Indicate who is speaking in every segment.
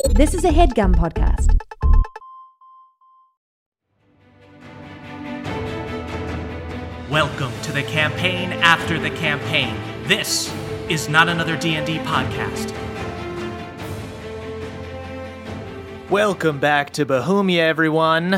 Speaker 1: This is a HeadGum podcast.
Speaker 2: Welcome to the campaign after the campaign. This is not another D&D podcast. Welcome back to Bohemia, everyone.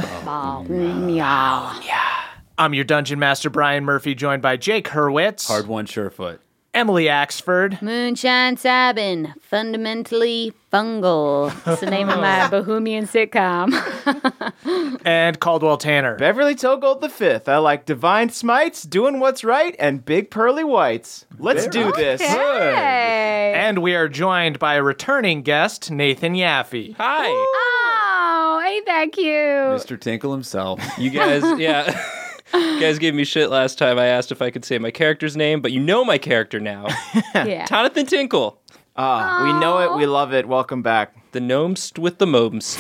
Speaker 2: I'm your Dungeon Master, Brian Murphy, joined by Jake Hurwitz.
Speaker 3: Hard one, Surefoot.
Speaker 2: Emily Axford.
Speaker 4: Moonshine Sabin, fundamentally fungal. That's the name of my Bohemian sitcom.
Speaker 2: And Caldwell Tanner.
Speaker 5: Beverly Togold V. I like divine smites, doing what's right, and big pearly whites. Let's do this.
Speaker 4: Hey.
Speaker 2: And we are joined by a returning guest, Nathan Yaffe.
Speaker 3: Hi.
Speaker 4: Oh, ain't that cute?
Speaker 3: Mr. Tinkle himself. You guys, yeah. You guys gave me shit last time. I asked if I could say my character's name, but you know my character now.
Speaker 4: Yeah.
Speaker 3: Jonathan Tinkle.
Speaker 5: We know it. We love it. Welcome back.
Speaker 3: The gnomest with the mobes.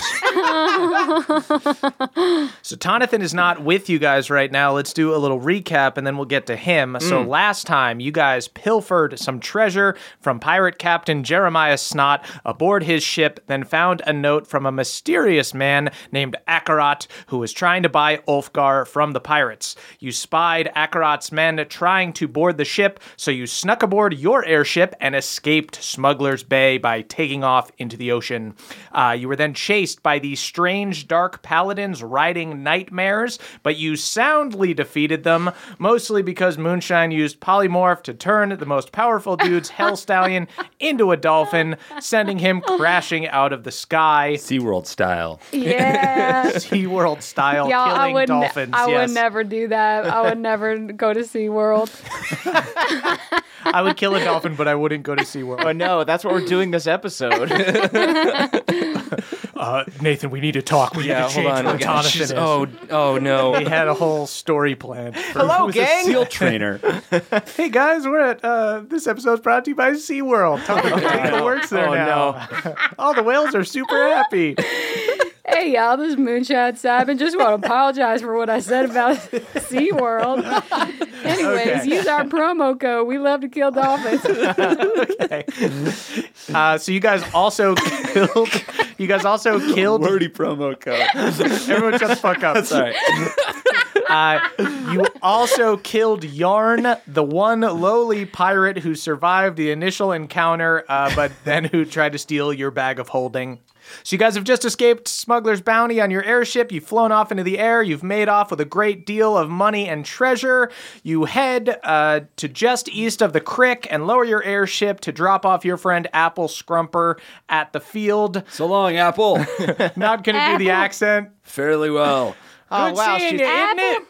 Speaker 2: So Jonathan is not with you guys right now. Let's do a little recap and then we'll get to him. So last time you guys pilfered some treasure from pirate captain Jeremiah Snot aboard his ship, then found a note from a mysterious man named Akarat who was trying to buy Ulfgar from the pirates. You spied Akarat's men trying to board the ship, so you snuck aboard your airship and escaped Smuggler's Bay by taking off into the ocean. You were then chased by these strange dark paladins riding nightmares, but you soundly defeated them, mostly because Moonshine used polymorph to turn the most powerful dude's Hell Stallion into a dolphin, sending him crashing out of the sky.
Speaker 3: SeaWorld style.
Speaker 4: Yeah.
Speaker 2: SeaWorld style,
Speaker 4: Y'all,
Speaker 2: killing dolphins.
Speaker 4: I
Speaker 2: yes.
Speaker 4: would never do that. I would never go to SeaWorld.
Speaker 2: I would kill a dolphin, but I wouldn't go to SeaWorld.
Speaker 5: Oh, no. That's what we're doing this episode.
Speaker 2: Nathan, we need to talk. We need to change where Jonathan is.
Speaker 3: Oh no.
Speaker 2: He had a whole story planned.
Speaker 5: Hello, gang.
Speaker 3: SEAL trainer.
Speaker 2: Hey guys, we're at this episode's brought to you by SeaWorld. Jonathan Tinkle works there now. All the whales are super happy.
Speaker 4: Hey, y'all, this is Moonshine Sabin. Just want to apologize for what I said about SeaWorld. Anyways,
Speaker 2: Okay.
Speaker 4: use our promo code. We love to kill dolphins.
Speaker 2: Okay. So you guys also killed.
Speaker 3: Wordy promo code.
Speaker 2: Everyone shut the fuck up.
Speaker 3: Sorry.
Speaker 2: You also killed Yarn, the one lowly pirate who survived the initial encounter, but then who tried to steal your bag of holding. So you guys have just escaped Smuggler's Bounty on your airship. You've flown off into the air. You've made off with a great deal of money and treasure. You head to just east of the crick and lower your airship to drop off your friend Apple Scrumper at the field.
Speaker 3: So long, Apple.
Speaker 2: Not going to do the accent.
Speaker 3: Fairly well.
Speaker 2: Good seeing you, isn't it?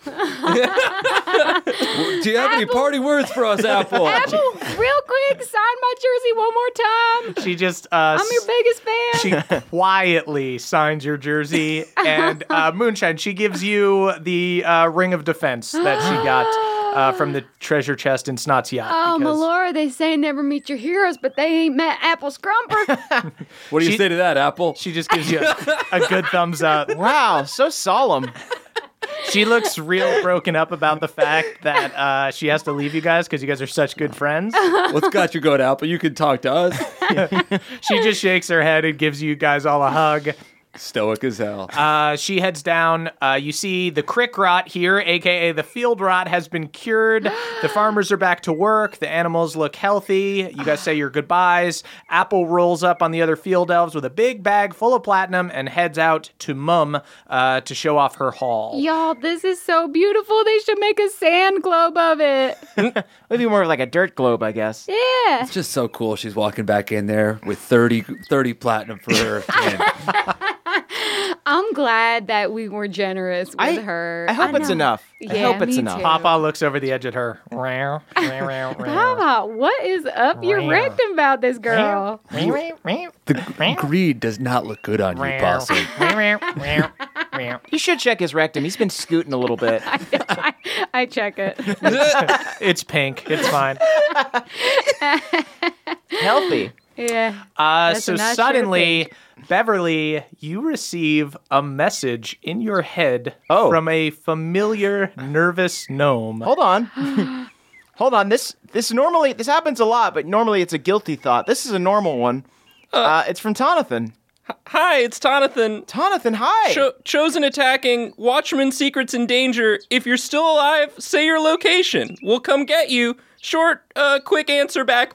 Speaker 3: Do you have any party words for us, Apple?
Speaker 4: Apple, real quick, sign my jersey one more time.
Speaker 2: She just
Speaker 4: I'm your biggest fan.
Speaker 2: she quietly signs your jersey, and Moonshine, she gives you the ring of defense that she got from the treasure chest in Snot's yacht.
Speaker 4: Oh, my
Speaker 2: because
Speaker 4: lord, they say never meet your heroes, but they ain't met Apple Scrumper.
Speaker 3: What do you
Speaker 2: She-
Speaker 3: say to that, Apple?
Speaker 2: She just gives you a good thumbs up.
Speaker 5: Wow, so solemn.
Speaker 2: She looks real broken up about the fact that she has to leave you guys because you guys are such good friends.
Speaker 3: What's got you going, Apple? You can talk to us.
Speaker 2: She just shakes her head and gives you guys all a hug.
Speaker 3: Stoic as hell.
Speaker 2: She heads down. You see the crick rot here, a.k.a. the field rot, has been cured. The farmers are back to work. The animals look healthy. You guys say your goodbyes. Apple rolls up on the other field elves with a big bag full of platinum and heads out to Mum to show off her haul.
Speaker 4: Y'all, this is so beautiful. They should make a sand globe of it.
Speaker 5: Maybe more of like a dirt globe, I guess.
Speaker 4: Yeah.
Speaker 3: It's just so cool. She's walking back in there with 30 platinum for her.
Speaker 4: I'm glad that we were generous with her.
Speaker 5: I hope it's
Speaker 4: know.
Speaker 5: enough. I
Speaker 4: Yeah,
Speaker 5: hope it's
Speaker 4: me
Speaker 5: enough.
Speaker 4: too.
Speaker 2: Papa looks over the edge at her.
Speaker 4: Papa, what is up your rectum about this girl?
Speaker 3: The greed does not look good on you, possum.
Speaker 5: You should check his rectum. He's been scooting a little bit.
Speaker 4: I check it.
Speaker 2: It's pink. It's fine.
Speaker 5: Healthy.
Speaker 4: Yeah.
Speaker 2: So
Speaker 4: a nice
Speaker 2: suddenly,
Speaker 4: shirt
Speaker 2: Beverly, you receive a message in your head from a familiar, nervous gnome.
Speaker 5: Hold on. Hold on. This happens a lot, but normally it's a guilty thought. This is a normal one. It's from Jonathan.
Speaker 3: Hi, it's Tonathan.
Speaker 5: Tonathan, hi.
Speaker 3: Chosen attacking. Watchman secrets in danger. If you're still alive, say your location. We'll come get you. Short, quick answer back.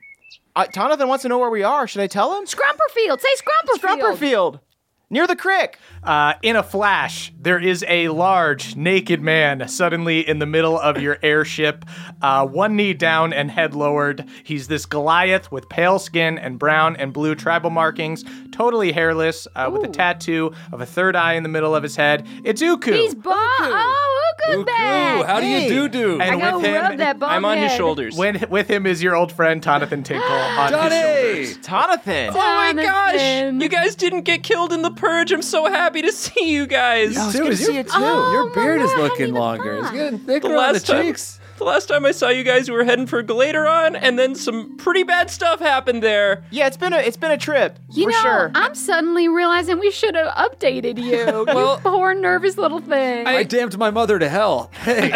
Speaker 5: Tonathan wants to know where we are. Should I tell him?
Speaker 4: Scrumperfield. Say Scrumperfield.
Speaker 5: Scrumperfield. Near the crick.
Speaker 2: In a flash, there is a large, naked man suddenly in the middle of your airship, one knee down and head lowered. He's this Goliath with pale skin and brown and blue tribal markings, totally hairless, with a tattoo of a third eye in the middle of his head. It's Uku.
Speaker 4: He's bald. Oh, Uku's back.
Speaker 6: How do you do?
Speaker 4: I
Speaker 2: And
Speaker 4: go
Speaker 2: with him,
Speaker 4: rub that bald
Speaker 3: I'm on his
Speaker 4: head.
Speaker 3: shoulders.
Speaker 2: with him is your old friend Tonathan Tinkle on his shoulders.
Speaker 5: Tonathan.
Speaker 3: Oh my gosh!
Speaker 4: Tonathan.
Speaker 3: You guys didn't get killed in the purge. I'm so happy to see you guys.
Speaker 5: It's good to see you, too.
Speaker 6: Your beard is
Speaker 4: my God,
Speaker 6: looking
Speaker 4: having
Speaker 6: longer. It's
Speaker 4: fun.
Speaker 6: getting thicker on the cheeks.
Speaker 3: The last time I saw you guys, you were heading for Galateron, and then some pretty bad stuff happened there.
Speaker 5: Yeah, it's been a trip
Speaker 4: You
Speaker 5: for
Speaker 4: know,
Speaker 5: sure.
Speaker 4: I'm suddenly realizing we should have updated you.
Speaker 3: Well-
Speaker 4: You poor nervous little thing.
Speaker 6: I damned my mother to hell. Hey,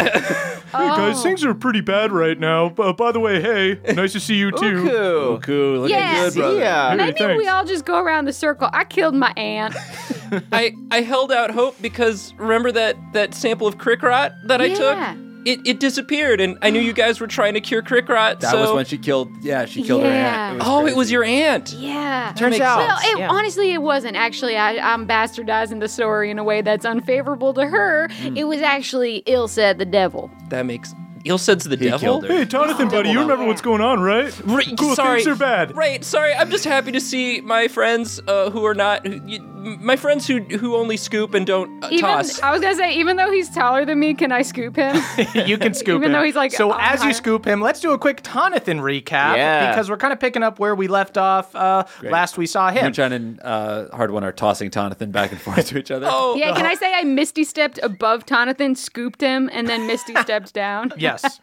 Speaker 2: Guys, things are pretty bad right now. By the way, hey, nice to see you too.
Speaker 5: Uku.
Speaker 6: cool. Looking
Speaker 4: Yeah.
Speaker 6: good, brother.
Speaker 5: See ya.
Speaker 4: Maybe
Speaker 2: thanks.
Speaker 4: we all just go around the circle. I killed my aunt.
Speaker 3: I held out hope because remember that sample of crick rot that I took?
Speaker 4: Yeah.
Speaker 3: It disappeared, and I knew you guys were trying to cure crick rot.
Speaker 6: That
Speaker 3: so
Speaker 6: was when she killed. Yeah, she killed her
Speaker 4: Yeah.
Speaker 6: aunt.
Speaker 3: it was your aunt.
Speaker 4: Yeah.
Speaker 5: Turns
Speaker 3: makes
Speaker 5: out.
Speaker 4: Well,
Speaker 5: yeah.
Speaker 4: honestly, it wasn't. Actually, I'm bastardizing the story in a way that's unfavorable to her. It was actually Ilsa the devil.
Speaker 3: That makes Ilsed's the
Speaker 6: He
Speaker 3: devil.
Speaker 6: killed her.
Speaker 2: Hey, Tonathan, buddy, you remember what's going on, right?
Speaker 3: Right,
Speaker 2: Cool,
Speaker 3: sorry.
Speaker 2: things are bad.
Speaker 3: Right, sorry. I'm just happy to see my friends who are not my friends who only scoop and don't toss.
Speaker 4: I was gonna say, even though he's taller than me, can I scoop him?
Speaker 2: You can scoop
Speaker 4: Even
Speaker 2: him.
Speaker 4: though he's like
Speaker 2: so
Speaker 4: on
Speaker 2: as you
Speaker 4: higher.
Speaker 2: scoop him, let's do a quick Tonathan recap
Speaker 5: Yeah.
Speaker 2: because we're kind of picking up where we left off last we saw him.
Speaker 6: Moonshine and Hard One are tossing Tonathan back and forth to each other.
Speaker 3: Oh,
Speaker 4: Yeah, can I say I Misty stepped above Tonathan, scooped him, and then Misty stepped down?
Speaker 2: Yes.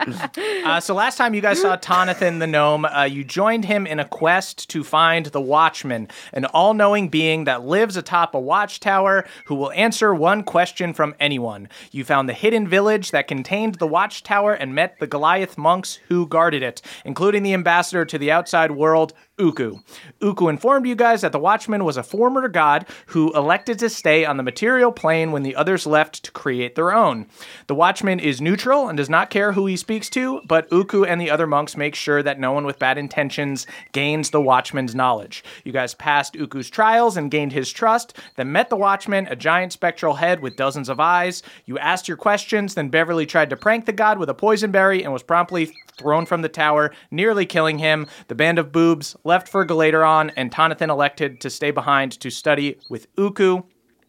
Speaker 2: So last time you guys saw Tonathan the gnome, you joined him in a quest to find the Watchman, an all-knowing being that lives atop a watchtower who will answer one question from anyone. You found the hidden village that contained the watchtower and met the Goliath monks who guarded it, including the ambassador to the outside world, Uku. Uku informed you guys that the Watchman was a former god who elected to stay on the material plane when the others left to create their own. The Watchman is neutral and does not care who he speaks to, but Uku and the other monks make sure that no one with bad intentions gains the Watchman's knowledge. You guys passed Uku's trials and gained his trust, then met the Watchman, a giant spectral head with dozens of eyes. You asked your questions, then Beverly tried to prank the god with a poison berry and was promptly thrown from the tower, nearly killing him. The band of boobs left for Galateron, and Tonathan elected to stay behind to study with Uku.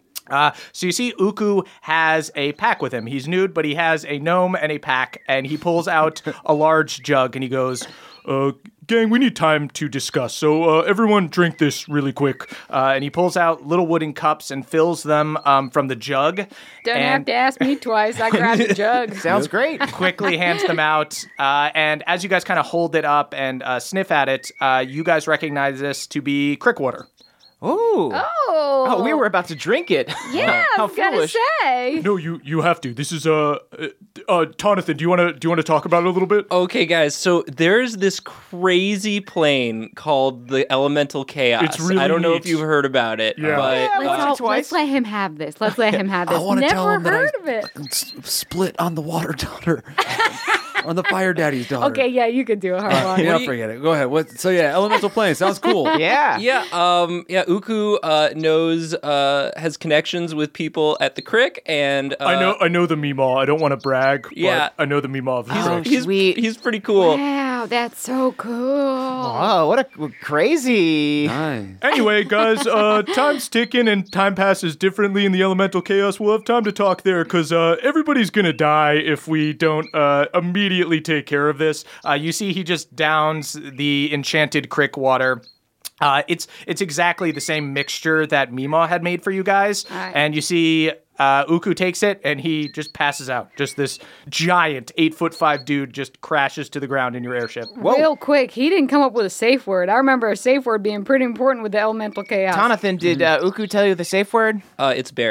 Speaker 2: So you see Uku has a pack with him. He's nude, but he has a gnome and a pack, and he pulls out a large jug, and he goes, gang, we need time to discuss, so everyone drink this really quick. And he pulls out little wooden cups and fills them from the jug.
Speaker 4: Don't
Speaker 2: and
Speaker 4: have to ask me twice. I grabbed the jug.
Speaker 5: Sounds great.
Speaker 2: quickly hands them out. And as you guys kind of hold it up and sniff at it, you guys recognize this to be crick water.
Speaker 5: Ooh.
Speaker 4: Oh,
Speaker 5: We were about to drink it.
Speaker 4: Yeah, I
Speaker 5: How
Speaker 4: was gonna
Speaker 5: foolish.
Speaker 4: say.
Speaker 2: No, you have to. This is Tonathan. Do you want to talk about it a little bit?
Speaker 3: Okay, guys. So there's this crazy plane called the Elemental Chaos.
Speaker 2: It's really
Speaker 3: I don't know
Speaker 2: neat.
Speaker 3: if you've heard about it,
Speaker 2: Yeah.
Speaker 3: but
Speaker 5: Yeah,
Speaker 4: Let's
Speaker 5: twice.
Speaker 4: let him have this. Let's let him have this.
Speaker 6: wanna tell
Speaker 4: Never
Speaker 6: him that I-
Speaker 4: heard of it.
Speaker 6: Split on the water daughter. On the fire daddy's daughter.
Speaker 4: Okay, yeah, you could do a hard one.
Speaker 6: Yeah,
Speaker 3: do you-
Speaker 6: forget it. Go ahead. So yeah, elemental plane sounds cool.
Speaker 5: Yeah.
Speaker 3: yeah, Uku knows has connections with people at the Crick, and
Speaker 2: I know the Meemaw. I don't want to brag,
Speaker 3: Yeah.
Speaker 2: but I know the Meemaw of the
Speaker 5: Oh,
Speaker 2: Crick.
Speaker 5: sweet.
Speaker 3: he's pretty cool.
Speaker 4: Wow, that's so cool.
Speaker 5: Oh, what a crazy.
Speaker 6: Nice.
Speaker 2: Anyway, guys, time's ticking and time passes differently in the Elemental Chaos. We'll have time to talk there because everybody's gonna die if we don't immediately take care of this. You see, he just downs the enchanted crick water. It's exactly the same mixture that Meemaw had made for you guys,
Speaker 4: Right.
Speaker 2: and you see. Uku takes it and he just passes out. Just this giant 8'5" dude just crashes to the ground in your airship.
Speaker 4: Real quick, he didn't come up with a safe word. I remember a safe word being pretty important with the elemental chaos.
Speaker 5: Tonathan, did Uku tell you the safe word?
Speaker 3: It's Barry.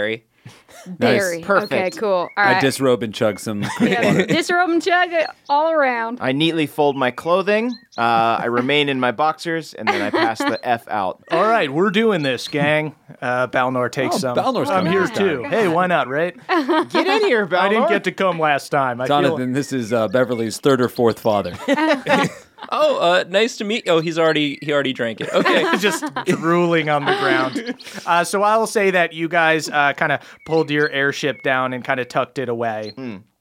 Speaker 4: Berry.
Speaker 5: Perfect.
Speaker 4: Okay, cool. All right.
Speaker 6: I disrobe and chug some.
Speaker 4: Yeah, disrobe and chug it all around.
Speaker 5: I neatly fold my clothing. I remain in my boxers, and then I pass the F out.
Speaker 2: All right, we're doing this, gang. Balnor takes some.
Speaker 6: Balnor's
Speaker 2: I'm
Speaker 6: coming
Speaker 2: here
Speaker 6: this time.
Speaker 2: too. Hey, why not, right?
Speaker 5: Get in here, Balnor.
Speaker 2: I didn't get to come last time.
Speaker 6: Jonathan, this is Beverly's third or fourth father.
Speaker 3: Oh, nice to meet. Oh, he already drank it. Okay.
Speaker 2: just drooling on the ground. So I'll say that you guys kind of pulled your airship down and kind of tucked it away.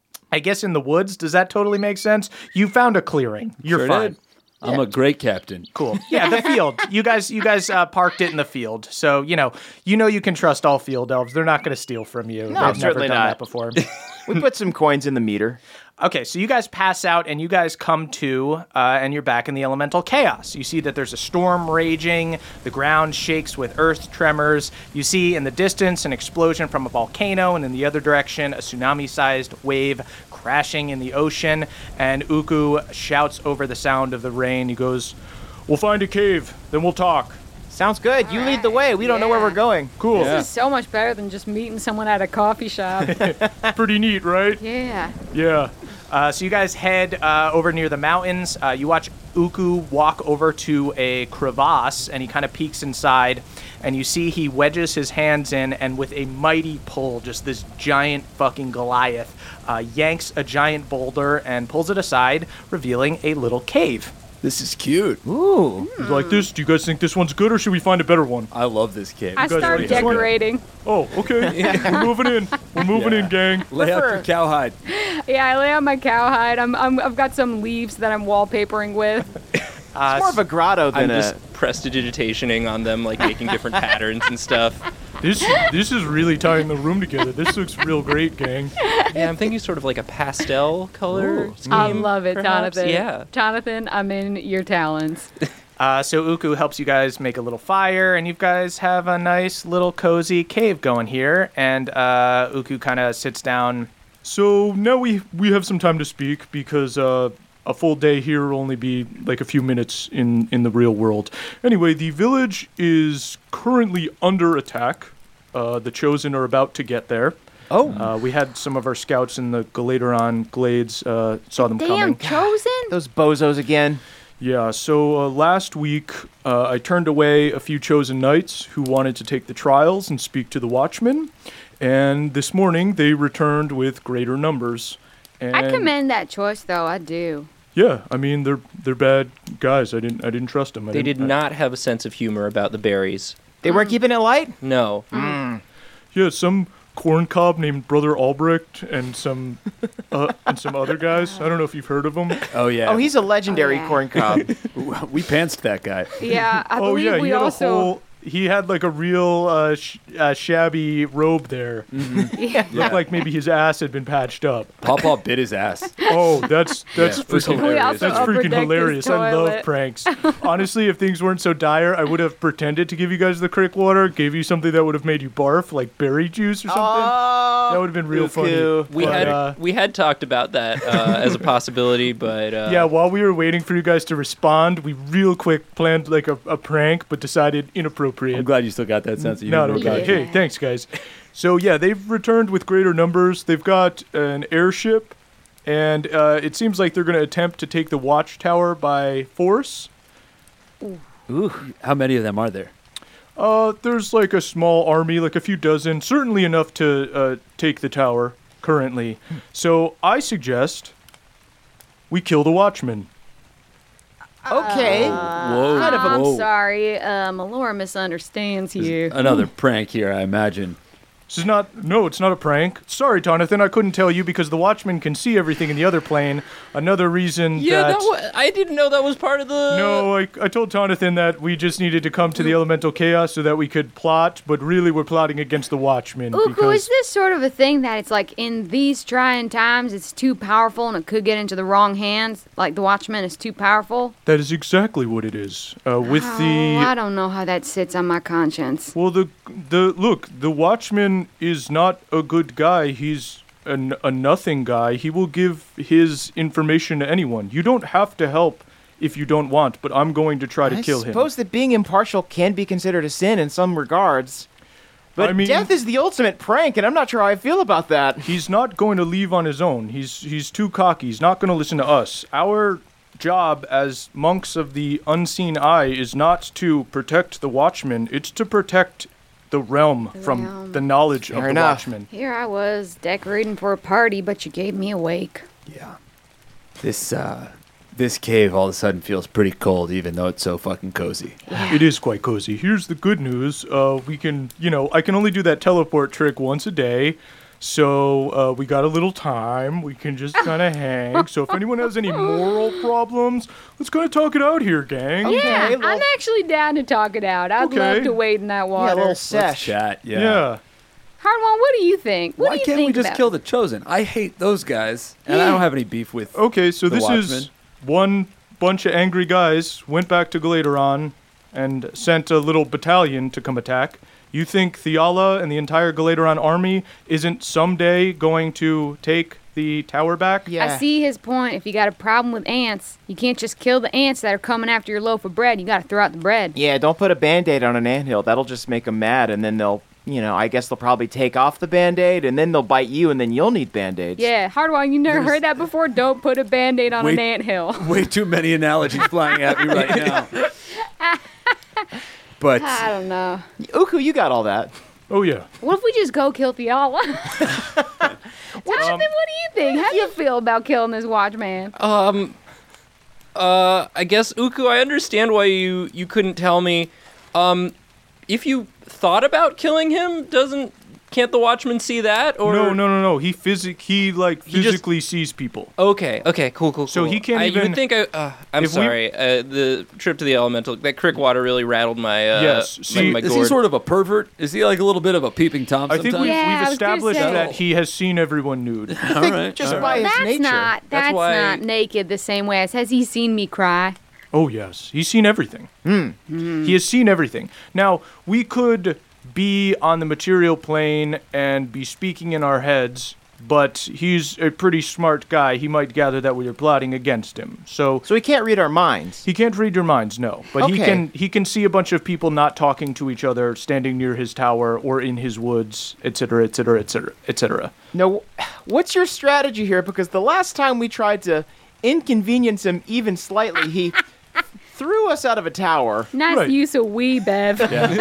Speaker 2: I guess in the woods. Does that totally make sense? You found a clearing. You're
Speaker 6: Sure
Speaker 2: fine.
Speaker 6: did. I'm a great captain.
Speaker 2: Cool. Yeah, the field. You guys parked it in the field. So, you know you can trust all field elves. They're not going to steal from you.
Speaker 5: No,
Speaker 2: They've
Speaker 5: certainly
Speaker 2: never done
Speaker 5: not.
Speaker 2: that before.
Speaker 5: We put some coins in the meter.
Speaker 2: Okay, so you guys pass out and you guys come to, and you're back in the elemental chaos. You see that there's a storm raging, the ground shakes with earth tremors. You see in the distance an explosion from a volcano, and in the other direction, a tsunami-sized wave crashing in the ocean. And Uku shouts over the sound of the rain. He goes, "We'll find a cave, then we'll talk."
Speaker 5: Sounds good. You lead the way. We don't know where we're going.
Speaker 2: Cool.
Speaker 4: This is so much better than just meeting someone at a coffee shop.
Speaker 2: Pretty neat, right?
Speaker 4: Yeah.
Speaker 2: Yeah. So you guys head over near the mountains. You watch Uku walk over to a crevasse, and he kind of peeks inside, and you see he wedges his hands in, and with a mighty pull, just this giant fucking Goliath yanks a giant boulder and pulls it aside, revealing a little cave.
Speaker 6: This is cute.
Speaker 5: Ooh.
Speaker 2: You like this? Do you guys think this one's good, or should we find a better one?
Speaker 6: I love this cave.
Speaker 4: I
Speaker 2: guys
Speaker 4: start
Speaker 2: ready? This one?
Speaker 4: decorating.
Speaker 2: Oh, okay. We're moving in. We're moving in, gang.
Speaker 6: Lay out your cowhide.
Speaker 4: Yeah, I lay on my cowhide. I've got some leaves that I'm wallpapering with.
Speaker 5: It's more of a grotto
Speaker 3: I'm
Speaker 5: than a...
Speaker 3: just prestidigitationing on them, like making different patterns and stuff.
Speaker 2: This is really tying the room together. This looks real great, gang.
Speaker 3: Yeah, I'm thinking sort of like a pastel color scheme.
Speaker 4: I love it,
Speaker 3: perhaps.
Speaker 4: Jonathan.
Speaker 3: Yeah.
Speaker 4: Jonathan, I'm in your talents.
Speaker 2: So Uku helps you guys make a little fire, and you guys have a nice little cozy cave going here. And Uku kind of sits down. So now we have some time to speak because a full day here will only be like a few minutes in the real world. Anyway, the village is currently under attack. The Chosen are about to get there.
Speaker 6: Oh.
Speaker 2: We had some of our scouts in the Galateron Glades saw them
Speaker 4: Damn,
Speaker 2: coming.
Speaker 4: Chosen?
Speaker 5: Those bozos again.
Speaker 2: Yeah, so last week I turned away a few chosen knights who wanted to take the trials and speak to the Watchmen, and this morning they returned with greater numbers. And
Speaker 4: I commend that choice, though. I do.
Speaker 2: yeah, I mean they're bad guys. I didn't trust them.
Speaker 3: They did not have a sense of humor about the berries.
Speaker 5: They weren't keeping it light?
Speaker 3: No.
Speaker 2: Yeah, some corn cob named Brother Albrecht and some other guys. I don't know if you've heard of them.
Speaker 6: Oh, yeah.
Speaker 5: Oh, he's a legendary
Speaker 4: Oh, yeah.
Speaker 5: corn cob.
Speaker 6: We pantsed that guy.
Speaker 4: Yeah, I
Speaker 2: Oh
Speaker 4: believe
Speaker 2: yeah,
Speaker 4: we
Speaker 2: he had
Speaker 4: also.
Speaker 2: a whole. He had like a real shabby robe there.
Speaker 4: Yeah.
Speaker 2: Looked like maybe his ass had been patched up.
Speaker 6: Pawpaw bit his ass.
Speaker 2: Oh, that's
Speaker 6: Yeah, it was
Speaker 2: freaking
Speaker 6: hilarious.
Speaker 2: hilarious.
Speaker 4: We also
Speaker 2: That's freaking
Speaker 4: upper-decked his
Speaker 2: hilarious. I love
Speaker 4: toilet.
Speaker 2: pranks. Honestly, if things weren't so dire, I would have pretended to give you guys the crick water, gave you something that would have made you barf, like berry juice or something.
Speaker 5: Oh,
Speaker 2: That would have been real funny.
Speaker 5: Uku.
Speaker 3: We had talked about that as a possibility, but
Speaker 2: Yeah, while we were waiting for you guys to respond, we real quick planned like a prank, but decided inappropriate.
Speaker 6: I'm glad you still got that sense of humor.
Speaker 2: Not okay.
Speaker 4: Yeah.
Speaker 2: Hey, thanks, guys. So, yeah, they've returned with greater numbers. They've got an airship, and it seems like they're going to attempt to take the watchtower by force.
Speaker 6: Ooh. How many of them are there?
Speaker 2: There's like a small army, like a few dozen, certainly enough to take the tower currently. So, I suggest we kill the watchman.
Speaker 5: Okay.
Speaker 6: Whoa.
Speaker 5: kind of a-
Speaker 4: I'm
Speaker 6: Whoa.
Speaker 4: sorry. Melora misunderstands you.
Speaker 6: Another prank here, I imagine.
Speaker 2: This is not. No, it's not a prank. Sorry, Jonathan, I couldn't tell you because the Watchmen can see everything in the other plane. Another reason that.
Speaker 3: I didn't know that was part of the.
Speaker 2: No, I told Jonathan that we just needed to come to the elemental chaos so that we could plot, but really we're plotting against the Watchmen
Speaker 4: Uku,
Speaker 2: because
Speaker 4: is this sort of a thing that it's like in these trying times it's too powerful and it could get into the wrong hands? Like the Watchman is too powerful?
Speaker 2: that is exactly what it is. With
Speaker 4: Oh,
Speaker 2: the
Speaker 4: I don't know how that sits on my conscience.
Speaker 2: well, the Watchman is not a good guy. He's a nothing guy. He will give his information to anyone. You don't have to help if you don't want, but I'm going to try to kill him.
Speaker 5: I suppose that being impartial can be considered a sin in some regards. But
Speaker 2: I mean-
Speaker 5: death is the ultimate prank, and I'm not sure how I feel about that.
Speaker 2: He's not going to leave on his own. He's too cocky. He's not going to listen to us. Our job as monks of the unseen eye is not to protect the Watchmen. It's to protect the realm from
Speaker 4: realm.
Speaker 2: the knowledge of
Speaker 5: Fair
Speaker 2: the
Speaker 5: enough.
Speaker 2: Watchmen.
Speaker 4: Here I was decorating for a party, but you gave me a wake.
Speaker 6: Yeah. This cave all of a sudden feels pretty cold, even though it's so fucking cozy.
Speaker 2: It is quite cozy. Here's the good news. We can, I can only do that teleport trick once a day. So we got a little time. We can just kind of hang. So if anyone has any moral problems, let's kind of talk it out here, gang.
Speaker 4: Yeah,
Speaker 5: little-
Speaker 4: I'm actually down to talk it out. I'd
Speaker 2: Okay.
Speaker 4: love to wade in that
Speaker 5: Yeah,
Speaker 4: water.
Speaker 5: a little
Speaker 6: Let's
Speaker 5: sesh.
Speaker 6: chat. Yeah.
Speaker 2: Yeah.
Speaker 4: Hardwon, what do you think? What
Speaker 6: Why
Speaker 4: do you
Speaker 6: can't
Speaker 4: think
Speaker 6: we just
Speaker 4: about
Speaker 6: kill the Chosen? I hate those guys, and I don't have any beef with.
Speaker 2: Okay, so
Speaker 6: The
Speaker 2: this
Speaker 6: Watchmen.
Speaker 2: is one bunch of angry guys went back to Galateron and sent a little battalion to come attack. You think Theala and the entire Galateron army isn't someday going to take the tower back?
Speaker 5: Yeah.
Speaker 4: I see his point. If you got a problem with ants, you can't just kill the ants that are coming after your loaf of bread. You got to throw out the bread.
Speaker 5: Yeah, don't put a Band-Aid on an anthill. That'll just make them mad, and then they'll, I guess they'll probably take off the Band-Aid, and then they'll bite you, and then you'll need Band-Aids.
Speaker 4: Yeah, Hardwon, you never heard that before? Don't put a Band-Aid on an
Speaker 6: Wait.
Speaker 4: anthill.
Speaker 6: Way too many analogies flying at me right now. But
Speaker 4: I don't know.
Speaker 5: Uku, you got all that.
Speaker 2: Oh, yeah.
Speaker 4: What if we just go kill Theala? Jonathan, what do you think? How do you feel about killing this Watchman?
Speaker 3: I guess Uku, I understand why you couldn't tell me. If you thought about killing him, can't the Watchman see that? Or
Speaker 2: No. He physically sees people.
Speaker 3: Okay, cool.
Speaker 2: So he can't
Speaker 3: You
Speaker 2: even-
Speaker 3: would think I'm
Speaker 2: if we-
Speaker 3: sorry. The trip to the elemental, that crick water really rattled my
Speaker 2: Yes, see,
Speaker 3: my
Speaker 6: is
Speaker 3: gourd.
Speaker 6: he sort of a pervert? Is he like a little bit of a peeping Tom
Speaker 2: I think
Speaker 6: sometimes?
Speaker 4: Yeah, I
Speaker 2: we've
Speaker 4: was gonna
Speaker 2: established
Speaker 4: say.
Speaker 2: that he has seen everyone nude.
Speaker 6: All right.
Speaker 5: Just
Speaker 6: all
Speaker 5: by
Speaker 6: right.
Speaker 5: his nature.
Speaker 4: That's
Speaker 3: why-
Speaker 4: not naked the same way as has he seen me cry?
Speaker 2: Oh, yes. He's seen everything. He has seen everything. Now, we could be on the material plane and be speaking in our heads, but he's a pretty smart guy. He might gather that we are plotting against him. So
Speaker 5: So he can't read our minds.
Speaker 2: he can't read your minds, no. But
Speaker 5: Okay.
Speaker 2: he can see a bunch of people not talking to each other, standing near his tower or in his woods, etc., etc., etc., etc.
Speaker 5: Now, what's your strategy here? Because the last time we tried to inconvenience him even slightly, he threw us out of a tower.
Speaker 4: Nice
Speaker 2: Right.
Speaker 4: use of we, Bev.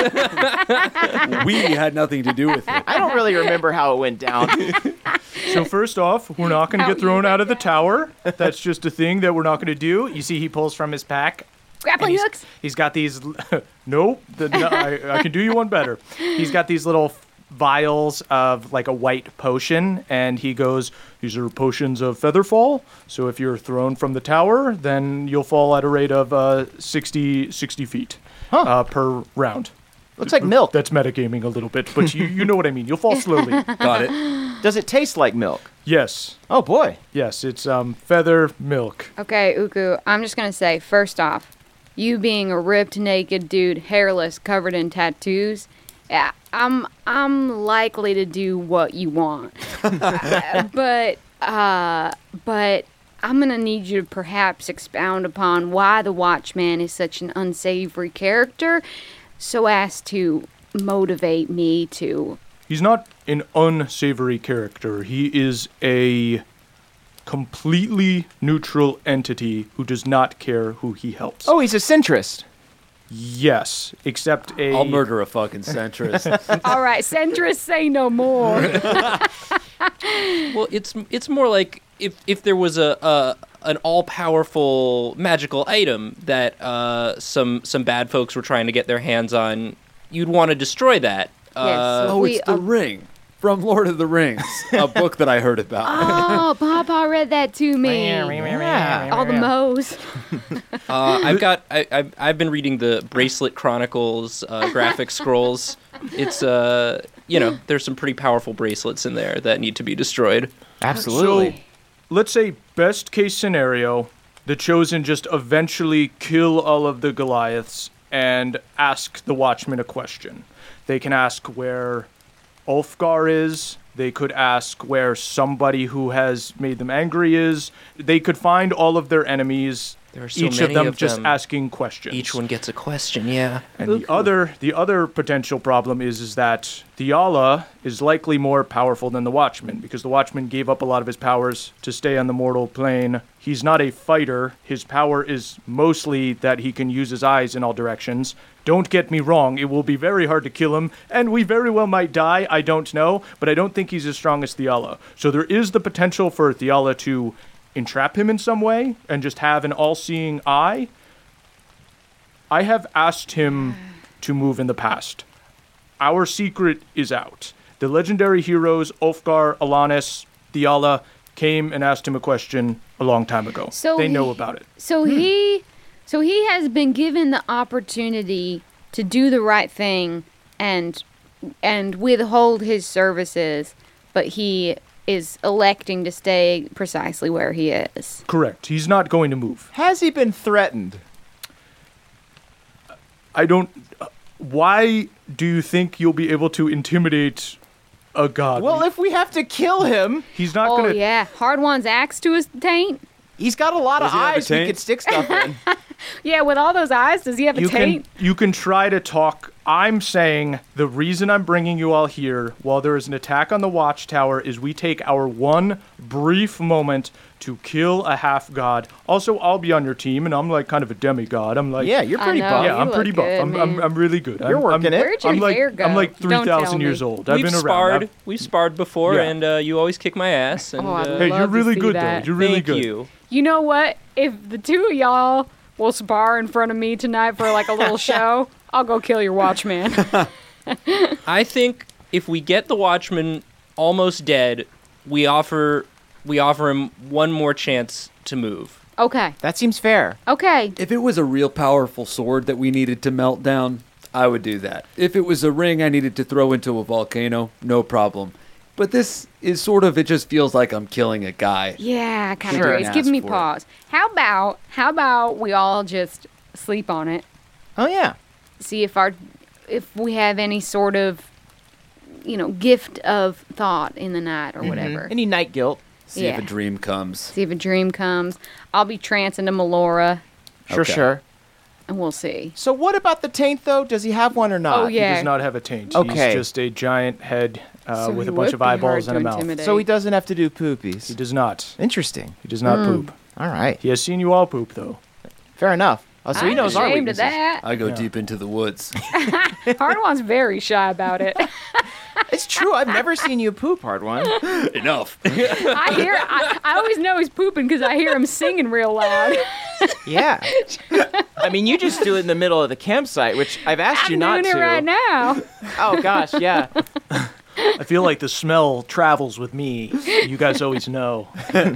Speaker 6: We had nothing to do with it.
Speaker 5: I don't really remember how it went down.
Speaker 2: So first off, we're not going to get thrown out of the tower. That's just a thing that we're not going to do. You see, he pulls from his pack.
Speaker 4: Grappling
Speaker 2: And
Speaker 4: hooks.
Speaker 2: He's got these. Nope. I can do you one better. He's got these little vials of like a white potion, and he goes, "These are potions of featherfall. So if you're thrown from the tower, then you'll fall at a rate of 60 feet per round."
Speaker 5: Looks like milk.
Speaker 2: That's metagaming a little bit, but you know what I mean. You'll fall slowly.
Speaker 6: Got it.
Speaker 5: Does it taste like milk?
Speaker 2: Yes.
Speaker 5: Oh boy.
Speaker 2: Yes, it's feather milk.
Speaker 4: Okay, Uku, I'm just going to say, first off, you being a ripped, naked dude, hairless, covered in tattoos, yeah, I'm likely to do what you want. but I'm going to need you to perhaps expound upon why the Watchman is such an unsavory character so as to motivate me to...
Speaker 2: He's not an unsavory character. He is a completely neutral entity who does not care who he helps.
Speaker 5: Oh, he's a centrist.
Speaker 2: Yes, except a...
Speaker 6: I'll murder a fucking centrist.
Speaker 4: All right, centrists say no more.
Speaker 3: Well, it's more like if there was an all-powerful magical item that some bad folks were trying to get their hands on, you'd want to destroy that.
Speaker 4: Yes.
Speaker 6: Oh, it's the ring from Lord of the Rings, a book that I heard about.
Speaker 4: Oh, Papa read that to me. All the mo's.
Speaker 3: I've been reading the Bracelet Chronicles graphic scrolls. It's there's some pretty powerful bracelets in there that need to be destroyed.
Speaker 5: Absolutely.
Speaker 2: So, let's say best case scenario, the Chosen just eventually kill all of the Goliaths and ask the Watchmen a question. They can ask where Ulfgar is. They could ask where somebody who has made them angry is. They could find all of their enemies
Speaker 3: There are so
Speaker 2: each
Speaker 3: many
Speaker 2: of them just
Speaker 3: them.
Speaker 2: asking questions.
Speaker 3: Each one gets a question, yeah.
Speaker 2: And the other potential problem is that Theala is likely more powerful than the Watchman, because the Watchman gave up a lot of his powers to stay on the mortal plane. He's not a fighter. His power is mostly that he can use his eyes in all directions. Don't get me wrong, it will be very hard to kill him, and we very well might die, I don't know, but I don't think he's as strong as Theala. So there is the potential for Theala to entrap him in some way and just have an all-seeing eye. I have asked him to move in the past. Our secret is out. The legendary heroes Ulfgar, Alanis, Theala came and asked him a question a long time ago.
Speaker 4: So
Speaker 2: they
Speaker 4: he-
Speaker 2: know about it.
Speaker 4: So he has been given the opportunity to do the right thing and withhold his services, but he is electing to stay precisely where he is.
Speaker 2: Correct. He's not going to move.
Speaker 5: Has he been threatened?
Speaker 2: I don't... Why do you think you'll be able to intimidate a god?
Speaker 5: Well, if we have to kill him,
Speaker 2: He's not
Speaker 4: Oh
Speaker 2: going to...
Speaker 4: yeah, Hardwan's axe to his taint.
Speaker 5: he's got a lot of
Speaker 6: Does he have a
Speaker 5: eyes we
Speaker 6: taint?
Speaker 5: could stick stuff in.
Speaker 4: Yeah, with all those eyes, does he have a taint?
Speaker 2: You can try to talk. I'm saying the reason I'm bringing you all here while there is an attack on the watchtower is we take our one brief moment to kill a half god. Also, I'll be on your team, and I'm like kind of a demigod. I'm like,
Speaker 5: Yeah, you're
Speaker 4: I
Speaker 5: pretty
Speaker 4: know.
Speaker 5: buff.
Speaker 2: yeah,
Speaker 4: you
Speaker 2: I'm pretty
Speaker 4: look
Speaker 2: buff.
Speaker 4: good,
Speaker 2: I'm
Speaker 4: man.
Speaker 2: really good.
Speaker 5: You're working it.
Speaker 4: Where'd your
Speaker 2: I'm like
Speaker 4: hair go?
Speaker 2: I'm like
Speaker 4: Don't
Speaker 2: 3,000
Speaker 4: tell
Speaker 2: years
Speaker 4: me.
Speaker 2: old. I've
Speaker 3: We've
Speaker 2: been around.
Speaker 3: sparred. We've sparred before,
Speaker 2: Yeah.
Speaker 3: and you always kick my ass. And,
Speaker 4: Oh, I
Speaker 2: Hey,
Speaker 4: love
Speaker 2: you're
Speaker 4: to
Speaker 2: really
Speaker 4: see
Speaker 2: good
Speaker 4: that.
Speaker 2: though. You're really
Speaker 3: thank
Speaker 2: good.
Speaker 3: you.
Speaker 4: You know what? If the two of y'all will spar in front of me tonight for like a little show, I'll go kill your watchman.
Speaker 3: I think if we get the Watchman almost dead, we offer him one more chance to move.
Speaker 4: Okay.
Speaker 5: That seems fair.
Speaker 4: Okay.
Speaker 6: If it was a real powerful sword that we needed to melt down, I would do that. If it was a ring I needed to throw into a volcano, no problem. But this is sort of, it just feels like I'm killing a guy.
Speaker 4: Yeah, kind of
Speaker 5: Sure.
Speaker 4: great. It's giving me
Speaker 6: Ask for it.
Speaker 4: pause. How about we all just sleep on it?
Speaker 5: Oh yeah.
Speaker 4: See if we have any sort of gift of thought in the night or whatever.
Speaker 5: Any night guilt?
Speaker 6: See if
Speaker 4: Yeah.
Speaker 6: a dream comes.
Speaker 4: See if a dream comes. I'll be trancing to Melora,
Speaker 5: Sure,
Speaker 6: Okay.
Speaker 5: sure.
Speaker 4: and we'll see.
Speaker 5: So what about the taint though? Does he have one or not?
Speaker 4: Oh,
Speaker 2: He
Speaker 4: yeah.
Speaker 2: does not have a taint.
Speaker 5: Okay.
Speaker 2: He's just a giant head
Speaker 4: So
Speaker 2: with
Speaker 4: he
Speaker 2: a bunch
Speaker 4: would
Speaker 2: of
Speaker 4: be hard
Speaker 2: eyeballs and
Speaker 4: to
Speaker 2: a mouth.
Speaker 4: intimidate.
Speaker 5: So he doesn't have to do poopies.
Speaker 2: He does not.
Speaker 5: Interesting.
Speaker 2: He does not
Speaker 4: Hmm.
Speaker 2: poop.
Speaker 5: All right.
Speaker 2: He has seen you all poop though.
Speaker 5: Fair enough. Oh, so he
Speaker 4: I'm
Speaker 5: knows our
Speaker 4: ashamed of
Speaker 5: weaknesses.
Speaker 4: that.
Speaker 6: I go
Speaker 2: Yeah.
Speaker 6: deep into the woods.
Speaker 4: Hardwan's very shy about it.
Speaker 5: It's true. I've never seen you poop, hard one.
Speaker 6: Enough.
Speaker 4: I always know he's pooping because I hear him singing real loud.
Speaker 5: Yeah. I mean, you just do it in the middle of the campsite, which I've asked you
Speaker 4: I'm
Speaker 5: not
Speaker 4: doing
Speaker 5: to.
Speaker 4: it right now.
Speaker 5: Oh gosh, yeah.
Speaker 2: I feel like the smell travels with me. You guys always know.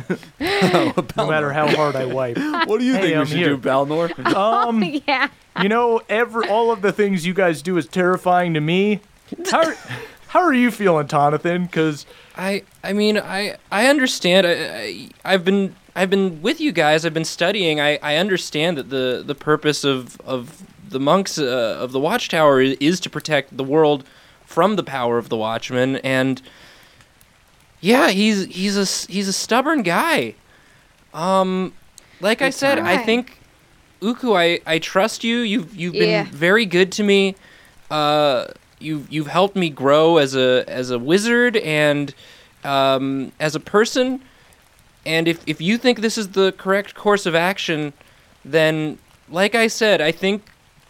Speaker 2: No matter how hard I wipe.
Speaker 6: What do you
Speaker 2: Hey,
Speaker 6: think
Speaker 2: I'm
Speaker 6: we should
Speaker 2: here.
Speaker 6: do, Balnor?
Speaker 4: Yeah.
Speaker 2: You know, all of the things you guys do is terrifying to me. How are you feeling, Tonathan? Because
Speaker 3: I mean, I understand. I've been with you guys. I've been studying. I understand that the purpose of the monks of the Watchtower is to protect the world from the power of the Watchman. And yeah, he's a stubborn guy. Like I said, I
Speaker 4: alright.
Speaker 3: think Uku, I trust you. You've
Speaker 4: Yeah.
Speaker 3: been very good to me. You've helped me grow as a wizard and as a person. And if you think this is the correct course of action, then like I said, I think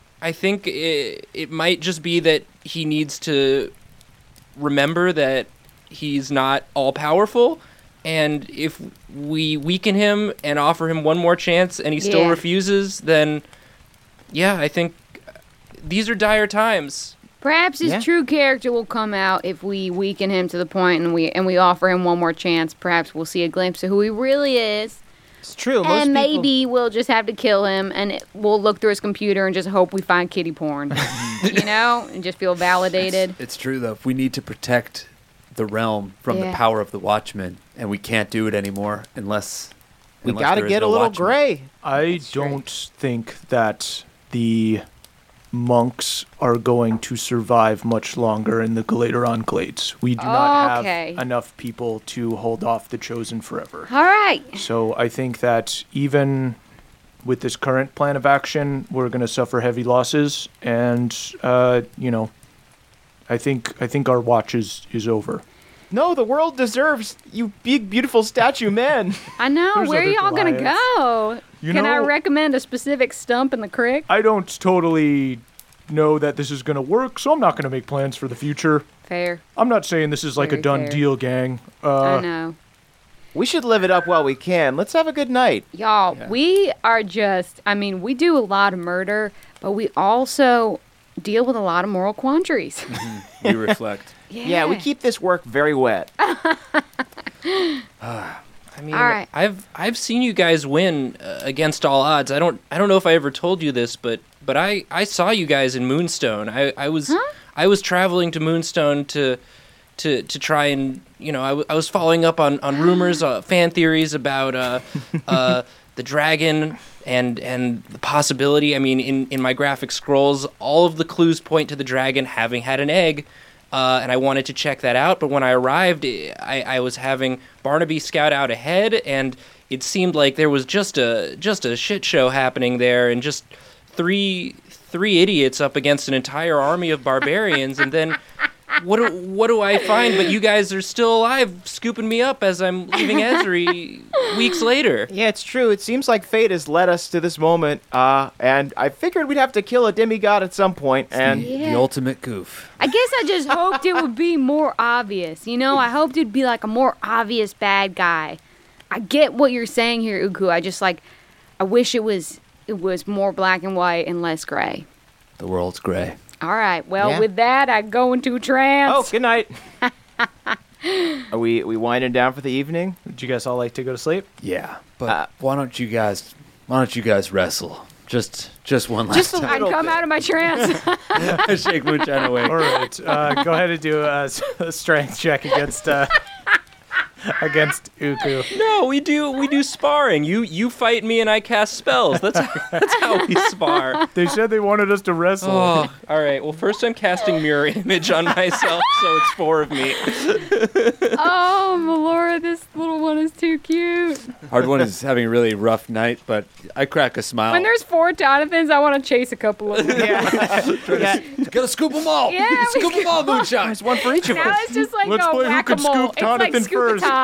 Speaker 3: it might just be that he needs to remember that he's not all powerful. And if we weaken him and offer him one more chance and he still
Speaker 4: Yeah.
Speaker 3: refuses, then yeah, I think these are dire times.
Speaker 4: Perhaps his
Speaker 5: Yeah.
Speaker 4: true character will come out if we weaken him to the point and we offer him one more chance. Perhaps we'll see a glimpse of who he really is.
Speaker 5: It's true. Most
Speaker 4: And
Speaker 5: people-
Speaker 4: maybe we'll just have to kill him and we'll look through his computer and just hope we find kitty porn. And just feel validated.
Speaker 6: It's true, though. If we need to protect the realm from
Speaker 4: Yeah.
Speaker 6: the power of the Watchmen, and we can't do it anymore unless
Speaker 5: we
Speaker 6: unless
Speaker 5: got to
Speaker 6: there is
Speaker 5: get
Speaker 6: no
Speaker 5: a little
Speaker 6: Watchman.
Speaker 5: gray.
Speaker 2: I
Speaker 4: That's right.
Speaker 2: don't think that the monks are going to survive much longer in the Galateron Glades. We do not
Speaker 4: Okay.
Speaker 2: have enough people to hold off the Chosen forever.
Speaker 4: All right.
Speaker 2: So I think that even with this current plan of action, we're going to suffer heavy losses, and I think our watch is over.
Speaker 5: No, the world deserves you big, beautiful statue man.
Speaker 4: I know.
Speaker 2: There's
Speaker 4: Where are
Speaker 2: other
Speaker 4: y'all gonna
Speaker 2: Goliaths.
Speaker 4: go? Can I recommend a specific stump in the creek?
Speaker 2: I don't totally know that this is going to work, so I'm not going to make plans for the future.
Speaker 4: Fair.
Speaker 2: I'm not saying this is like
Speaker 4: Very
Speaker 2: a done
Speaker 4: fair.
Speaker 2: deal, gang.
Speaker 4: I know.
Speaker 5: We should live it up while we can. Let's have a good night.
Speaker 4: Y'all, we are just, we do a lot of murder, but we also deal with a lot of moral quandaries.
Speaker 6: We reflect.
Speaker 5: Yeah, we keep this work very wet.
Speaker 3: I mean,
Speaker 4: All right.
Speaker 3: I've seen you guys win against all odds. I don't know if I ever told you this, but I saw you guys in Moonstone. I was traveling to Moonstone to try and I was following up on rumors, fan theories about the dragon and the possibility. I mean, in my graphic scrolls, all of the clues point to the dragon having had an egg. And I wanted to check that out, but when I arrived, I was having Barnaby scout out ahead, and it seemed like there was just a shit show happening there, and just three idiots up against an entire army of barbarians, and then what do I find? But you guys are still alive, scooping me up as I'm leaving Ezri weeks later.
Speaker 5: Yeah, it's true. It seems like fate has led us to this moment, and I figured we'd have to kill a demigod at some point, and
Speaker 6: The ultimate goof.
Speaker 4: I guess I just hoped it would be more obvious. I hoped it'd be like a more obvious bad guy. I get what you're saying here, Uku. I wish it was more black and white and less gray.
Speaker 6: The world's gray.
Speaker 4: All right. Well,
Speaker 5: Yeah.
Speaker 4: with that, I go into a trance.
Speaker 5: oh, good night. Are we winding down for the evening?
Speaker 2: Would you guys all like to go to sleep?
Speaker 6: Yeah, but why don't you guys wrestle? Just one last
Speaker 5: Just a
Speaker 6: time.
Speaker 4: I'd
Speaker 5: little
Speaker 4: come
Speaker 5: bit.
Speaker 4: out of my trance.
Speaker 6: Shake Moonshine away.
Speaker 2: All right, go ahead and do a strength check against Uku.
Speaker 3: No, we do sparring. You fight me and I cast spells. That's how we spar.
Speaker 2: They said they wanted us to wrestle.
Speaker 3: Oh, all right. Well, first I'm casting mirror image on myself, so it's 4 of me.
Speaker 4: Oh, Melora, this little one is too cute.
Speaker 6: Hard One is having a really rough night, but I crack a smile.
Speaker 4: When there's 4 Donathans, I want to chase a couple of them.
Speaker 6: Gotta scoop them all.
Speaker 4: Yeah, we
Speaker 6: scoop them all, Moonshine.
Speaker 5: There's one for each of
Speaker 4: Now
Speaker 5: us.
Speaker 4: it's just like
Speaker 2: Let's
Speaker 4: a
Speaker 2: play who can
Speaker 4: whack-a-mole.
Speaker 2: scoop
Speaker 4: It's like
Speaker 2: Jonathan first.
Speaker 4: Scoopathon.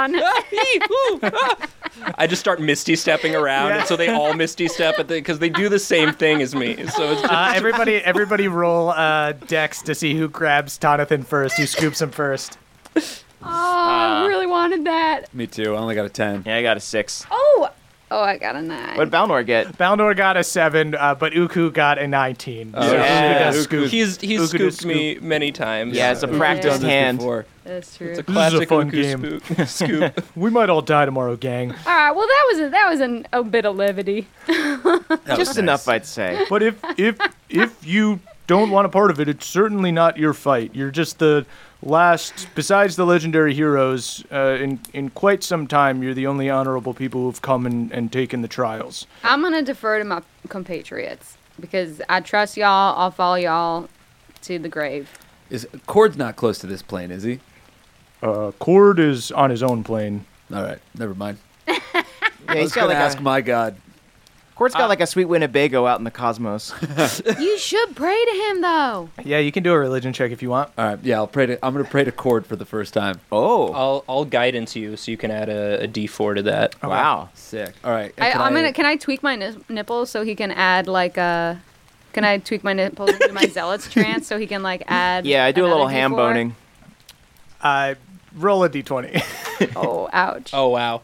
Speaker 3: I just start misty stepping around, and so they all misty step because they do the same thing as me. So it's just,
Speaker 2: Everybody roll dex to see who grabs Jonathan first, who scoops him first.
Speaker 4: Oh, I really wanted that.
Speaker 6: Me too. I only got a 10.
Speaker 5: Yeah, I got a 6.
Speaker 4: Oh, I got a 9.
Speaker 5: What did Balnor get?
Speaker 2: Balnor got a 7, but Uku got a 19.
Speaker 6: Oh,
Speaker 2: So
Speaker 5: yeah.
Speaker 2: Uku got
Speaker 6: Uku.
Speaker 2: scooped.
Speaker 3: he's
Speaker 2: Uku
Speaker 3: scooped
Speaker 2: just
Speaker 3: me many times.
Speaker 5: Yeah, it's a
Speaker 6: We've
Speaker 5: practiced
Speaker 6: done this
Speaker 5: hand.
Speaker 6: before.
Speaker 4: That's true.
Speaker 3: It's a
Speaker 2: This is a
Speaker 3: classic
Speaker 2: fun
Speaker 3: Uku
Speaker 2: game.
Speaker 3: scoop.
Speaker 2: We might all die tomorrow, gang.
Speaker 4: All right, well, that was a bit of levity.
Speaker 6: That was
Speaker 5: Just
Speaker 6: nice.
Speaker 5: enough, I'd say.
Speaker 2: But if you don't want a part of it, it's certainly not your fight. You're just the last, besides the legendary heroes, in quite some time, you're the only honorable people who've come and taken the trials.
Speaker 4: I'm going to defer to my compatriots because I trust y'all. I'll follow y'all to the grave.
Speaker 6: Cord's not close to this plane, is he?
Speaker 2: Cord is on his own plane.
Speaker 6: All right, never mind.
Speaker 5: Yeah,
Speaker 6: I
Speaker 5: he's
Speaker 6: was
Speaker 5: got
Speaker 6: gonna
Speaker 5: like
Speaker 6: ask
Speaker 5: a
Speaker 6: my god.
Speaker 5: Court's got like a sweet Winnebago out in the cosmos.
Speaker 4: You should pray to him, though.
Speaker 2: Yeah, you can do a religion check if you want.
Speaker 6: All right, yeah, I'm gonna pray to Cord for the first time.
Speaker 5: Oh,
Speaker 3: I'll guidance you, so you can add a D4 to that.
Speaker 5: wow.
Speaker 6: Sick. All right. and
Speaker 4: Can I tweak my nipples so he can add like a? Can I tweak my nipples into my zealot's trance so he can like add?
Speaker 5: Yeah, I do a little
Speaker 4: another
Speaker 5: ham
Speaker 4: D4?
Speaker 5: boning.
Speaker 2: Roll a d20.
Speaker 4: Oh, ouch.
Speaker 3: Oh wow.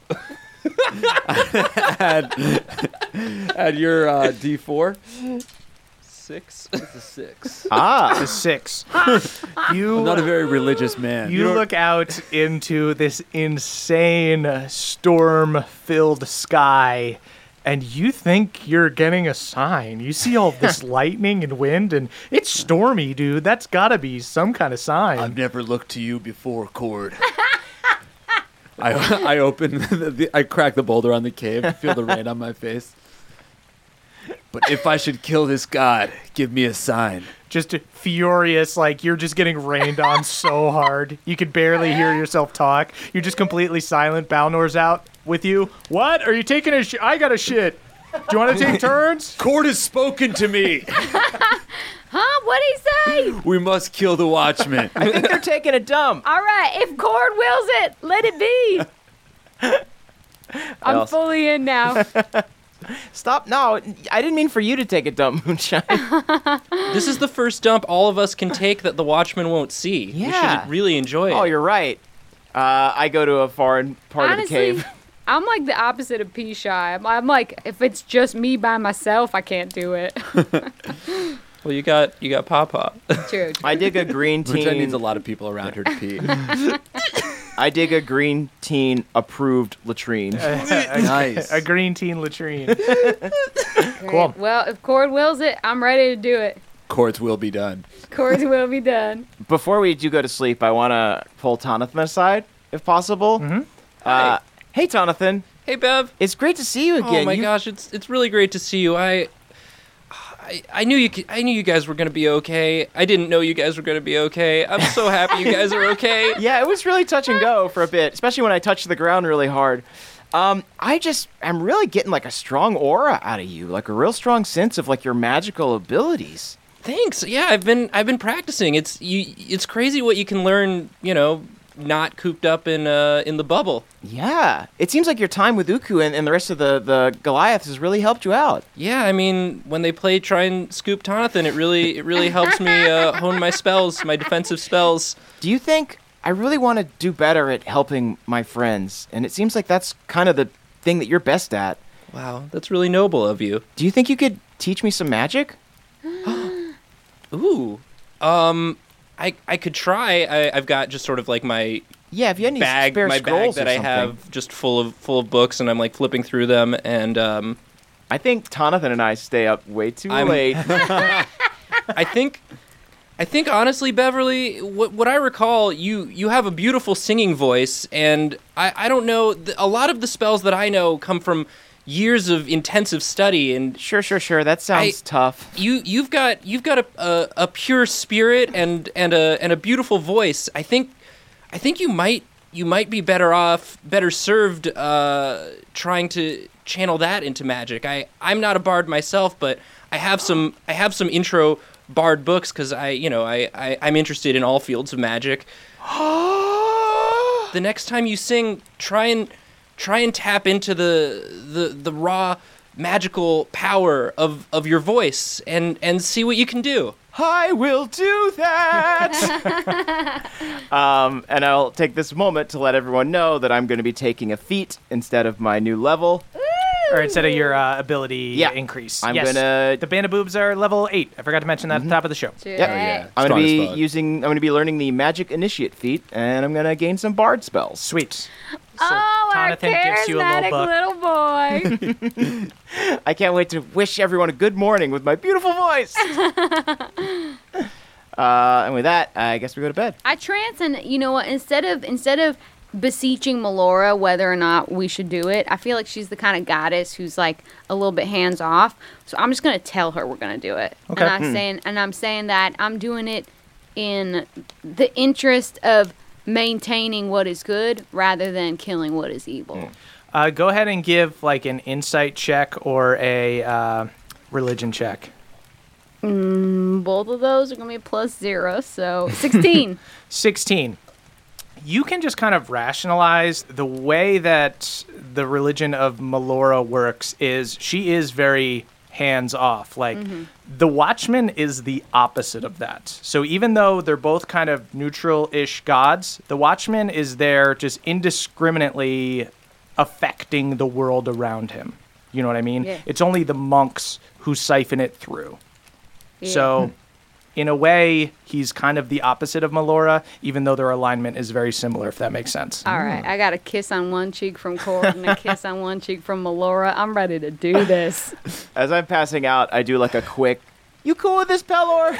Speaker 6: add your D4.
Speaker 3: 6.
Speaker 6: It's a 6.
Speaker 5: Ah,
Speaker 2: A 6.
Speaker 6: I'm
Speaker 2: You
Speaker 6: not a very religious man.
Speaker 2: You look out into this insane storm-filled sky, and you think you're getting a sign. You see all this lightning and wind, and it's stormy, dude. That's gotta be some kind of sign.
Speaker 6: I've never looked to you before, Cord. I open, I crack the boulder on the cave, feel the rain on my face. But if I should kill this god, give me a sign.
Speaker 2: Just furious, like you're just getting rained on so hard. You can barely hear yourself talk. You're just completely silent. Balnor's out with you. What? Are you taking a shit? I got a shit. Do you want to take turns?
Speaker 6: Cord has spoken to me.
Speaker 4: Huh? What'd he say?
Speaker 6: We must kill the Watchman.
Speaker 5: I think they're taking a dump.
Speaker 4: All right, if Cord wills it, let it be. I'm
Speaker 5: else?
Speaker 4: fully in now.
Speaker 5: Stop. No, I didn't mean for you to take a dump, Moonshine.
Speaker 3: This is the first dump all of us can take that the Watchman won't see. We
Speaker 5: Yeah.
Speaker 3: should really enjoy it.
Speaker 5: Oh, you're right. I go to a foreign part
Speaker 4: Honestly,
Speaker 5: of the cave.
Speaker 4: I'm like the opposite of pea shy. I'm like, if it's just me by myself, I can't do it.
Speaker 3: Well, you got Papa.
Speaker 4: True.
Speaker 5: I dig a green
Speaker 6: Moonshine needs a
Speaker 5: teen.
Speaker 6: lot of people around her to pee.
Speaker 5: I dig a green teen approved latrine.
Speaker 6: Nice.
Speaker 2: A green teen latrine.
Speaker 4: Great.
Speaker 2: Cool.
Speaker 4: Well, if Cord wills it, I'm ready to do it.
Speaker 6: Cords will be done.
Speaker 4: Cords will be done.
Speaker 5: Before we do go to sleep, I want to pull Tonathan aside, if possible.
Speaker 3: Hi.
Speaker 5: Hey, Tonathan.
Speaker 3: Hey, Bev.
Speaker 5: It's great to see you again.
Speaker 3: Oh my
Speaker 5: You-
Speaker 3: gosh, it's really great to see you. I knew you guys were gonna be okay. I didn't know you guys were gonna be okay. I'm so happy you guys are okay.
Speaker 5: Yeah, it was really touch and go for a bit, especially when I touched the ground really hard. I'm really getting like a strong aura out of you, like a real strong sense of like your magical abilities.
Speaker 3: Thanks. Yeah, I've been practicing. It's crazy what you can learn. Not cooped up in the bubble.
Speaker 5: Yeah, it seems like your time with Uku and the rest of the Goliaths has really helped you out.
Speaker 3: Yeah, I mean, when they play Try and Scoop Tonathan, it really helps me hone my spells, my defensive spells.
Speaker 5: Do you think I really want to do better at helping my friends? And it seems like that's kind of the thing that you're best at.
Speaker 3: Wow, that's really noble of you.
Speaker 5: Do you think you could teach me some magic?
Speaker 3: Ooh. I could try. I've got just sort of like my
Speaker 5: Yeah, if you had any
Speaker 3: bag,
Speaker 5: spare
Speaker 3: my
Speaker 5: scrolls
Speaker 3: bag that
Speaker 5: or
Speaker 3: I
Speaker 5: something.
Speaker 3: have just full of books, and I'm like flipping through them, and
Speaker 5: I think Tonathan and I stay up way too
Speaker 3: I'm-
Speaker 5: late.
Speaker 3: I think honestly, Beverly, what I recall, you have a beautiful singing voice, and I don't know, a lot of the spells that I know come from years of intensive study, and
Speaker 5: Sure. That sounds tough.
Speaker 3: you've got a pure spirit and a beautiful voice. I think you might be better served trying to channel that into magic. I'm not a bard myself, but I have some intro bard books because I'm interested in all fields of magic. The next time you sing, try and tap into the raw magical power of your voice and see what you can do.
Speaker 5: I will do that. And I'll take this moment to let everyone know that I'm going to be taking a feat instead of my new level.
Speaker 2: Or instead of your ability
Speaker 5: Yeah.
Speaker 2: increase.
Speaker 5: I'm
Speaker 2: Yes.
Speaker 5: gonna-
Speaker 2: The Band of Boobs are level 8. I forgot to mention that at the top of the show.
Speaker 5: Yep.
Speaker 6: yeah.
Speaker 5: I'm
Speaker 6: Strong
Speaker 5: going
Speaker 6: as fuck.
Speaker 5: I'm going to be learning the Magic Initiate feat, and I'm going to gain some bard spells.
Speaker 2: Sweet. So
Speaker 4: Oh, our
Speaker 2: Tonathan gives you a little
Speaker 4: charismatic
Speaker 2: book.
Speaker 4: little boy.
Speaker 5: I can't wait to wish everyone a good morning with my beautiful voice. And with that, I guess we go to bed.
Speaker 4: I trance, and you know what? Instead of beseeching Melora whether or not we should do it, I feel like she's the kind of goddess who's like a little bit hands off. So I'm just gonna tell her we're gonna do it.
Speaker 2: Okay.
Speaker 4: And I'm saying that I'm doing it in the interest of maintaining what is good rather than killing what is evil.
Speaker 2: Go ahead and give like an insight check or a religion check.
Speaker 4: Both of those are gonna be +0, so 16.
Speaker 2: 16. You can just kind of rationalize the way that the religion of Melora works is she is very hands off. Like the Watchman is the opposite of that. So even though they're both kind of neutral-ish gods, the Watchman is there just indiscriminately affecting the world around him. You know what I mean?
Speaker 4: Yeah.
Speaker 2: It's only the monks who siphon it through.
Speaker 4: Yeah.
Speaker 2: So, in a way, he's kind of the opposite of Melora, even though their alignment is very similar, if that makes sense.
Speaker 4: All right, I got a kiss on one cheek from Cord and a kiss on one cheek from Melora. I'm ready to do this.
Speaker 5: As I'm passing out, I do like a quick, "You cool with this, Pelor?"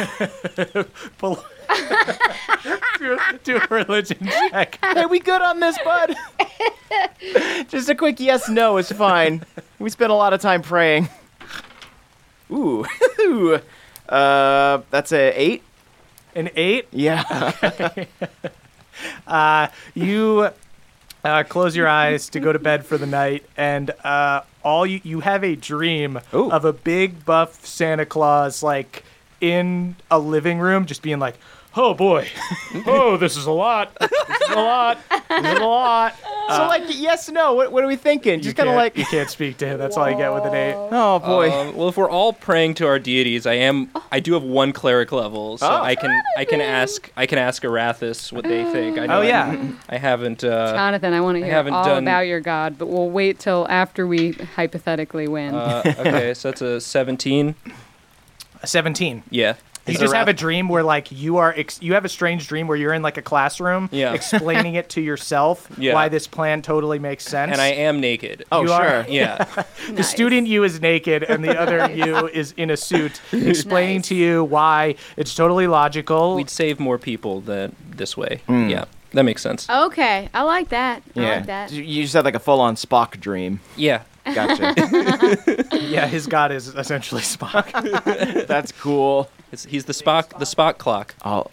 Speaker 2: Do a religion check.
Speaker 5: Hey, we good on this, bud? Just a quick yes, no is fine. We spent a lot of time praying. Ooh. That's a 8.
Speaker 2: An 8.
Speaker 5: Yeah.
Speaker 2: close your eyes to go to bed for the night, and all you have a dream
Speaker 5: Ooh.
Speaker 2: of a big buff Santa Claus like in a living room, just being like, "Oh boy, oh this is a lot, this is a lot, this is a lot."
Speaker 5: So like, yes, no. What are we thinking? Just kind of like,
Speaker 2: you can't speak to him. That's all you get with an 8.
Speaker 5: oh boy.
Speaker 3: Well, if we're all praying to our deities, I do have 1 cleric level, so
Speaker 5: Oh.
Speaker 3: I can ask Arathis what they think. I know
Speaker 2: Oh yeah.
Speaker 3: I haven't.
Speaker 4: Jonathan, I want to hear
Speaker 3: haven't
Speaker 4: all
Speaker 3: done-
Speaker 4: about your god, but we'll wait till after we hypothetically win.
Speaker 3: Okay, so that's a 17.
Speaker 2: 17.
Speaker 3: Yeah.
Speaker 2: You
Speaker 5: Is
Speaker 2: just
Speaker 5: Arath-
Speaker 2: have a dream where like you have a strange dream where you're in like a classroom
Speaker 3: Yeah.
Speaker 2: explaining it to yourself
Speaker 3: Yeah.
Speaker 2: why this plan totally makes sense.
Speaker 3: And I am naked.
Speaker 5: Oh,
Speaker 2: you
Speaker 5: sure.
Speaker 2: are-
Speaker 3: Yeah.
Speaker 2: The student you is naked and the other you is in a suit explaining
Speaker 4: Nice.
Speaker 2: to you why it's totally logical.
Speaker 3: We'd save more people than this way. Yeah. That makes sense.
Speaker 4: Okay, I like that. I
Speaker 5: Yeah.
Speaker 4: like that.
Speaker 5: You just had like a full-on Spock dream.
Speaker 3: Yeah.
Speaker 5: Gotcha.
Speaker 2: Yeah, his god is essentially Spock.
Speaker 5: That's cool.
Speaker 3: He's the Spock clock.
Speaker 5: Oh,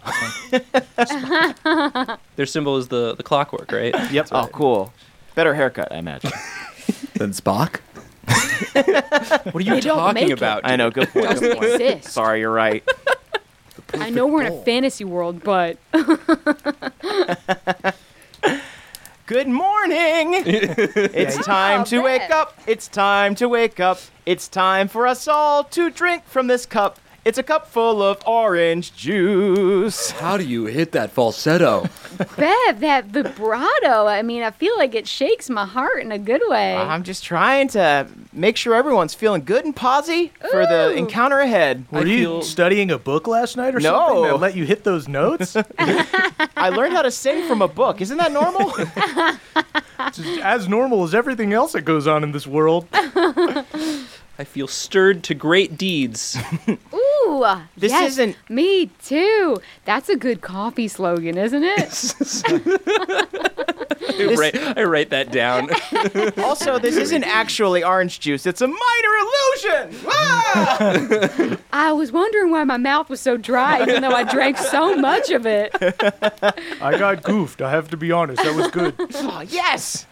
Speaker 3: Their symbol is the clockwork, right?
Speaker 2: Yep.
Speaker 5: oh, cool. Better haircut, I imagine.
Speaker 6: Then Spock?
Speaker 3: What are you
Speaker 4: They don't
Speaker 3: talking
Speaker 4: make it.
Speaker 3: about?
Speaker 5: I know. Good point.
Speaker 4: Doesn't
Speaker 5: Good point.
Speaker 4: exist.
Speaker 5: Sorry, you're right.
Speaker 4: I know we're in a fantasy world, but
Speaker 5: Good morning. It's time to wake up. It's time to wake up. It's time for us all to drink from this cup. It's a cup full of orange juice.
Speaker 6: How do you hit that falsetto?
Speaker 4: Bev, that vibrato, I mean, I feel like it shakes my heart in a good way.
Speaker 5: I'm just trying to make sure everyone's feeling good and posy for the
Speaker 4: Ooh.
Speaker 5: encounter ahead.
Speaker 2: Were you studying a book last night or
Speaker 5: No.
Speaker 2: something that let you hit those notes?
Speaker 5: I learned how to sing from a book. Isn't that normal?
Speaker 2: It's just as normal as everything else that goes on in this world.
Speaker 3: I feel stirred to great deeds.
Speaker 4: Ooh,
Speaker 5: This
Speaker 4: yes,
Speaker 5: isn't-
Speaker 4: me too. That's a good coffee slogan, isn't it?
Speaker 3: I write that down.
Speaker 5: Also, this isn't actually orange juice. It's a minor illusion. Ah!
Speaker 4: I was wondering why my mouth was so dry, even though I drank so much of it.
Speaker 2: I got goofed. I have to be honest. That was good.
Speaker 5: Oh, yes.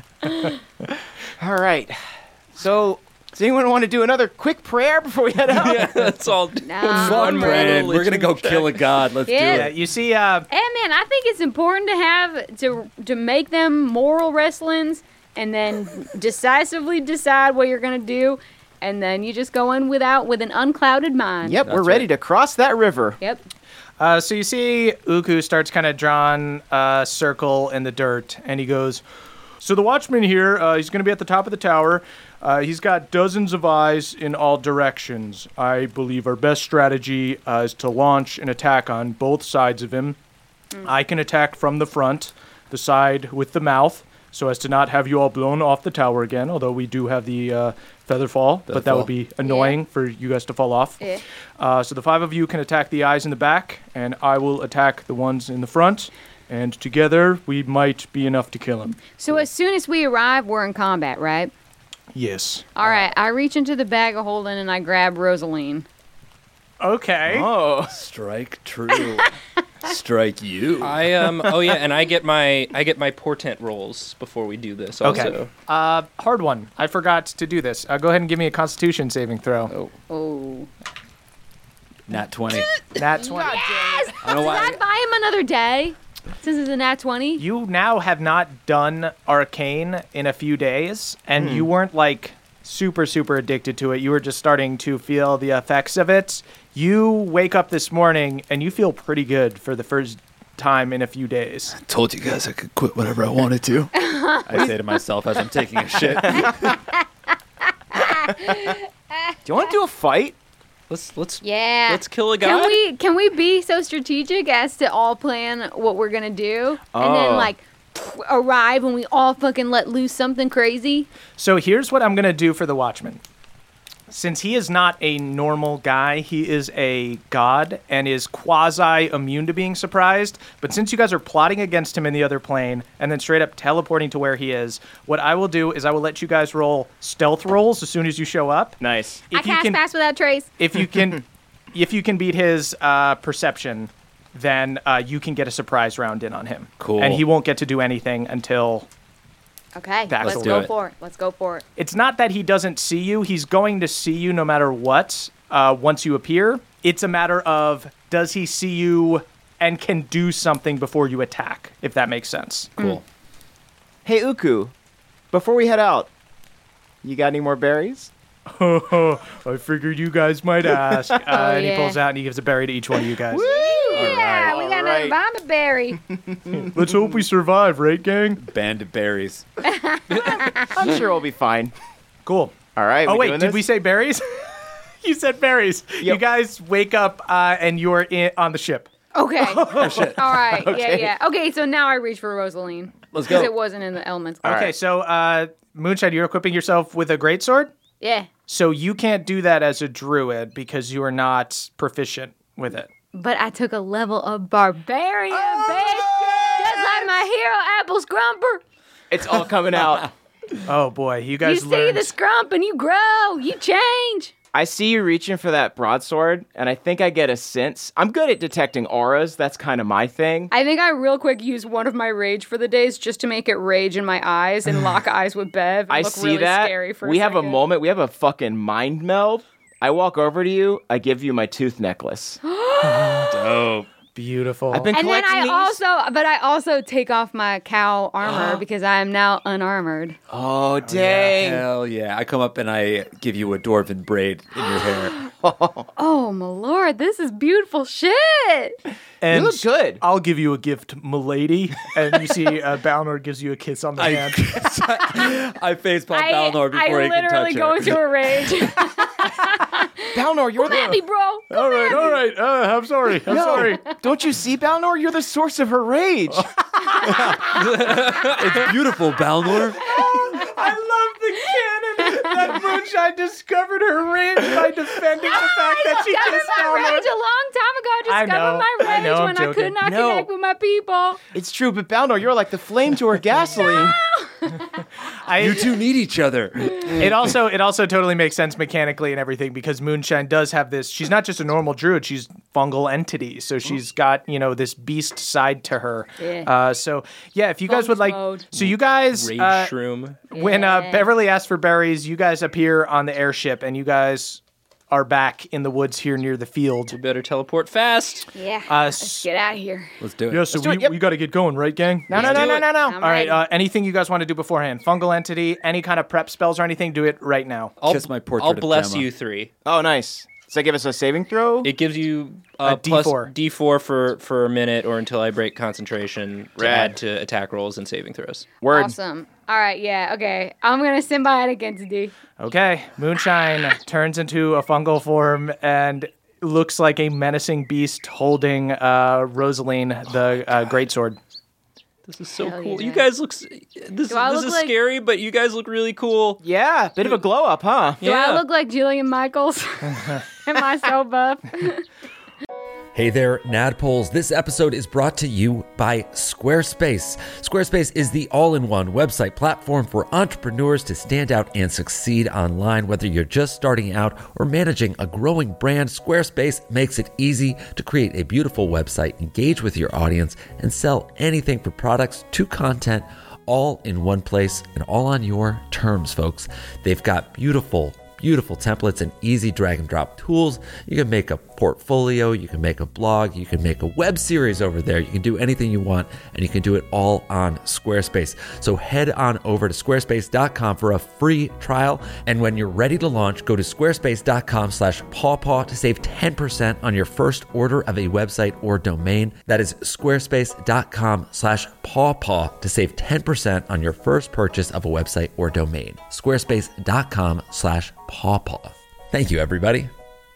Speaker 5: All right. So, does anyone want to do another quick prayer before we head out?
Speaker 3: Yeah, that's all.
Speaker 4: Nah,
Speaker 3: One
Speaker 4: I'm
Speaker 3: more
Speaker 4: ready.
Speaker 6: Brandon, we're gonna go kill a god. Let's
Speaker 4: Yeah.
Speaker 6: do
Speaker 2: Yeah,
Speaker 6: it.
Speaker 2: you see,
Speaker 4: Hey man, I think it's important to have to make them moral wrestlings and then decisively decide what you're gonna do, and then you just go in with an unclouded mind.
Speaker 5: Yep, we're
Speaker 6: That's
Speaker 5: ready
Speaker 6: right.
Speaker 5: to cross that river.
Speaker 4: Yep.
Speaker 2: so you see Uku starts kind of drawing a circle in the dirt, and he goes, "So the watchman here, he's going to be at the top of the tower. He's got dozens of eyes in all directions. I believe our best strategy is to launch an attack on both sides of him. I can attack from the front, the side with the mouth, so as to not have you all blown off the tower again, although we do have the feather fall, but that
Speaker 6: fall.
Speaker 2: would be annoying for you guys to fall off.
Speaker 4: Yeah.
Speaker 2: So the 5 of you can attack the eyes in the back, and I will attack the ones in the front, and together we might be enough to kill him."
Speaker 4: So as soon as we arrive, we're in combat, right?
Speaker 2: Yes.
Speaker 4: All right. I reach into the bag of holding and I grab Rosaline.
Speaker 2: Okay.
Speaker 5: Oh,
Speaker 6: Strike true. Strike you.
Speaker 3: I Oh yeah, and I get my portent rolls before we do this. Also.
Speaker 2: Okay. Hard one. I forgot to do this. Go ahead and give me a Constitution saving throw.
Speaker 4: Oh.
Speaker 6: Nat 20.
Speaker 2: Nat 20.
Speaker 4: Yes!
Speaker 6: I don't know
Speaker 4: Does
Speaker 6: why.
Speaker 4: that buy him another day? Since it's a nat 20?
Speaker 2: You now have not done Arcane in a few days, and you weren't like super addicted to it. You were just starting to feel the effects of it. You wake up this morning and you feel pretty good for the first time in a few days.
Speaker 6: Told you guys I could quit whenever I wanted to. I say to myself as I'm taking a shit.
Speaker 5: do you want to do a fight?
Speaker 3: Let's
Speaker 4: Yeah.
Speaker 3: let's kill a god.
Speaker 4: Can we be so strategic as to all plan what we're gonna do, and then
Speaker 5: Oh.
Speaker 4: like arrive when we all fucking let loose something crazy?
Speaker 2: So here's what I'm going to do for the Watchman. Since he is not a normal guy, he is a god and is quasi-immune to being surprised. But since you guys are plotting against him in the other plane and then straight up teleporting to where he is, what I will do is I will let you guys roll stealth rolls as soon as you show up.
Speaker 5: Nice.
Speaker 4: I cast fast without trace.
Speaker 2: If you can, if you can beat his perception, then you can get a surprise round in on him.
Speaker 6: Cool.
Speaker 2: And he won't get to do anything until
Speaker 4: Okay,
Speaker 2: Back
Speaker 4: let's
Speaker 2: to
Speaker 4: go
Speaker 3: it.
Speaker 4: for it. Let's go for it.
Speaker 2: It's not that he doesn't see you. He's going to see you no matter what once you appear. It's a matter of, does he see you and can do something before you attack, if that makes sense.
Speaker 6: Cool.
Speaker 5: Hey, Uku, before we head out, you got any more berries?
Speaker 2: I figured you guys might ask. And he
Speaker 4: yeah.
Speaker 2: pulls out and he gives a berry to each one of you guys.
Speaker 4: Yeah, we got
Speaker 5: right.
Speaker 4: a vomit berry.
Speaker 2: Let's hope we survive, right, gang?
Speaker 6: Band of berries.
Speaker 5: I'm sure we'll be fine.
Speaker 2: Cool.
Speaker 5: All right.
Speaker 2: Oh,
Speaker 5: we
Speaker 2: wait,
Speaker 5: doing
Speaker 2: did
Speaker 5: this?
Speaker 2: we say berries? You said berries. You guys wake up and you're on the ship.
Speaker 4: Okay.
Speaker 6: Oh, shit.
Speaker 4: All right. Yeah. Okay, so now I reach for Rosaline.
Speaker 6: Let's
Speaker 4: Because
Speaker 6: go.
Speaker 4: it wasn't in the elements.
Speaker 5: All
Speaker 2: Okay,
Speaker 5: right.
Speaker 2: so Moonshine, you're equipping yourself with a greatsword?
Speaker 4: Yeah.
Speaker 2: So you can't do that as a druid because you are not proficient with it.
Speaker 4: But I took a level of barbarian, bitch. Just like my hero, Apple Scrumper.
Speaker 5: It's all coming out.
Speaker 2: Oh boy, you
Speaker 4: You
Speaker 2: guys
Speaker 4: see
Speaker 2: learned.
Speaker 4: the scrump and you grow. You change.
Speaker 5: I see you reaching for that broadsword, and I think I get a sense. I'm good at detecting auras. That's kind of my thing.
Speaker 4: I think I real quick used one of my rage for the days just to make it rage in my eyes and lock eyes with Bev and
Speaker 5: I
Speaker 4: look
Speaker 5: see
Speaker 4: really
Speaker 5: that.
Speaker 4: scary for
Speaker 5: We
Speaker 4: a
Speaker 5: have a
Speaker 4: second.
Speaker 5: moment. We have a fucking mind meld. I walk over to you. I give you my tooth necklace.
Speaker 6: Dope.
Speaker 2: Beautiful.
Speaker 5: I've been
Speaker 4: And then
Speaker 5: collecting these.
Speaker 4: I also take off my cow armor because I am now unarmored.
Speaker 5: Oh, dang.
Speaker 6: Hell yeah. I come up and I give you a dwarven braid in your hair.
Speaker 4: Oh my lord, this is beautiful shit.
Speaker 2: and
Speaker 5: You look good.
Speaker 2: I'll give you a gift, milady. And you see Balnor gives you a kiss on the hand.
Speaker 6: I face palm Balnor before
Speaker 4: I
Speaker 6: he can
Speaker 4: literally
Speaker 6: touch
Speaker 4: go
Speaker 6: her.
Speaker 4: into a rage.
Speaker 5: Balnor, you're
Speaker 4: Come at me,
Speaker 5: the...
Speaker 4: bro.
Speaker 2: All right. I'm sorry. I'm sorry.
Speaker 5: Don't you see, Balnor? You're the source of her rage.
Speaker 6: It's beautiful, Balnor.
Speaker 2: I love the canon that Moonshine discovered her rage by defending the fact that she
Speaker 4: Discovered
Speaker 2: kissed
Speaker 4: my
Speaker 2: Balnor.
Speaker 4: rage a long time ago. I
Speaker 2: I
Speaker 4: discovered
Speaker 2: know,
Speaker 4: my
Speaker 2: I
Speaker 4: rage
Speaker 2: know, I'm
Speaker 4: when I
Speaker 2: joking.
Speaker 4: could not
Speaker 5: No.
Speaker 4: connect with my people.
Speaker 5: It's true, but Balnor, you're like the flame to her gasoline.
Speaker 6: You two need each other.
Speaker 2: It also totally makes sense mechanically and everything because Moonshine does have this. She's not just a normal druid; she's fungal entity. So she's got this beast side to her.
Speaker 4: Yeah.
Speaker 2: So yeah, if you guys would
Speaker 4: Fungus
Speaker 2: like,
Speaker 4: mode.
Speaker 2: so you guys
Speaker 3: Rage shroom.
Speaker 2: when
Speaker 4: Yeah.
Speaker 2: Beverly asked for berries, you guys appear on the airship and you guys are back in the woods here near the field.
Speaker 3: You better teleport fast.
Speaker 4: Yeah.
Speaker 2: Uh,
Speaker 4: Let's get out of here.
Speaker 6: Let's do it.
Speaker 2: Yeah, so
Speaker 5: do it, yep.
Speaker 2: we got to get going, right, gang?
Speaker 5: No.
Speaker 4: I'm
Speaker 2: All right.
Speaker 4: ready.
Speaker 2: Anything you guys want to do beforehand? Fungal entity, any kind of prep spells or anything? Do it right now.
Speaker 6: Kiss my portrait
Speaker 3: I'll
Speaker 6: of
Speaker 3: bless
Speaker 6: Gemma.
Speaker 3: you 3.
Speaker 5: Oh, nice. Does that give us a saving throw?
Speaker 3: It gives you
Speaker 2: A
Speaker 3: plus
Speaker 2: D4.
Speaker 3: D4 for a minute or until I break concentration to
Speaker 5: Rad.
Speaker 3: add to attack rolls and saving throws.
Speaker 5: Word.
Speaker 4: Awesome. All right. Yeah. Okay. I'm gonna symbiotic entity.
Speaker 2: Okay, Moonshine turns into a fungal form and looks like a menacing beast holding Rosaline, the greatsword.
Speaker 3: This is so
Speaker 4: Hell
Speaker 3: cool.
Speaker 4: yeah.
Speaker 3: You guys look. This
Speaker 4: I
Speaker 3: is
Speaker 4: look like-
Speaker 3: scary, but you guys look really cool.
Speaker 5: Yeah, bit of a glow up, huh?
Speaker 4: Do I look like Jillian Michaels? Am I so buff?
Speaker 7: Hey there, Nadpoles. This episode is brought to you by Squarespace. Squarespace is the all-in-one website platform for entrepreneurs to stand out and succeed online. Whether you're just starting out or managing a growing brand, Squarespace makes it easy to create a beautiful website, engage with your audience, and sell anything from products to content all in one place and all on your terms, folks. They've got beautiful templates and easy drag and drop tools. You can make a portfolio, you can make a blog, you can make a web series over there. You can do anything you want, and you can do it all on Squarespace. So head on over to squarespace.com for a free trial. And when you're ready to launch, go to squarespace.com/pawpaw to save 10% on your first order of a website or domain. That is squarespace.com/pawpaw to save 10% on your first purchase of a website or domain. Squarespace.com/pawpaw. Thank you, everybody.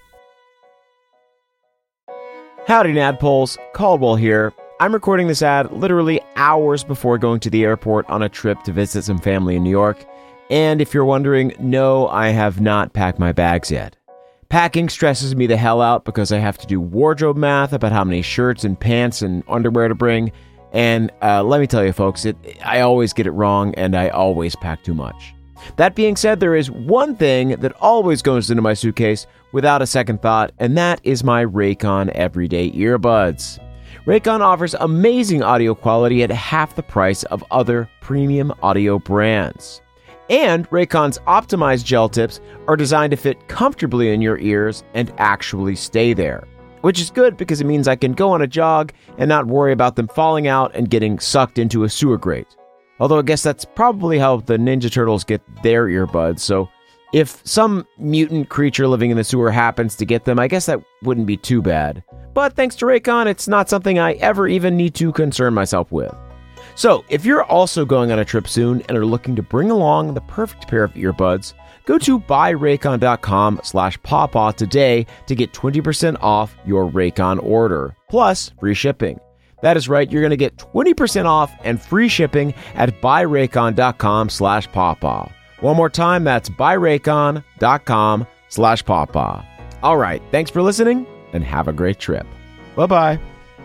Speaker 5: Howdy, Nadpoles. Caldwell here. I'm recording this ad literally hours before going to the airport on a trip to visit some family in New York. And if you're wondering, no, I have not packed my bags yet. Packing stresses me the hell out because I have to do wardrobe math about how many shirts and pants and underwear to bring. And let me tell you, folks, I always get it wrong and I always pack too much. That being said, there is one thing that always goes into my suitcase without a second thought, and that is my Raycon Everyday Earbuds.
Speaker 8: Raycon offers amazing audio quality at half the price of other premium audio brands. And Raycon's optimized gel tips are designed to fit comfortably in your ears and actually stay there. Which is good because it means I can go on a jog and not worry about them falling out and getting sucked into a sewer grate. Although I guess that's probably how the Ninja Turtles get their earbuds, so if some mutant creature living in the sewer happens to get them, I guess that wouldn't be too bad. But thanks to Raycon, it's not something I ever even need to concern myself with. So, if you're also going on a trip soon and are looking to bring along the perfect pair of earbuds, go to buyraycon.com/pawpaw today to get 20% off your Raycon order, plus free shipping. That is right, you're going to get 20% off and free shipping at buyraycon.com/pawpaw. One more time, that's buyraycon.com/pawpaw. All right, thanks for listening and have a great trip. Bye-bye.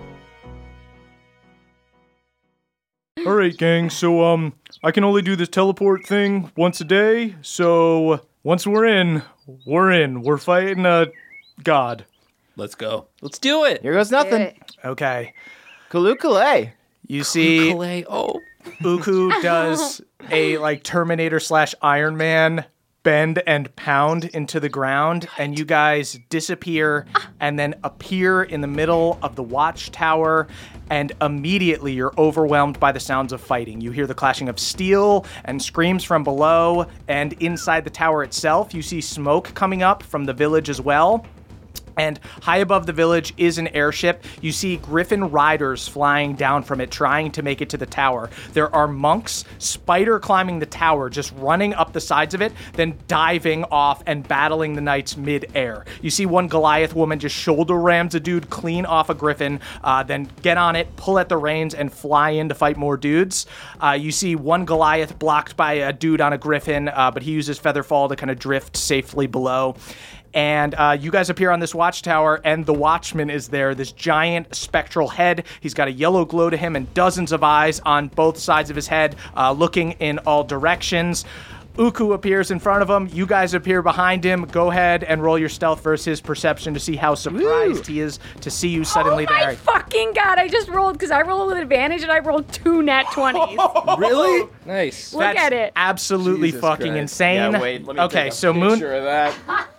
Speaker 2: All right, gang. So, I can only do this teleport thing once a day. So, once we're in. We're fighting a god.
Speaker 6: Let's go.
Speaker 3: Let's do it.
Speaker 5: Here goes nothing.
Speaker 2: Okay.
Speaker 5: Kalukale.
Speaker 2: You see,
Speaker 3: Clay. Oh.
Speaker 2: Uku does a Terminator / Iron Man bend and pound into the ground, and you guys disappear and then appear in the middle of the watchtower, and immediately you're overwhelmed by the sounds of fighting. You hear the clashing of steel and screams from below, and inside the tower itself, you see smoke coming up from the village as well. And high above the village is an airship. You see Griffin riders flying down from it, trying to make it to the tower. There are monks spider climbing the tower, just running up the sides of it, then diving off and battling the knights mid-air. You see one Goliath woman just shoulder rams a dude clean off a Griffin, then get on it, pull at the reins, and fly in to fight more dudes. You see one Goliath blocked by a dude on a Griffin, but he uses Featherfall to kind of drift safely below. And you guys appear on this watchtower, and the Watchman is there, this giant spectral head. He's got a yellow glow to him and dozens of eyes on both sides of his head, looking in all directions. Uku appears in front of him. You guys appear behind him. Go ahead and roll your stealth versus his perception to see how surprised he is to see you suddenly
Speaker 4: Oh my
Speaker 2: there.
Speaker 4: fucking god, I just rolled, because I rolled with advantage, and I rolled 2 nat 20s.
Speaker 6: Really?
Speaker 3: Nice.
Speaker 4: Look at it.
Speaker 2: Absolutely
Speaker 5: Jesus
Speaker 2: fucking
Speaker 5: Christ.
Speaker 2: insane.
Speaker 5: Yeah, wait, let me
Speaker 2: okay,
Speaker 5: take a
Speaker 2: so
Speaker 5: picture of that.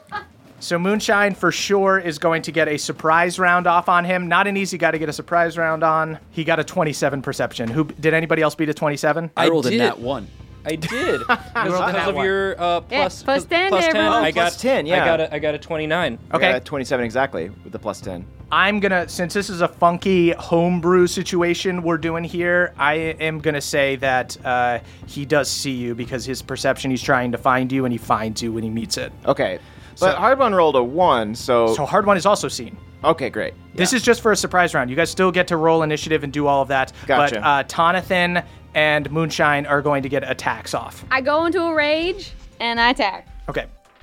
Speaker 2: So Moonshine for sure is going to get a surprise round off on him. Not an easy guy to get a surprise round on. He got a 27 perception. Did anybody else beat a 27?
Speaker 6: I rolled a
Speaker 3: did.
Speaker 6: nat 1.
Speaker 3: I did. Because
Speaker 2: that
Speaker 3: of
Speaker 2: one.
Speaker 3: your plus
Speaker 4: 10 to
Speaker 3: plus 10.
Speaker 4: everyone.
Speaker 3: I got
Speaker 5: Plus 10, yeah.
Speaker 3: I got a 29.
Speaker 2: Okay.
Speaker 5: Yeah, 27 exactly with the plus 10.
Speaker 2: I'm gonna, since this is a funky homebrew situation we're doing here, I am gonna say that he does see you because his perception, he's trying to find you, and he finds you when he meets it.
Speaker 5: Okay. But
Speaker 2: So-
Speaker 5: Hard One rolled a 1, so...
Speaker 2: So Hard One is also seen.
Speaker 5: Okay, great.
Speaker 2: This is just for a surprise round. You guys still get to roll initiative and do all of that.
Speaker 5: Gotcha.
Speaker 2: But Tonathan and Moonshine are going to get attacks off.
Speaker 4: I go into a rage, and I attack.
Speaker 2: Okay.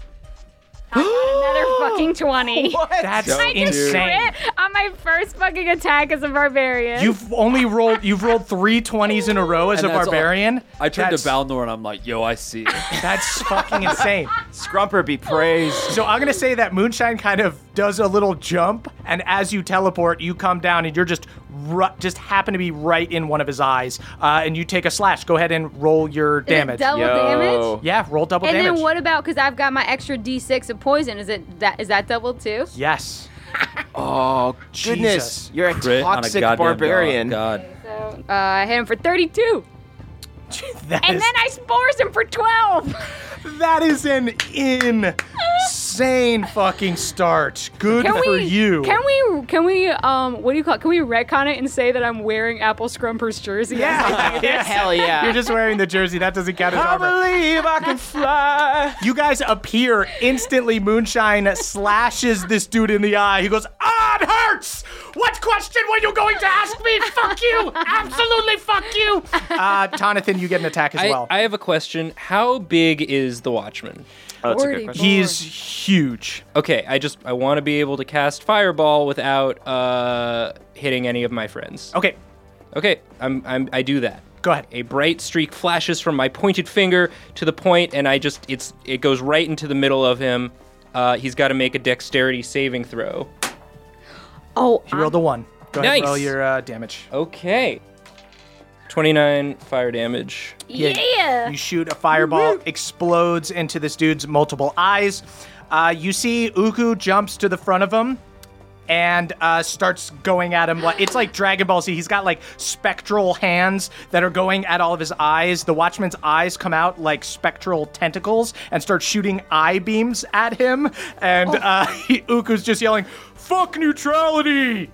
Speaker 4: I got another fucking 20.
Speaker 2: That's
Speaker 4: I just
Speaker 2: insane.
Speaker 4: crit on my first fucking attack as a barbarian.
Speaker 2: You've rolled 3 20s in a row as
Speaker 6: And
Speaker 2: a
Speaker 6: that's all-
Speaker 2: barbarian.
Speaker 6: I turned
Speaker 2: That's-
Speaker 6: to Balnor and I'm like, yo, I see it.
Speaker 2: That's fucking insane.
Speaker 5: Scrumper be praised.
Speaker 2: So I'm gonna say that Moonshine kind of does a little jump, and as you teleport, you come down, and you're just happen to be right in one of his eyes, and you take a slash. Go ahead and roll your
Speaker 4: Is
Speaker 2: damage.
Speaker 4: it double damage?
Speaker 2: Yeah, roll double
Speaker 4: And
Speaker 2: damage.
Speaker 4: then what about, because I've got my extra d6 of poison, is that double too?
Speaker 2: Yes.
Speaker 5: Oh, goodness.
Speaker 2: Jesus.
Speaker 5: You're a
Speaker 6: Crit on a
Speaker 5: toxic
Speaker 6: goddamn
Speaker 5: barbarian.
Speaker 6: God.
Speaker 4: So I hit him for 32.
Speaker 2: That
Speaker 4: And
Speaker 2: is-
Speaker 4: then I spores him for 12.
Speaker 2: that is an insane fucking start. Good for you.
Speaker 4: Can we what do you call it? Can we retcon it and say that I'm wearing Apple Scrumper's jersey?
Speaker 2: Yeah. Yes.
Speaker 5: Hell yeah.
Speaker 2: You're just wearing the jersey. That doesn't count as
Speaker 5: I
Speaker 2: armor.
Speaker 5: believe I can fly.
Speaker 2: You guys appear instantly. Moonshine slashes this dude in the eye. He goes, "Ah, it hurts! What question were you going to ask me? Fuck you! Absolutely fuck you!" Tonathan, you get an attack as well.
Speaker 3: I have a question. How big is the Watchman?
Speaker 5: Oh, that's a
Speaker 4: 40
Speaker 5: good question.
Speaker 2: He's huge.
Speaker 3: Okay, I want to be able to cast Fireball without hitting any of my friends.
Speaker 2: Okay,
Speaker 3: Okay, I do that.
Speaker 2: go ahead.
Speaker 3: A bright streak flashes from my pointed finger to the point, and it goes right into the middle of him. He's got to make a dexterity saving throw.
Speaker 4: Oh,
Speaker 2: He rolled a 1. Go ahead and
Speaker 3: Nice.
Speaker 2: roll your damage.
Speaker 3: Okay. 29 fire damage.
Speaker 4: Yeah.
Speaker 2: You shoot a fireball, explodes into this dude's multiple eyes. You see Uku jumps to the front of him and starts going at him. It's like Dragon Ball Z. He's got like spectral hands that are going at all of his eyes. The Watchman's eyes come out like spectral tentacles and start shooting eye beams at him. And Uku's just yelling, "Fuck neutrality!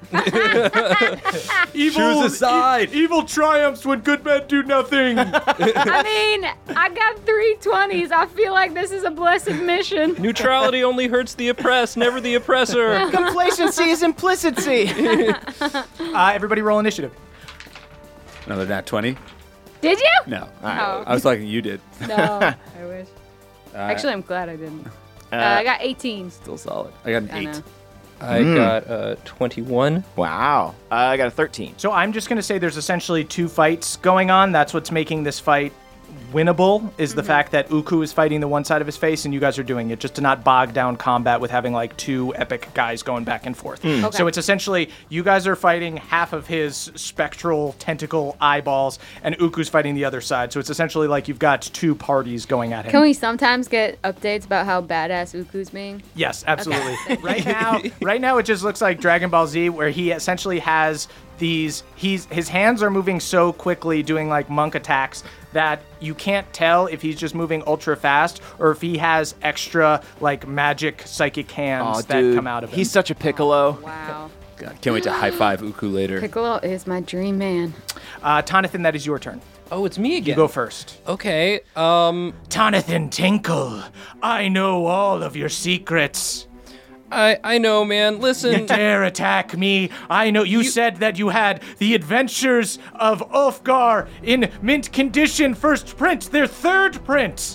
Speaker 6: Choose a side.
Speaker 2: Evil triumphs when good men do nothing."
Speaker 4: I mean, I got 3 20s. I feel like this is a blessed mission.
Speaker 3: Neutrality only hurts the oppressed, never the oppressor.
Speaker 5: Complacency is implicity.
Speaker 2: Everybody roll initiative.
Speaker 6: Another nat 20?
Speaker 4: Did you?
Speaker 6: No.
Speaker 4: Oh.
Speaker 6: I was like, you did.
Speaker 4: No, I wish. Actually, I'm glad I didn't. I got 18.
Speaker 6: Still solid. I got an
Speaker 4: I
Speaker 6: 8.
Speaker 4: know.
Speaker 3: I got 21.
Speaker 5: Wow. I got a 13.
Speaker 2: So I'm just going to say there's essentially 2 fights going on. That's what's making this fight winnable, is the fact that Uku is fighting the one side of his face and you guys are doing it, just to not bog down combat with having like 2 epic guys going back and forth.
Speaker 4: Okay.
Speaker 2: So it's essentially you guys are fighting half of his spectral tentacle eyeballs and Uku's fighting the other side. So it's essentially like you've got 2 parties going at him.
Speaker 4: Can we sometimes get updates about how badass Uku's being?
Speaker 2: Yes, absolutely. Right now it just looks like Dragon Ball Z, where he essentially has his hands are moving so quickly doing like monk attacks that you can't tell if he's just moving ultra fast or if he has extra like magic psychic hands that come out of him.
Speaker 5: He's such a Piccolo.
Speaker 4: Wow.
Speaker 6: God, can't wait to high five Uku later.
Speaker 4: Piccolo is my dream man.
Speaker 2: Tonathan, that is your turn.
Speaker 3: Oh, it's me again.
Speaker 2: You go first.
Speaker 3: Okay.
Speaker 2: Tonathan Tinkle, I know all of your secrets.
Speaker 3: I know, man. Listen.
Speaker 2: Dare attack me. I know you said that you had The Adventures of Ulfgar in mint condition first print, their third print.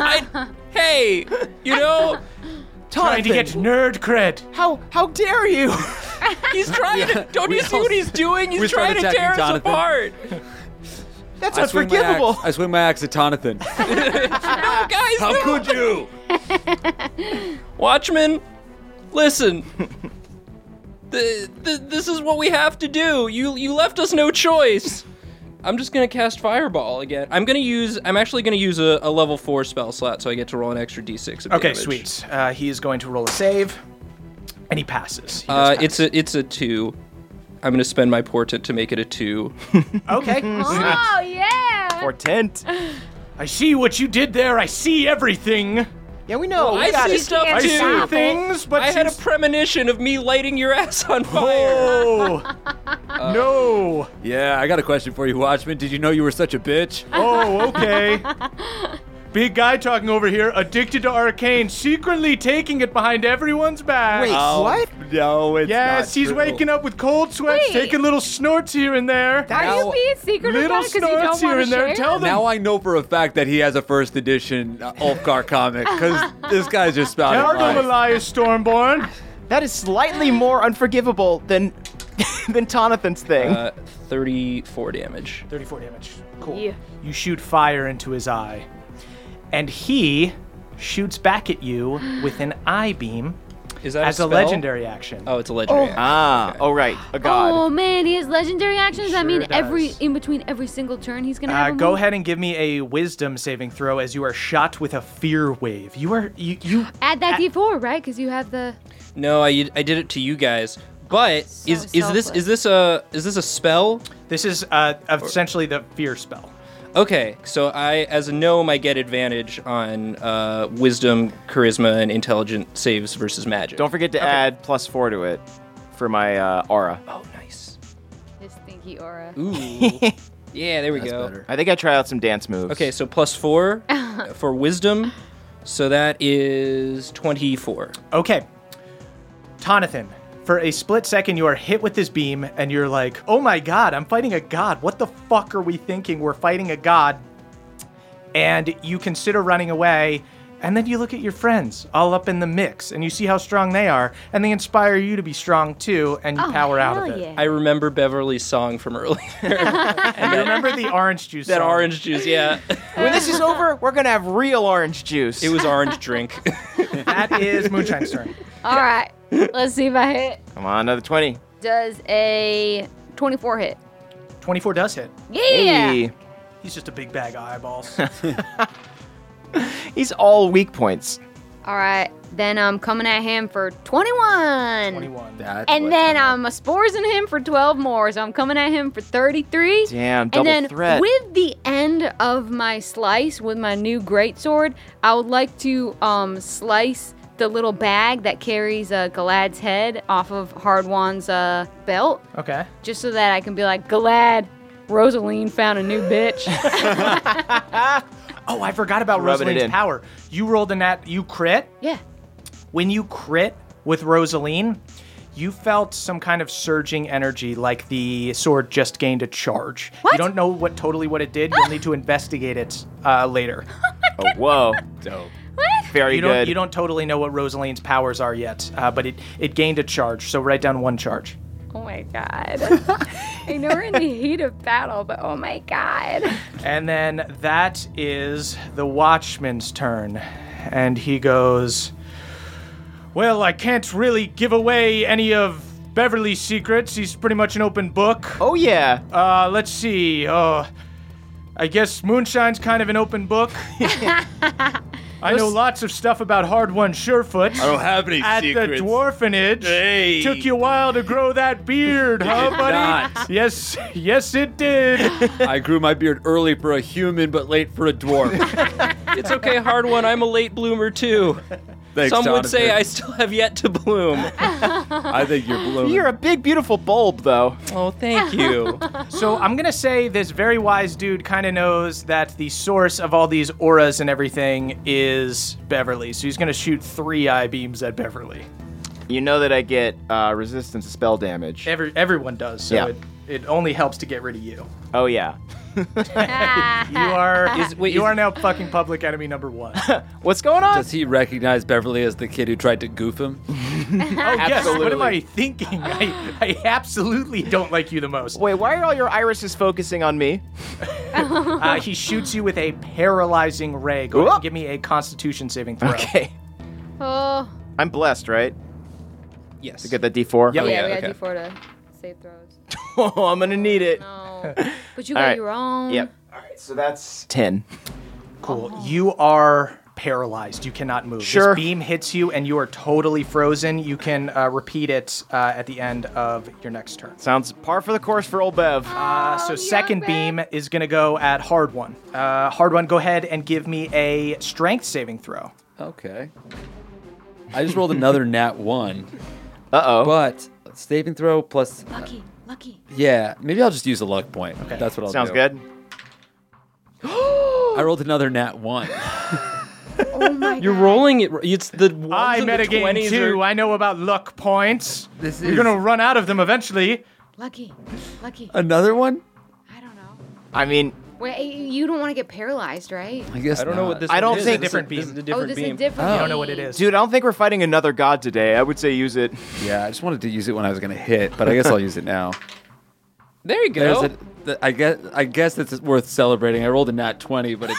Speaker 3: Hey, you know,
Speaker 2: Trying to get nerd cred.
Speaker 5: How dare you?
Speaker 3: he's trying to. Don't you see what he's doing?
Speaker 6: we
Speaker 3: He's trying to
Speaker 6: started
Speaker 3: tear us
Speaker 6: attacking Jonathan.
Speaker 3: apart.
Speaker 5: That's
Speaker 6: I swing my
Speaker 5: unforgivable.
Speaker 6: axe- I swing my axe at Jonathan.
Speaker 3: No, guys.
Speaker 6: How
Speaker 3: no.
Speaker 6: could you?
Speaker 3: Watchmen, listen. This is what we have to do. You left us no choice. I'm just gonna cast Fireball again. I'm actually gonna use a level 4 spell slot, so I get to roll an extra d6 of
Speaker 2: Okay,
Speaker 3: damage.
Speaker 2: sweet. He is going to roll a save, and he passes. He does pass.
Speaker 3: It's a 2. I'm gonna spend my portent to make it a 2.
Speaker 2: Okay.
Speaker 4: Oh, yeah.
Speaker 5: Portent.
Speaker 2: I see what you did there. I see everything.
Speaker 5: Yeah, we know.
Speaker 3: I
Speaker 5: we got
Speaker 3: see
Speaker 5: it.
Speaker 3: stuff
Speaker 2: I
Speaker 3: too.
Speaker 2: see things, but
Speaker 3: I had a
Speaker 2: she's-
Speaker 3: premonition of me lighting your ass on fire.
Speaker 2: Oh no.
Speaker 6: Yeah, I got a question for you, Watchman. Did you know you were such a bitch?
Speaker 2: Oh, okay. Big guy talking over here, addicted to arcane, secretly taking it behind everyone's back.
Speaker 5: Wait, what?
Speaker 6: No, it's
Speaker 2: Yes, he's waking up with cold sweats,
Speaker 4: Wait.
Speaker 2: taking little snorts here and there.
Speaker 4: Are you being secretive
Speaker 2: Little
Speaker 4: about it because you
Speaker 2: snorts
Speaker 4: don't
Speaker 2: here
Speaker 4: want
Speaker 2: and
Speaker 4: to
Speaker 2: there.
Speaker 4: share?
Speaker 2: Tell them.
Speaker 6: Now I know for a fact that he has a first edition Ulfgar comic, because this guy's just spouting
Speaker 2: Tell them,
Speaker 6: lies.
Speaker 2: Elias Stormborn.
Speaker 5: That is slightly more unforgivable than Tonathan's thing.
Speaker 3: 34 damage.
Speaker 2: 34 damage. Cool.
Speaker 4: Yeah.
Speaker 2: You shoot fire into his eye, and he shoots back at you with an eye beam
Speaker 3: Is that
Speaker 2: as a
Speaker 3: spell?
Speaker 2: legendary action.
Speaker 3: Oh, it's a legendary. action.
Speaker 5: Oh, right. A god.
Speaker 4: Oh man, he has legendary actions. I mean,
Speaker 2: Sure does.
Speaker 4: in between every single turn, he's gonna have a
Speaker 2: Go
Speaker 4: move.
Speaker 2: ahead and give me a wisdom saving throw as you are shot with a fear wave. You
Speaker 4: Add that D4, right? Because you have the.
Speaker 3: No, I did it to you guys. But
Speaker 4: So
Speaker 3: is
Speaker 4: selfless.
Speaker 3: this a spell?
Speaker 2: This is essentially the fear spell.
Speaker 3: Okay, so as a gnome, I get advantage on wisdom, charisma, and intelligent saves versus magic.
Speaker 5: Don't forget to add +4 to it for my aura.
Speaker 3: Oh, nice.
Speaker 4: His stinky aura.
Speaker 3: Ooh. Yeah, there we
Speaker 6: That's
Speaker 3: go.
Speaker 6: better.
Speaker 5: I think I try out some dance moves.
Speaker 3: Okay, so +4 for wisdom. So that is 24.
Speaker 2: Okay. Tonathan, for a split second, you are hit with this beam, and you're like, oh my god, I'm fighting a god. What the fuck are we thinking? We're fighting a god. And you consider running away, and then you look at your friends all up in the mix, and you see how strong they are, and they inspire you to be strong too, and you power out of
Speaker 4: hell
Speaker 2: it.
Speaker 4: yeah.
Speaker 3: I remember Beverly's song from earlier.
Speaker 2: And you remember the orange juice
Speaker 3: That
Speaker 2: song.
Speaker 3: orange juice, yeah.
Speaker 5: When this is over, we're gonna have real orange juice.
Speaker 3: It was orange drink.
Speaker 2: That is Moonshine's turn.
Speaker 4: All right, let's see if I hit.
Speaker 5: Come on, another 20.
Speaker 4: Does a 24 hit?
Speaker 2: 24 does hit.
Speaker 4: Yeah.
Speaker 5: Hey.
Speaker 2: He's just a big bag of eyeballs.
Speaker 5: He's all weak points.
Speaker 4: All right. Then I'm coming at him for 21.
Speaker 2: 21.
Speaker 4: And then I'm sporsing him for 12 more. So I'm coming at him for 33.
Speaker 5: Damn, double
Speaker 4: and then
Speaker 5: threat.
Speaker 4: with the end of my slice with my new greatsword, I would like to slice the little bag that carries Galad's head off of Hardwan's belt,
Speaker 2: Okay.
Speaker 4: just so that I can be like, Galad, Rosaline found a new bitch.
Speaker 2: Oh, I forgot about
Speaker 5: Rubbing it
Speaker 2: Rosaline's
Speaker 5: in.
Speaker 2: power. You rolled you crit?
Speaker 4: Yeah.
Speaker 2: When you crit with Rosaline, you felt some kind of surging energy like the sword just gained a charge.
Speaker 4: What?
Speaker 2: You don't know what it did. You'll need to investigate it later.
Speaker 5: Oh, whoa.
Speaker 6: Dope.
Speaker 5: Very
Speaker 2: You
Speaker 5: good.
Speaker 2: don't totally know what Rosaline's powers are yet, but it gained a charge. So write down 1 charge.
Speaker 4: Oh my god. I know we're in the heat of battle, but oh my god.
Speaker 2: And then that is the Watchman's turn. And he goes, well, I can't really give away any of Beverly's secrets. He's pretty much an open book.
Speaker 5: Oh, yeah.
Speaker 2: Let's see. I guess Moonshine's kind of an open book. I know lots of stuff about Hard-Won Surefoot.
Speaker 6: I don't have any
Speaker 2: At
Speaker 6: secrets.
Speaker 2: the dwarfenage.
Speaker 6: Hey.
Speaker 2: Took you a while to grow that beard, huh, buddy?
Speaker 6: not.
Speaker 2: Yes, it did.
Speaker 6: I grew my beard early for a human, but late for a dwarf.
Speaker 3: It's okay, Hard-Won. I'm a late bloomer too.
Speaker 6: Thanks,
Speaker 3: Some would say
Speaker 6: Jonathan.
Speaker 3: I still have yet to bloom.
Speaker 6: I think you're blooming.
Speaker 5: You're a big, beautiful bulb, though.
Speaker 3: Oh, thank you.
Speaker 2: So I'm going to say this very wise dude kind of knows that the source of all these auras and everything is Beverly. So he's going to shoot 3 eye beams at Beverly.
Speaker 5: You know that I get resistance to spell damage.
Speaker 2: Everyone does, so
Speaker 5: Yeah.
Speaker 2: it only helps to get rid of you.
Speaker 5: Oh, yeah.
Speaker 2: You are
Speaker 3: wait,
Speaker 2: you
Speaker 3: is-
Speaker 2: are now fucking public enemy number 1.
Speaker 5: What's going on?
Speaker 6: Does he recognize Beverly as the kid who tried to goof him?
Speaker 2: Oh yes, what am
Speaker 5: Absolutely.
Speaker 2: I thinking? I absolutely don't like you the most.
Speaker 5: Wait, why are all your irises focusing on me?
Speaker 2: He shoots you with a paralyzing ray. Go ahead and give me a Constitution saving throw.
Speaker 5: Okay.
Speaker 4: Oh.
Speaker 5: I'm blessed, right?
Speaker 3: Yes.
Speaker 5: To get that D4?
Speaker 2: Yep.
Speaker 3: Oh,
Speaker 4: yeah,
Speaker 3: yeah,
Speaker 4: we got
Speaker 3: okay.
Speaker 4: D4 to save throws.
Speaker 5: Oh, I'm gonna need it.
Speaker 4: No. But you
Speaker 5: All
Speaker 4: got
Speaker 5: right.
Speaker 4: your own.
Speaker 5: Yep. All right, so that's 10.
Speaker 2: Cool. You are paralyzed. You cannot move.
Speaker 5: Sure.
Speaker 2: This beam hits you, and you are totally frozen. You can repeat it at the end of your next turn.
Speaker 5: Sounds par for the course for old Bev.
Speaker 2: So second
Speaker 4: young
Speaker 2: beam is going to go at Hard-Won. Hard-Won, go ahead and give me a strength saving throw.
Speaker 6: Okay. I just rolled another nat 1,
Speaker 5: Uh-oh.
Speaker 6: but saving throw plus...
Speaker 4: Lucky.
Speaker 6: Yeah, maybe I'll just use a luck point. Okay. That's what I'll
Speaker 5: Sounds
Speaker 6: do.
Speaker 5: good.
Speaker 6: I rolled another nat 1.
Speaker 4: Oh my
Speaker 3: You're
Speaker 4: god.
Speaker 3: rolling it. It's the ones
Speaker 2: I
Speaker 3: in the
Speaker 2: metagame
Speaker 3: 20s
Speaker 2: too.
Speaker 3: are-
Speaker 2: I know about luck points.
Speaker 6: This
Speaker 2: You're
Speaker 6: is-
Speaker 2: going to run out of them eventually.
Speaker 4: Lucky.
Speaker 6: Another one?
Speaker 4: I don't know.
Speaker 5: I mean,
Speaker 4: Wait, you don't want to get paralyzed, right?
Speaker 6: I guess
Speaker 3: I don't know what this
Speaker 5: I don't
Speaker 3: one is.
Speaker 5: think-
Speaker 3: This is-
Speaker 2: Different
Speaker 3: this is
Speaker 2: beam.
Speaker 3: a
Speaker 4: Oh,
Speaker 3: different
Speaker 4: this is
Speaker 3: beam.
Speaker 4: different.
Speaker 2: You don't know what it is.
Speaker 5: dude, I don't think we're fighting another god today. I would say use it.
Speaker 6: Yeah, I just wanted to use it when I was going to hit, but I guess I'll use it now.
Speaker 3: There you
Speaker 6: There's
Speaker 3: go.
Speaker 6: I guess it's worth celebrating. I rolled a nat 20, but it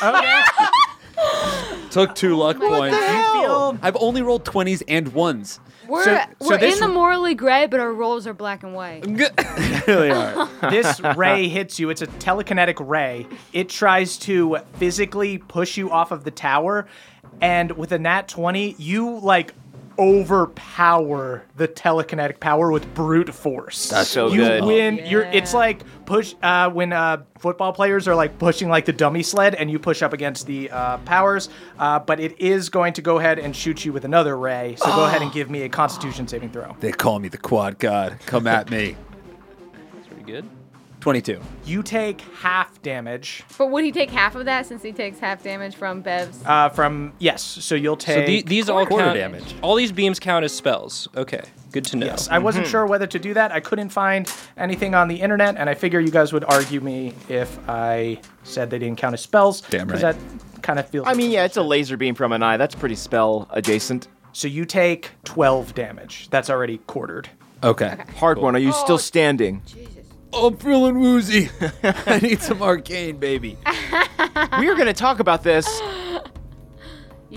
Speaker 6: took 2 luck points. I've only rolled 20s and 1s.
Speaker 4: We're
Speaker 2: so this-
Speaker 4: in the morally gray, but our rolls are black and white.
Speaker 6: Really are.
Speaker 2: This ray hits you. It's a telekinetic ray. It tries to physically push you off of the tower, and with a nat 20, you overpower the telekinetic power with brute force.
Speaker 5: That's so
Speaker 2: you
Speaker 5: good.
Speaker 2: win.
Speaker 4: Yeah.
Speaker 2: It's like push when football players are like pushing like the dummy sled, and you push up against the powers. But it is going to go ahead and shoot you with another ray. So go ahead and give me a Constitution saving throw.
Speaker 6: They call me the quad god. Come at me.
Speaker 3: Pretty good.
Speaker 6: 22.
Speaker 2: You take half damage
Speaker 4: But would he take half of that since he takes half damage from Bev's?
Speaker 2: from yes. So you'll
Speaker 3: So
Speaker 2: take.
Speaker 3: these all
Speaker 6: quarter
Speaker 3: count.
Speaker 6: damage.
Speaker 3: All these beams count as spells. Okay, good to know.
Speaker 2: Yes, I wasn't sure whether to do that. I couldn't find anything on the internet, and I figure you guys would argue me if I said they didn't count as spells.
Speaker 6: Damn right.
Speaker 2: Because that kind of feels.
Speaker 5: I mean, yeah, it's a laser beam from an eye. That's pretty spell adjacent.
Speaker 2: So you take 12 damage. That's already quartered.
Speaker 6: Okay.
Speaker 5: Hard one. Are you still standing?
Speaker 4: Jesus.
Speaker 6: I'm feeling woozy. I need some arcane, baby.
Speaker 5: We are going to talk about this.
Speaker 4: Yeah.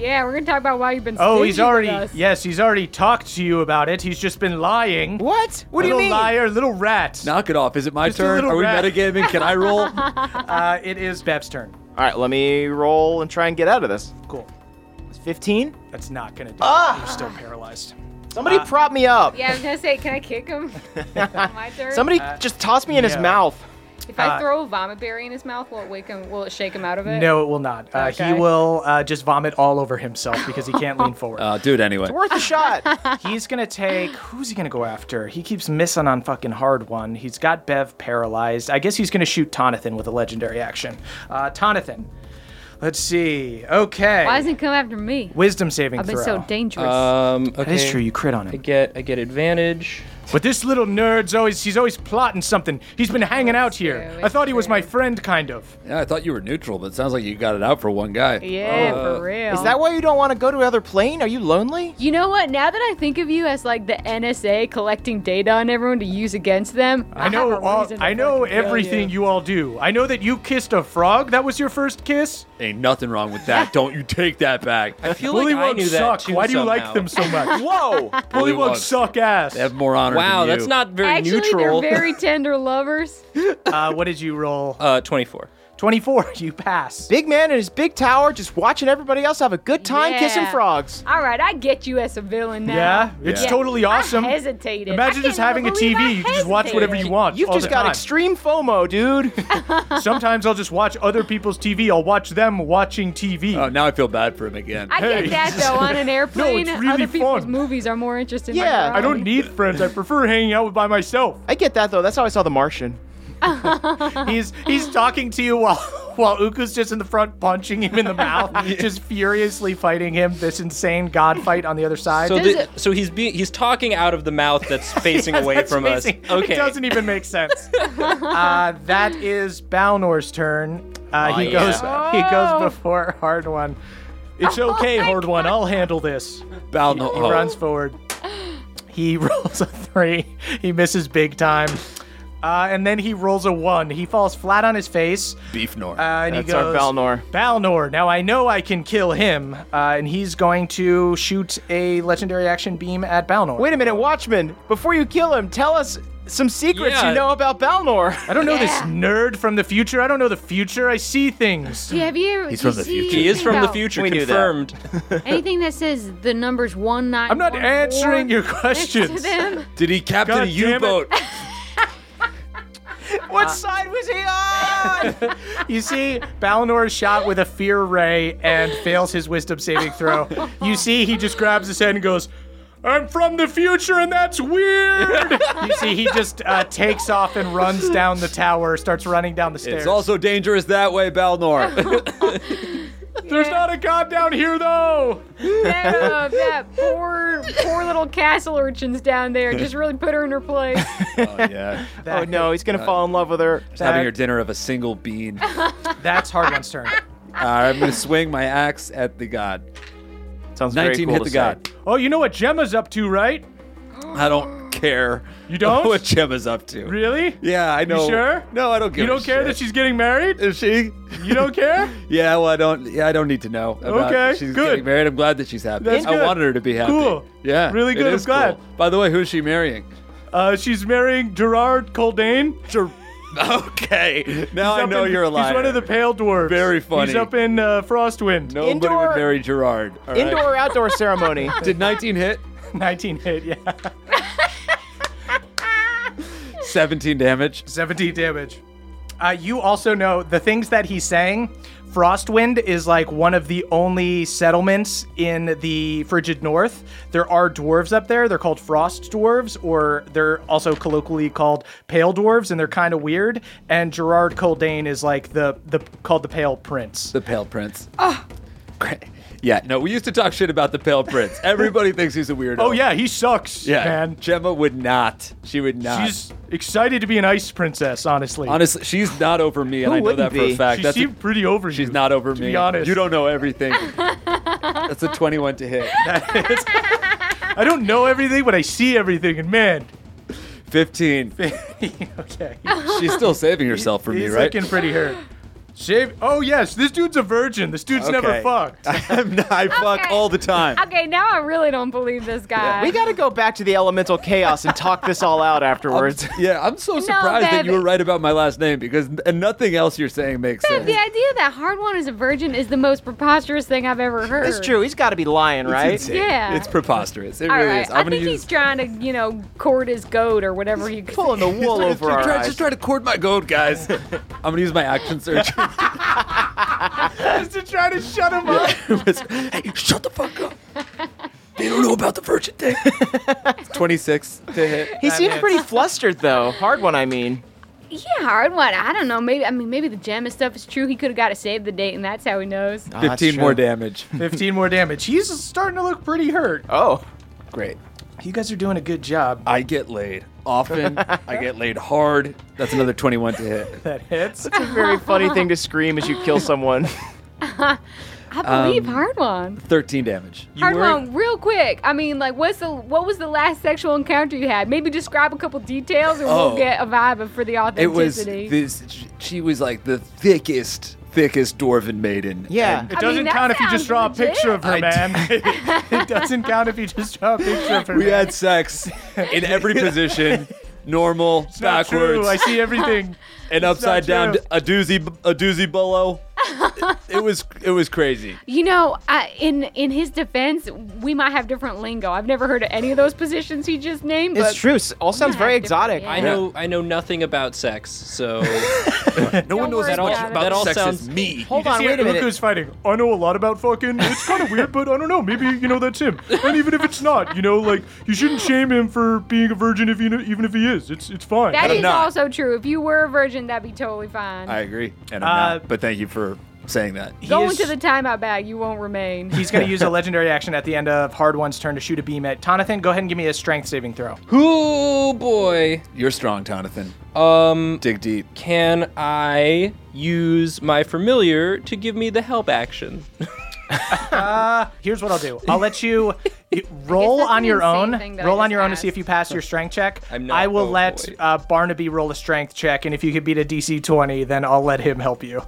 Speaker 4: Yeah, we're gonna talk about why you've been.
Speaker 2: Oh,
Speaker 4: stingy
Speaker 2: he's already.
Speaker 4: with us.
Speaker 2: Yes, he's already talked to you about it. He's just been lying.
Speaker 5: What? What do you
Speaker 2: Little
Speaker 5: mean?
Speaker 2: liar, little rat.
Speaker 6: Knock it off. Is it my
Speaker 2: Just a
Speaker 6: turn?
Speaker 2: little
Speaker 6: Are we
Speaker 2: rat.
Speaker 6: metagaming? Can I roll?
Speaker 2: It is Bev's turn.
Speaker 5: All right, let me roll and try and get out of this.
Speaker 2: Cool.
Speaker 5: It's 15.
Speaker 2: That's not gonna do
Speaker 5: Ah!
Speaker 2: it. You're still paralyzed.
Speaker 5: Somebody prop me up.
Speaker 4: Yeah, I was gonna say, can I kick him? My turn.
Speaker 5: Somebody just toss me in his
Speaker 2: yeah.
Speaker 5: mouth.
Speaker 4: If I throw a vomit berry in his mouth, will it wake him? Will it shake him out of it?
Speaker 2: No, it will not. He
Speaker 4: Okay.
Speaker 2: will just vomit all over himself because he can't lean forward.
Speaker 6: Do it anyway.
Speaker 5: Worth a shot.
Speaker 2: He's gonna take. Who's he gonna go after? He keeps missing on fucking hard one. He's got Bev paralyzed. I guess he's gonna shoot Tonathan with a legendary action. Tonathan. Let's see. Okay.
Speaker 4: Why doesn't he come after me?
Speaker 2: Wisdom saving
Speaker 4: I've been
Speaker 2: throw.
Speaker 4: so dangerous.
Speaker 3: Okay.
Speaker 2: That is true. You crit on
Speaker 3: I
Speaker 2: him.
Speaker 3: get advantage.
Speaker 2: But this little nerd's he's always plotting something. He's been hanging out here.
Speaker 4: true,
Speaker 2: I thought he was
Speaker 4: it's
Speaker 2: my
Speaker 4: true.
Speaker 2: friend, kind of.
Speaker 6: Yeah, I thought you were neutral, but it sounds like you got it out for one guy.
Speaker 4: yeah, for real.
Speaker 5: Is that why you don't want to go to another plane? Are you lonely?
Speaker 4: You know what? Now that I think of you as like the NSA collecting data on everyone to use against them,
Speaker 2: I know
Speaker 4: have a
Speaker 2: all.
Speaker 4: reason to
Speaker 2: I know
Speaker 4: fucking kill
Speaker 2: everything you all do. I know that you kissed a frog. That was your first kiss.
Speaker 6: Ain't nothing wrong with that. Don't you take that back.
Speaker 3: I feel
Speaker 2: Bully
Speaker 3: like I
Speaker 2: Wugs
Speaker 3: knew that
Speaker 2: suck.
Speaker 3: too.
Speaker 2: Why do you like
Speaker 3: somehow.
Speaker 2: them so much?
Speaker 5: Whoa!
Speaker 2: Bully Wugs
Speaker 6: Wugs.
Speaker 2: suck ass.
Speaker 6: They have more honor
Speaker 3: Wow,
Speaker 6: than you.
Speaker 3: that's not very
Speaker 4: Actually,
Speaker 3: neutral.
Speaker 4: they're very tender lovers.
Speaker 2: What did you roll?
Speaker 3: 24.
Speaker 2: 24. You pass.
Speaker 5: Big man in his big tower just watching everybody else have a good time
Speaker 4: Yeah.
Speaker 5: kissing frogs.
Speaker 4: All right, I get you as a villain now.
Speaker 2: Yeah, it's
Speaker 6: Yeah.
Speaker 2: totally awesome.
Speaker 4: I hesitated.
Speaker 2: Imagine
Speaker 4: I
Speaker 2: just
Speaker 4: cannot
Speaker 2: having a
Speaker 4: believe
Speaker 2: TV.
Speaker 4: I
Speaker 2: You can just watch whatever you
Speaker 4: hesitated.
Speaker 2: want.
Speaker 5: You've
Speaker 2: all
Speaker 5: just
Speaker 2: the
Speaker 5: got
Speaker 2: time.
Speaker 5: extreme FOMO, dude.
Speaker 2: Sometimes I'll just watch other people's TV. I'll watch them watching TV.
Speaker 6: Oh, now I feel bad for him again.
Speaker 4: I
Speaker 2: Hey.
Speaker 4: get that though. On an airplane,
Speaker 2: it's really
Speaker 4: other people's
Speaker 2: fun.
Speaker 4: movies are more interesting.
Speaker 5: Yeah,
Speaker 2: I don't need friends. I prefer hanging out by myself.
Speaker 5: I get that though. That's how I saw The Martian.
Speaker 2: He's talking to you while Uku's just in the front punching him in the mouth, just furiously fighting him. This insane god fight on the other side.
Speaker 3: So,
Speaker 4: Does
Speaker 3: so he's talking out of the mouth that's facing
Speaker 2: Yes,
Speaker 3: away
Speaker 2: that's
Speaker 3: from
Speaker 2: amazing.
Speaker 3: us. Okay.
Speaker 2: It doesn't even make sense. That is Balnor's turn. He goes before Hard One. It's okay, Hard One. I'll handle this.
Speaker 6: Bal,
Speaker 2: He
Speaker 6: no,
Speaker 2: runs forward. He rolls a 3. He misses big time. And then he rolls a 1. He falls flat on his face.
Speaker 6: Beef Nor.
Speaker 2: And
Speaker 5: That's
Speaker 2: he goes,
Speaker 5: our Balnor.
Speaker 2: Balnor. Now I know I can kill him. And he's going to shoot a legendary action beam at Balnor.
Speaker 5: Wait a minute, Watchman. Before you kill him, tell us some secrets
Speaker 3: Yeah.
Speaker 5: you know about Balnor.
Speaker 2: I don't know this
Speaker 4: Yeah.
Speaker 2: nerd from the future. I don't know the future. I see things.
Speaker 4: Yeah, have you?
Speaker 6: He's
Speaker 4: do you
Speaker 6: from the
Speaker 4: see
Speaker 6: future.
Speaker 3: He is
Speaker 4: anything
Speaker 3: from the
Speaker 4: about
Speaker 3: future,
Speaker 5: We knew that.
Speaker 3: confirmed.
Speaker 4: Anything that says the numbers 1914?
Speaker 2: I'm not answering your
Speaker 4: next to
Speaker 2: questions.
Speaker 4: them.
Speaker 6: Did he captain
Speaker 2: God
Speaker 6: a
Speaker 2: damn it.
Speaker 6: U-boat?
Speaker 5: What side was he on?
Speaker 2: You see Balnor is shot with a fear ray and fails his wisdom saving throw. You see he just grabs his head and goes, I'm from the future and that's weird. You see he just takes off and runs down the tower, starts running down the stairs.
Speaker 6: It's also dangerous that way, Balnor.
Speaker 2: There's not a god down here though.
Speaker 4: That poor little castle urchins down there just really put her in her place.
Speaker 6: Oh, yeah.
Speaker 5: Oh no, he's gonna fall in love with her.
Speaker 6: Just having your dinner of a single bean.
Speaker 2: That's Hard One's turn.
Speaker 6: I'm going to swing my axe at the god.
Speaker 5: Sounds very
Speaker 6: 19
Speaker 5: cool
Speaker 6: hit
Speaker 5: to
Speaker 6: the
Speaker 5: say.
Speaker 6: god.
Speaker 2: Oh, you know what Gemma's up to, right?
Speaker 6: I don't care.
Speaker 2: You don't?
Speaker 6: what Gemma's up to.
Speaker 2: Really?
Speaker 6: Yeah, I know.
Speaker 2: sure?
Speaker 6: No, I don't give
Speaker 2: You
Speaker 6: a
Speaker 2: don't care
Speaker 6: shit.
Speaker 2: that she's getting married?
Speaker 6: Is she?
Speaker 2: You don't care?
Speaker 6: Yeah, well, I don't. Yeah, I don't need to know. About
Speaker 2: Okay,
Speaker 6: she's
Speaker 2: good.
Speaker 6: getting married. I'm glad that she's happy.
Speaker 2: That's
Speaker 6: I
Speaker 2: good.
Speaker 6: wanted her to be happy.
Speaker 2: Cool.
Speaker 6: Yeah,
Speaker 2: Really
Speaker 6: it
Speaker 2: good,
Speaker 6: is
Speaker 2: I'm glad.
Speaker 6: cool. By the way, who's she marrying?
Speaker 2: She's marrying Gerard Coldane.
Speaker 6: Okay, now I
Speaker 2: Up
Speaker 6: know
Speaker 2: in-
Speaker 6: you're a liar.
Speaker 2: He's one of the pale dwarves.
Speaker 6: Very funny.
Speaker 2: He's up in Frostwind.
Speaker 6: Nobody
Speaker 5: Indoor-
Speaker 6: would marry Gerard. all right?
Speaker 5: Indoor or outdoor ceremony?
Speaker 6: Did 19 hit?
Speaker 2: 19 hit, yeah.
Speaker 6: 17 damage.
Speaker 2: 17 damage. You also know the things that he's saying. Frostwind is like one of the only settlements in the Frigid North. There are dwarves up there. They're called frost dwarves, or they're also colloquially called pale dwarves, and they're kind of weird. And Gerard Coldane is like the called the Pale Prince.
Speaker 6: The Pale Prince. Great. Yeah, no, we used to talk shit about the Pale Prince. Everybody thinks he's a weirdo.
Speaker 2: Oh yeah, he sucks,
Speaker 6: yeah.
Speaker 2: man.
Speaker 6: Gemma would not. She would not.
Speaker 2: She's excited to be an ice princess, honestly.
Speaker 6: Honestly, she's not over me, and
Speaker 5: Who
Speaker 6: I know
Speaker 5: wouldn't
Speaker 6: that for a
Speaker 5: be?
Speaker 6: fact.
Speaker 2: She
Speaker 6: That's
Speaker 2: seemed pretty over you.
Speaker 6: she's not over
Speaker 2: to
Speaker 6: me.
Speaker 2: be honest.
Speaker 6: You don't know everything. That's a 21 to hit.
Speaker 2: I don't know everything, but I see everything, and man,
Speaker 6: 15.
Speaker 2: okay.
Speaker 6: She's still saving herself from me,
Speaker 2: He's
Speaker 6: right?
Speaker 2: looking pretty hurt. Shave. Oh yes, this dude's a virgin. This dude's never
Speaker 5: Okay.
Speaker 2: fucked.
Speaker 6: I fuck
Speaker 4: Okay.
Speaker 6: all the time.
Speaker 4: Okay, now I really don't believe this guy.
Speaker 5: We gotta go back to the elemental chaos and talk this all out afterwards.
Speaker 6: I'm so surprised that you
Speaker 4: baby.
Speaker 6: were right about my last name because nothing else you're saying makes
Speaker 4: The
Speaker 6: sense.
Speaker 4: idea that Hard One is a virgin is the most preposterous thing I've ever heard.
Speaker 5: It's true. He's got to be lying, right?
Speaker 6: It's insane.
Speaker 4: Yeah.
Speaker 6: It's preposterous. It
Speaker 4: All
Speaker 6: really
Speaker 4: right,
Speaker 6: is.
Speaker 4: I think he's trying to, court his goat or whatever you could
Speaker 5: Pulling the wool over our eyes.
Speaker 6: Just try to court my goat, guys. I'm gonna use my action search.
Speaker 2: Just to try to shut him up.
Speaker 6: Hey, shut the fuck up. They don't know about the virgin thing. 26 to hit.
Speaker 5: He seemed
Speaker 2: hits.
Speaker 5: pretty flustered, though. Hard one, I mean.
Speaker 4: Yeah, Hard One. I don't know. Maybe the gem and stuff is true. He could have got to save the date, and that's how he knows.
Speaker 5: Oh, that's
Speaker 6: 15 more
Speaker 5: true.
Speaker 6: damage.
Speaker 2: 15 more damage. He's starting to look pretty hurt.
Speaker 5: Oh.
Speaker 6: Great.
Speaker 2: You guys are doing a good job.
Speaker 6: I get laid often. I get laid hard. That's another 21 to hit.
Speaker 2: That hits.
Speaker 5: It's a very funny thing to scream as you kill someone.
Speaker 4: I believe Hard One.
Speaker 6: 13 damage.
Speaker 4: Hard One, real quick. I mean, like, what was the last sexual encounter you had? Maybe describe a couple details, and we'll get a vibe for the
Speaker 6: It was
Speaker 4: authenticity.
Speaker 6: this. She was like the thickest dwarven maiden.
Speaker 5: Yeah.
Speaker 6: And
Speaker 2: It doesn't
Speaker 4: that
Speaker 2: count if you just
Speaker 4: sounds
Speaker 2: draw a
Speaker 4: legit.
Speaker 2: picture of her,
Speaker 6: I
Speaker 2: man. It doesn't count if you just draw a picture of her.
Speaker 6: we
Speaker 2: man.
Speaker 6: had sex in every position, normal,
Speaker 2: It's not
Speaker 6: backwards,
Speaker 2: true. I see everything.
Speaker 6: and upside down,
Speaker 2: true.
Speaker 6: a doozy below. It was crazy.
Speaker 4: In his defense, we might have different lingo. I've never heard of any of those positions he just named.
Speaker 5: It's
Speaker 4: but
Speaker 5: true. All sounds
Speaker 4: Yeah,
Speaker 5: very
Speaker 4: different,
Speaker 5: exotic.
Speaker 4: yeah.
Speaker 3: I know nothing about sex, so
Speaker 6: No one knows
Speaker 4: worry
Speaker 6: as much
Speaker 4: about it.
Speaker 6: about
Speaker 3: That all
Speaker 6: sex
Speaker 3: sounds-
Speaker 6: as me.
Speaker 5: Hold
Speaker 2: You
Speaker 5: on,
Speaker 2: see
Speaker 5: wait a minute.
Speaker 2: Uku's fighting. I know a lot about fucking. It's kind of weird, but I don't know. Maybe that's him. And even if it's not, like you shouldn't shame him for being a virgin even if he is. It's fine.
Speaker 4: That
Speaker 6: I'm
Speaker 4: is
Speaker 6: not.
Speaker 4: also true. If you were a virgin, that'd be totally fine.
Speaker 6: I agree, and I'm
Speaker 2: Uh,
Speaker 6: not. But thank you for saying that.
Speaker 4: Go
Speaker 2: is-
Speaker 4: into the timeout bag. You won't remain.
Speaker 2: He's going to use a legendary action at the end of Hard One's turn to shoot a beam at Tonathan. Go ahead and give me a strength saving throw.
Speaker 3: oh boy.
Speaker 6: You're strong, Tonathan. Dig deep.
Speaker 3: Can I use my familiar to give me the help action?
Speaker 2: Here's what I'll do. I'll let you roll
Speaker 4: that's
Speaker 2: on
Speaker 4: an
Speaker 2: your
Speaker 4: insane
Speaker 2: own.
Speaker 4: thing that I
Speaker 2: Roll on
Speaker 4: just
Speaker 2: your own to
Speaker 4: asked.
Speaker 2: see if you pass your strength check.
Speaker 3: I'm not-
Speaker 2: I will
Speaker 3: oh,
Speaker 2: let
Speaker 3: boy.
Speaker 2: Barnaby roll a strength check, and if you could beat a DC 20, then I'll let him help you.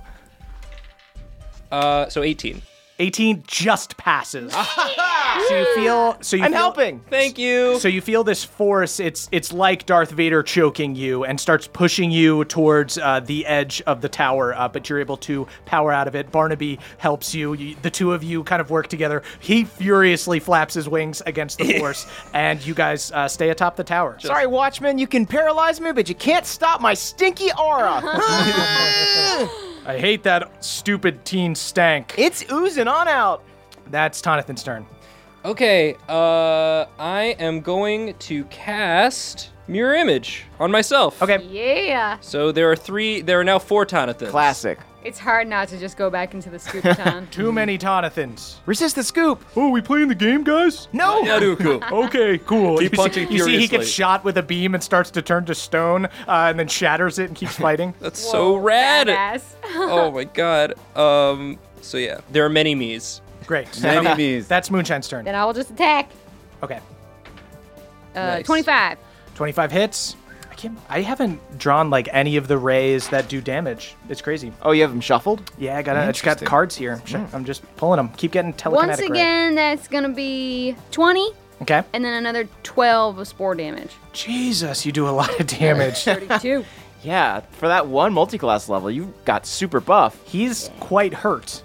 Speaker 3: So 18.
Speaker 2: 18 just passes. So you feel.
Speaker 5: I'm helping.
Speaker 3: Thank you.
Speaker 2: So you feel this force. It's like Darth Vader choking you and starts pushing you towards the edge of the tower, but you're able to power out of it. Barnaby helps you. The two of you kind of work together. He furiously flaps his wings against the force, and you guys stay atop the tower.
Speaker 5: Sorry, Watchman, you can paralyze me, but you can't stop my stinky aura.
Speaker 2: I hate that stupid teen stank.
Speaker 5: It's oozing on out.
Speaker 2: That's Tonathan's turn.
Speaker 3: Okay, I am going to cast Mirror Image on myself.
Speaker 2: Okay.
Speaker 4: Yeah.
Speaker 3: So there are now 4 Tonathans.
Speaker 5: Classic.
Speaker 4: It's hard not to just go back into the scoop ton.
Speaker 2: Too many Tonathans.
Speaker 5: Resist the scoop.
Speaker 2: Oh, we playing the game, guys?
Speaker 5: No.
Speaker 6: Yaduku.
Speaker 2: Okay, cool.
Speaker 6: Keep punching
Speaker 2: you see he
Speaker 6: furiously.
Speaker 2: gets shot with a beam and starts to turn to stone, and then shatters it and keeps fighting.
Speaker 3: That's so rad.
Speaker 4: Badass.
Speaker 3: Oh my god. So yeah, there are many me's.
Speaker 2: Great.
Speaker 6: Many
Speaker 2: Okay.
Speaker 6: me's.
Speaker 2: That's Moonshine's turn.
Speaker 4: Then I will just attack.
Speaker 2: Okay.
Speaker 3: Nice.
Speaker 4: 25.
Speaker 2: 25 hits. I haven't drawn like any of the rays that do damage. It's crazy.
Speaker 5: Oh, you have them shuffled?
Speaker 2: Yeah, I just got
Speaker 6: Interesting.
Speaker 2: cards here. I'm just pulling them. Keep getting telekinetic.
Speaker 4: Once
Speaker 2: ray.
Speaker 4: again, that's going to be 20,
Speaker 2: Okay.
Speaker 4: and then another 12 of spore damage.
Speaker 2: Jesus, you do a lot of damage.
Speaker 4: 32.
Speaker 5: Yeah, for that one multi-class level, you got super buff.
Speaker 2: He's quite hurt.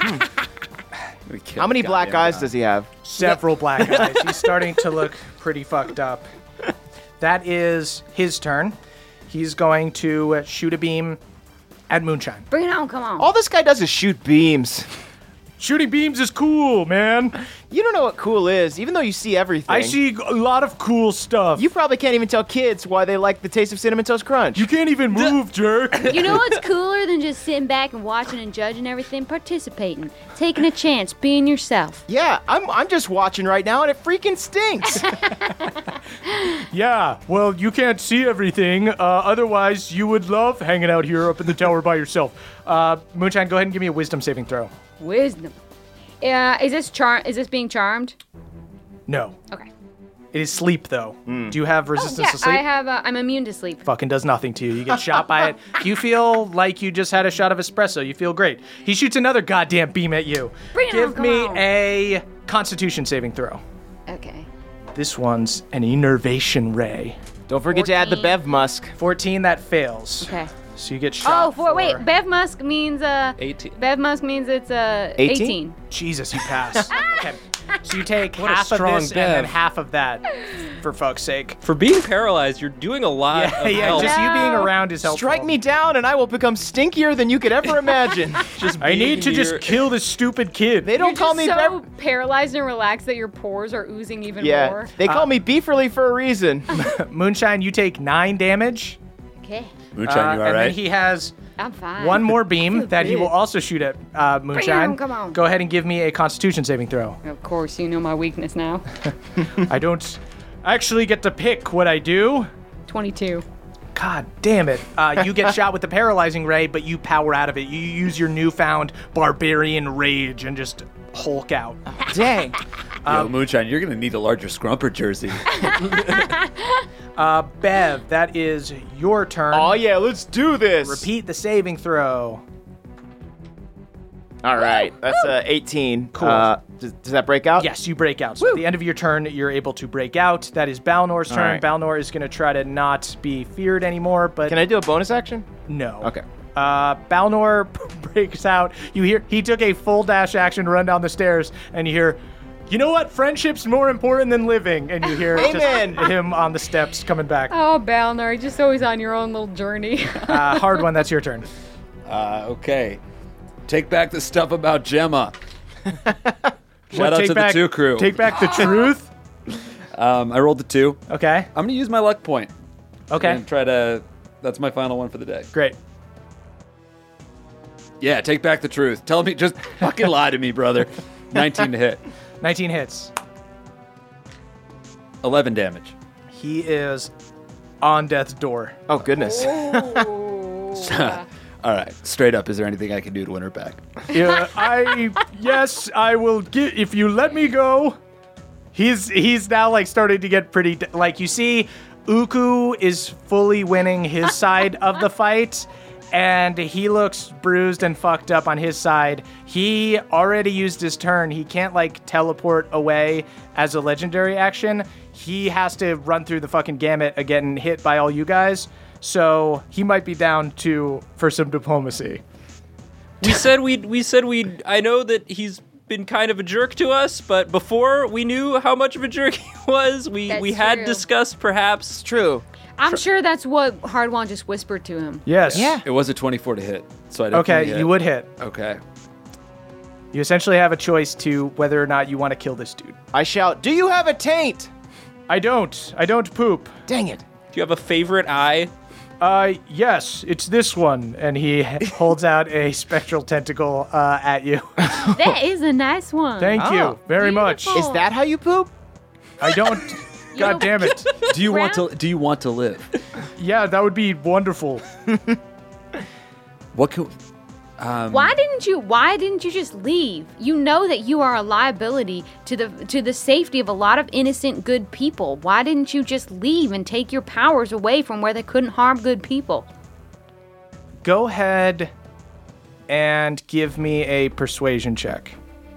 Speaker 5: How many black eyes does he have?
Speaker 2: Several black eyes. He's starting to look pretty fucked up. That is his turn. He's going to shoot a beam at Moonshine.
Speaker 4: Bring it on, come on.
Speaker 5: All this guy does is shoot beams.
Speaker 2: Shooting beams is cool, man.
Speaker 5: You don't know what cool is, even though you see everything.
Speaker 2: I see a lot of cool stuff.
Speaker 5: You probably can't even tell kids why they like the taste of Cinnamon Toast Crunch.
Speaker 2: You can't even move, jerk.
Speaker 4: You know what's cooler than just sitting back and watching and judging everything? Participating. Taking a chance. Being yourself.
Speaker 5: Yeah, I'm just watching right now and it freaking stinks.
Speaker 2: Yeah, well, you can't see everything. Otherwise, you would love hanging out here up in the tower by yourself. Moonshine, go ahead and give me a wisdom saving throw.
Speaker 4: Wisdom. Is this being charmed?
Speaker 2: No.
Speaker 4: Okay.
Speaker 2: It is sleep, though. Do you have resistance
Speaker 4: Yeah,
Speaker 2: to sleep?
Speaker 4: I have. I'm immune to sleep.
Speaker 2: Fucking does nothing to you. You get shot by it. You feel like you just had a shot of espresso. You feel great. He shoots another goddamn beam at you.
Speaker 4: Bring it
Speaker 2: Give
Speaker 4: on, come
Speaker 2: me
Speaker 4: on.
Speaker 2: a Constitution saving throw.
Speaker 4: Okay.
Speaker 2: This one's an Enervation Ray.
Speaker 5: Don't forget to add the
Speaker 4: 14.
Speaker 5: Bev Musk.
Speaker 2: 14, that fails.
Speaker 4: Okay.
Speaker 2: So you get shot.
Speaker 4: Wait. Bev Musk means
Speaker 3: 18.
Speaker 4: Bev Musk means it's
Speaker 5: 18?
Speaker 4: 18.
Speaker 2: Jesus, you pass. Okay. So you take
Speaker 3: What a
Speaker 2: half of
Speaker 3: strong
Speaker 2: this and then
Speaker 3: Bev.
Speaker 2: half of that, for fuck's sake.
Speaker 3: For being paralyzed, you're doing a lot
Speaker 2: Yeah,
Speaker 3: of
Speaker 2: yeah,
Speaker 3: help.
Speaker 2: just you being around is helpful.
Speaker 5: Strike me down and I will become stinkier than you could ever imagine.
Speaker 3: Just
Speaker 2: I need to
Speaker 3: being
Speaker 2: just
Speaker 3: your-
Speaker 2: kill this stupid kid.
Speaker 5: They don't call me
Speaker 4: so
Speaker 5: Bev.
Speaker 4: paralyzed and relaxed that your pores are oozing even
Speaker 5: Yeah,
Speaker 4: more.
Speaker 5: they call me Beeferly for a reason.
Speaker 2: Moonshine, you take 9 damage.
Speaker 4: Okay.
Speaker 6: Moonshine, you all
Speaker 2: and then
Speaker 6: right?
Speaker 2: he has
Speaker 4: I'm fine.
Speaker 2: one more beam that he
Speaker 4: big.
Speaker 2: will also shoot at Moonshine.
Speaker 4: come on.
Speaker 2: Go ahead and give me a Constitution saving throw.
Speaker 4: Of course, you know my weakness now.
Speaker 2: I don't actually get to pick what I do.
Speaker 4: 22.
Speaker 2: God damn it. You get shot with the paralyzing ray, but you power out of it. You use your newfound barbarian rage and just Hulk out.
Speaker 5: Dang.
Speaker 6: Yo, Moonshine, you're going to need a larger Scrumper jersey.
Speaker 2: Bev, that is your turn.
Speaker 5: Oh yeah, let's do this.
Speaker 2: Repeat the saving throw.
Speaker 5: All right, that's 18.
Speaker 2: Cool.
Speaker 5: Does that break out?
Speaker 2: Yes, you break out. So at the end of your turn, you're able to break out. That is Balnor's turn.
Speaker 5: right.
Speaker 2: Balnor is going to try to not be feared anymore, but
Speaker 5: Can I do a bonus action?
Speaker 2: no.
Speaker 5: Okay.
Speaker 2: Balnor breaks out. You hear he took a full dash action to run down the stairs, and you hear, you know what? Friendship's more important than living. And you hear just
Speaker 5: Amen.
Speaker 2: him on the steps coming back.
Speaker 4: Oh, Balnor, you're just always on your own little journey.
Speaker 2: Hard one. That's your turn.
Speaker 6: Okay. Take back the stuff about Gemma. Shout out
Speaker 2: Take
Speaker 6: to
Speaker 2: back,
Speaker 6: the 2 crew.
Speaker 2: Take back the truth.
Speaker 6: I rolled the 2.
Speaker 2: Okay.
Speaker 6: I'm going to use my luck point.
Speaker 2: Okay.
Speaker 6: And try to... That's my final one for the day.
Speaker 2: Great.
Speaker 6: Yeah, take back the truth. Tell me, just fucking lie to me, brother. 19 to hit.
Speaker 2: 19 hits.
Speaker 6: 11 damage.
Speaker 2: He is on death's door.
Speaker 5: Oh goodness.
Speaker 6: All right, straight up, is there anything I can do to win her back?
Speaker 2: Yeah, yes, I will get if you let me go. He's now like starting to get pretty like you see Uku is fully winning his side of the fight and he looks bruised and fucked up on his side. He already used his turn. He can't like teleport away as a legendary action. He has to run through the fucking gamut of getting hit by all you guys. So he might be down for some diplomacy.
Speaker 3: We said we'd. I know that he's been kind of a jerk to us, but before we knew how much of a jerk he was, we
Speaker 4: That's
Speaker 3: had
Speaker 4: true.
Speaker 3: discussed perhaps.
Speaker 5: True.
Speaker 4: I'm sure that's what Hardwon just whispered to him.
Speaker 2: Yes.
Speaker 5: Yeah.
Speaker 6: It was a 24 to hit, so I definitely
Speaker 2: Okay,
Speaker 6: hit.
Speaker 2: you would hit.
Speaker 6: Okay.
Speaker 2: You essentially have a choice to whether or not you want to kill this dude.
Speaker 5: I shout, "Do you have a taint?"
Speaker 2: I don't. I don't poop.
Speaker 5: Dang it.
Speaker 3: Do you have a favorite eye?
Speaker 2: Yes, it's this one. And he holds out a spectral tentacle at you.
Speaker 4: That is a nice one.
Speaker 2: Thank you
Speaker 5: Oh,
Speaker 2: very much.
Speaker 4: beautiful.
Speaker 5: Is that how you poop?
Speaker 2: I don't. God damn it.
Speaker 6: Do you want to live?
Speaker 2: Yeah, that would be wonderful.
Speaker 6: What can
Speaker 4: Why didn't you just leave? You know that you are a liability to the safety of a lot of innocent good people. Why didn't you just leave and take your powers away from where they couldn't harm good people?
Speaker 2: Go ahead and give me a persuasion check.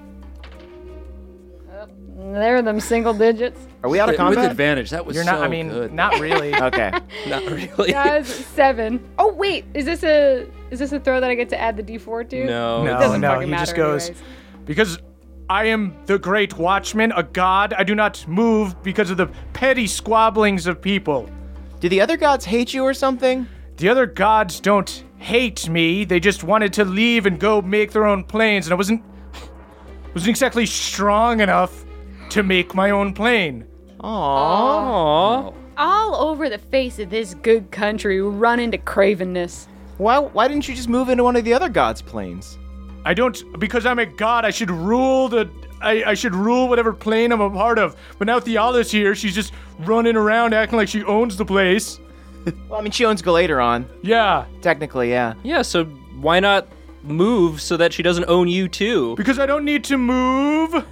Speaker 4: There are them single digits.
Speaker 5: Are we out of
Speaker 6: with
Speaker 5: combat?
Speaker 6: advantage? That was
Speaker 2: You're not.
Speaker 6: so
Speaker 2: I mean,
Speaker 6: good.
Speaker 2: not really.
Speaker 5: Okay.
Speaker 6: Not really.
Speaker 4: Guys, 7. Oh wait, is this a throw that I get to add the D4 to?
Speaker 3: No.
Speaker 2: No,
Speaker 4: doesn't
Speaker 2: no.
Speaker 4: fucking
Speaker 2: He just
Speaker 4: matter
Speaker 2: goes
Speaker 4: anyways.
Speaker 2: because I am the great watchman, a god. I do not move because of the petty squabblings of people.
Speaker 5: Do the other gods hate you or something?
Speaker 2: The other gods don't hate me. They just wanted to leave and go make their own planes, and I wasn't exactly strong enough to make my own plane.
Speaker 5: Aww.
Speaker 4: All over the face of this good country, we run into cravenness.
Speaker 5: Why didn't you just move into one of the other gods' planes?
Speaker 2: I don't, because I'm a god. I should rule I should rule whatever plane I'm a part of. But now Theala's here. She's just running around acting like she owns the place.
Speaker 5: Well, I mean, she owns Galateron.
Speaker 2: Yeah,
Speaker 5: Technically, yeah.
Speaker 3: Yeah. So why not move so that she doesn't own you too?
Speaker 2: because I don't need to move.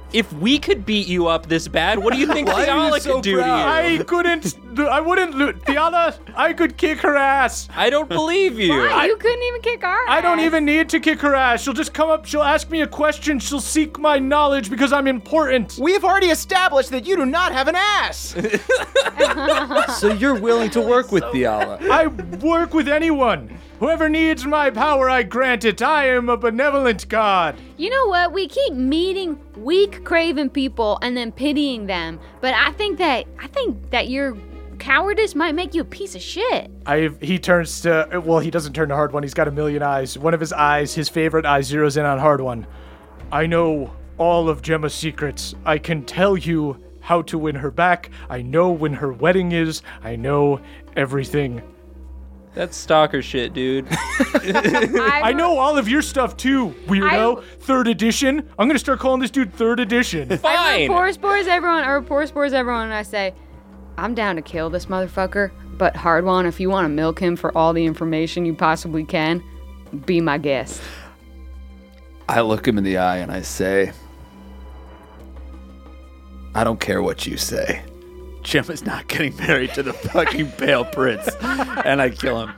Speaker 3: If we could beat you up this bad, what do you think
Speaker 6: Why are you
Speaker 3: Fiala
Speaker 6: so
Speaker 3: could do
Speaker 6: proud?
Speaker 3: to you?
Speaker 2: I wouldn't, Fiala, I could kick her ass.
Speaker 3: I don't believe you.
Speaker 4: Why? You couldn't even kick our
Speaker 2: I don't
Speaker 4: ass.
Speaker 2: even need to kick her ass. She'll just come up, she'll ask me a question, she'll seek my knowledge because I'm important.
Speaker 5: We have already established that you do not have an ass.
Speaker 6: So you're willing to work with Fiala?
Speaker 2: I work with anyone. Whoever needs my power, I grant it. I am a benevolent god.
Speaker 4: You know what? We keep meeting weak, craven people and then pitying them. But I think that your cowardice might make you a piece of shit.
Speaker 2: He turns to, well, he doesn't turn to Hard One. He's got a million eyes. One of his eyes, his favorite eye, zeroes in on Hard One. I know all of Gemma's secrets. I can tell you how to win her back. I know when her wedding is. I know everything.
Speaker 3: That's stalker shit, dude.
Speaker 2: I know all of your stuff too, weirdo. Third edition. I'm gonna start calling this dude Third Edition.
Speaker 4: I
Speaker 3: Fine.
Speaker 4: poor spores everyone, and I say, I'm down to kill this motherfucker, but Hardwan, if you want to milk him for all the information you possibly can, be my guest.
Speaker 6: I look him in the eye and I say, I don't care what you say. Gemma's not getting married to the fucking Pale Prince. And I kill him.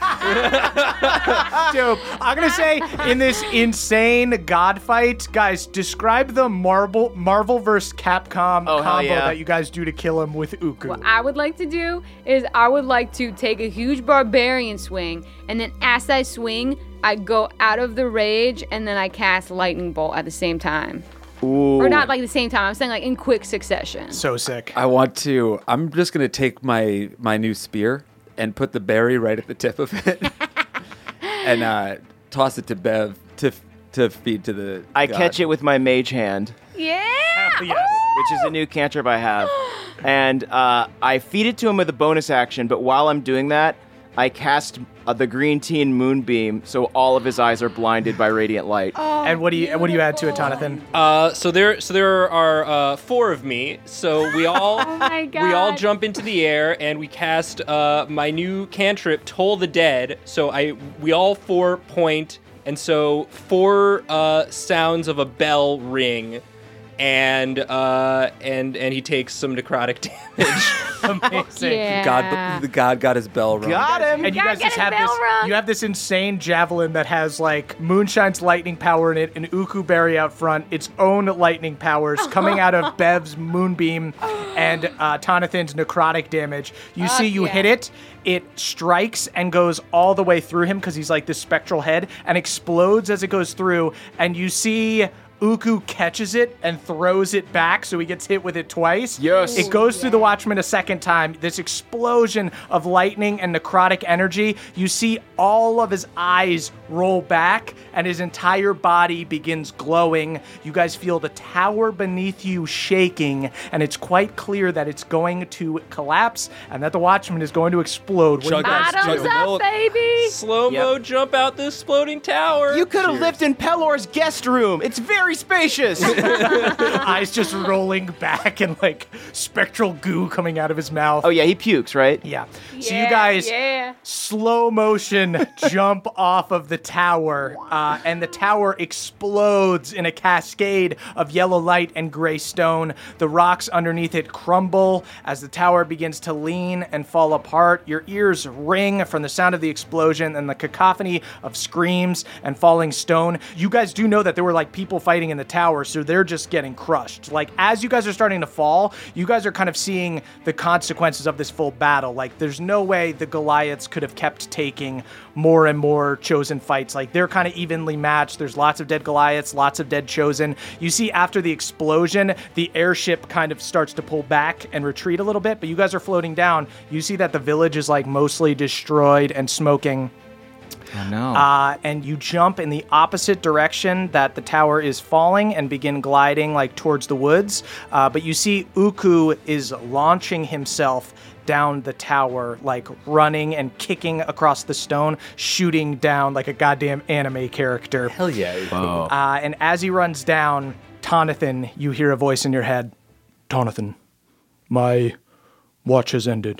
Speaker 2: Dope. I'm gonna say, in this insane god fight, guys, describe the Marvel vs. Capcom combo
Speaker 5: yeah.
Speaker 2: that you guys do to kill him with Uku.
Speaker 4: What I would like to do is I would like to take a huge barbarian swing, and then as I swing, I go out of the rage, and then I cast lightning bolt at the same time.
Speaker 5: Ooh.
Speaker 4: Or not like the same time, I'm saying like in quick succession.
Speaker 2: So sick.
Speaker 6: I'm just going to take my new spear and put the berry right at the tip of it and toss it to Bev to feed to the
Speaker 5: I
Speaker 6: god.
Speaker 5: catch it with my mage hand,
Speaker 4: Yeah!
Speaker 2: Yes.
Speaker 5: which is a new cantrip I have. And I feed it to him with a bonus action, but while I'm doing that, I cast the Green Teen Moonbeam, so all of his eyes are blinded by radiant light.
Speaker 2: And what do you add to it, Jonathan?
Speaker 3: So there are 4 of me. So we all
Speaker 4: Oh my god.
Speaker 3: we all jump into the air and we cast my new cantrip, Toll the Dead. So we all 4 point, and so 4 sounds of a bell ring, and he takes some necrotic damage.
Speaker 2: Amazing.
Speaker 4: Yeah.
Speaker 6: The god got his bell rung.
Speaker 5: Got him!
Speaker 2: And you guys
Speaker 4: Gotta
Speaker 2: just
Speaker 4: get
Speaker 2: have
Speaker 4: his
Speaker 2: this.
Speaker 4: bell rung.
Speaker 2: You have this insane javelin that has like Moonshine's lightning power in it, an Uku berry out front, its own lightning powers coming out of Bev's moonbeam, and Tonathan's necrotic damage. You see, you
Speaker 4: yeah.
Speaker 2: hit it. It strikes and goes all the way through him because he's like this spectral head, and explodes as it goes through. And you see Uku catches it and throws it back, so he gets hit with it twice.
Speaker 5: Yes.
Speaker 2: It goes through the Watchman a second time. This explosion of lightning and necrotic energy. You see all of his eyes roll back, and his entire body begins glowing. You guys feel the tower beneath you shaking, and it's quite clear that it's going to collapse and that the Watchman is going to explode. What do you guys
Speaker 4: Bottoms
Speaker 2: do?
Speaker 4: up, baby!
Speaker 3: Slow-mo jump out this exploding tower.
Speaker 5: You could have lived in Pelor's guest room. It's very spacious.
Speaker 2: Eyes just rolling back and like spectral goo coming out of his mouth.
Speaker 5: Oh yeah, he pukes, right?
Speaker 2: Yeah. So you guys slow motion jump off of the tower, and the tower explodes in a cascade of yellow light and gray stone. The rocks underneath it crumble as the tower begins to lean and fall apart. Your ears ring from the sound of the explosion and the cacophony of screams and falling stone. You guys do know that there were like people fighting in the tower, so they're just getting crushed. Like, as you guys are starting to fall, you guys are kind of seeing the consequences of this full battle. Like, there's no way the Goliaths could have kept taking more and more chosen fights. Like, they're kind of evenly matched. There's lots of dead Goliaths, lots of dead chosen. You see, after the explosion, the airship kind of starts to pull back and retreat a little bit, but you guys are floating down. You see that the village is like mostly destroyed and smoking.
Speaker 5: Oh no.
Speaker 2: And you jump in the opposite direction that the tower is falling and begin gliding like towards the woods. But you see Uku is launching himself down the tower, like running and kicking across the stone, shooting down like a goddamn anime character.
Speaker 6: Hell yeah.
Speaker 5: Whoa.
Speaker 2: And as he runs down, Tonathan, you hear a voice in your head. Tonathan, my watch has ended.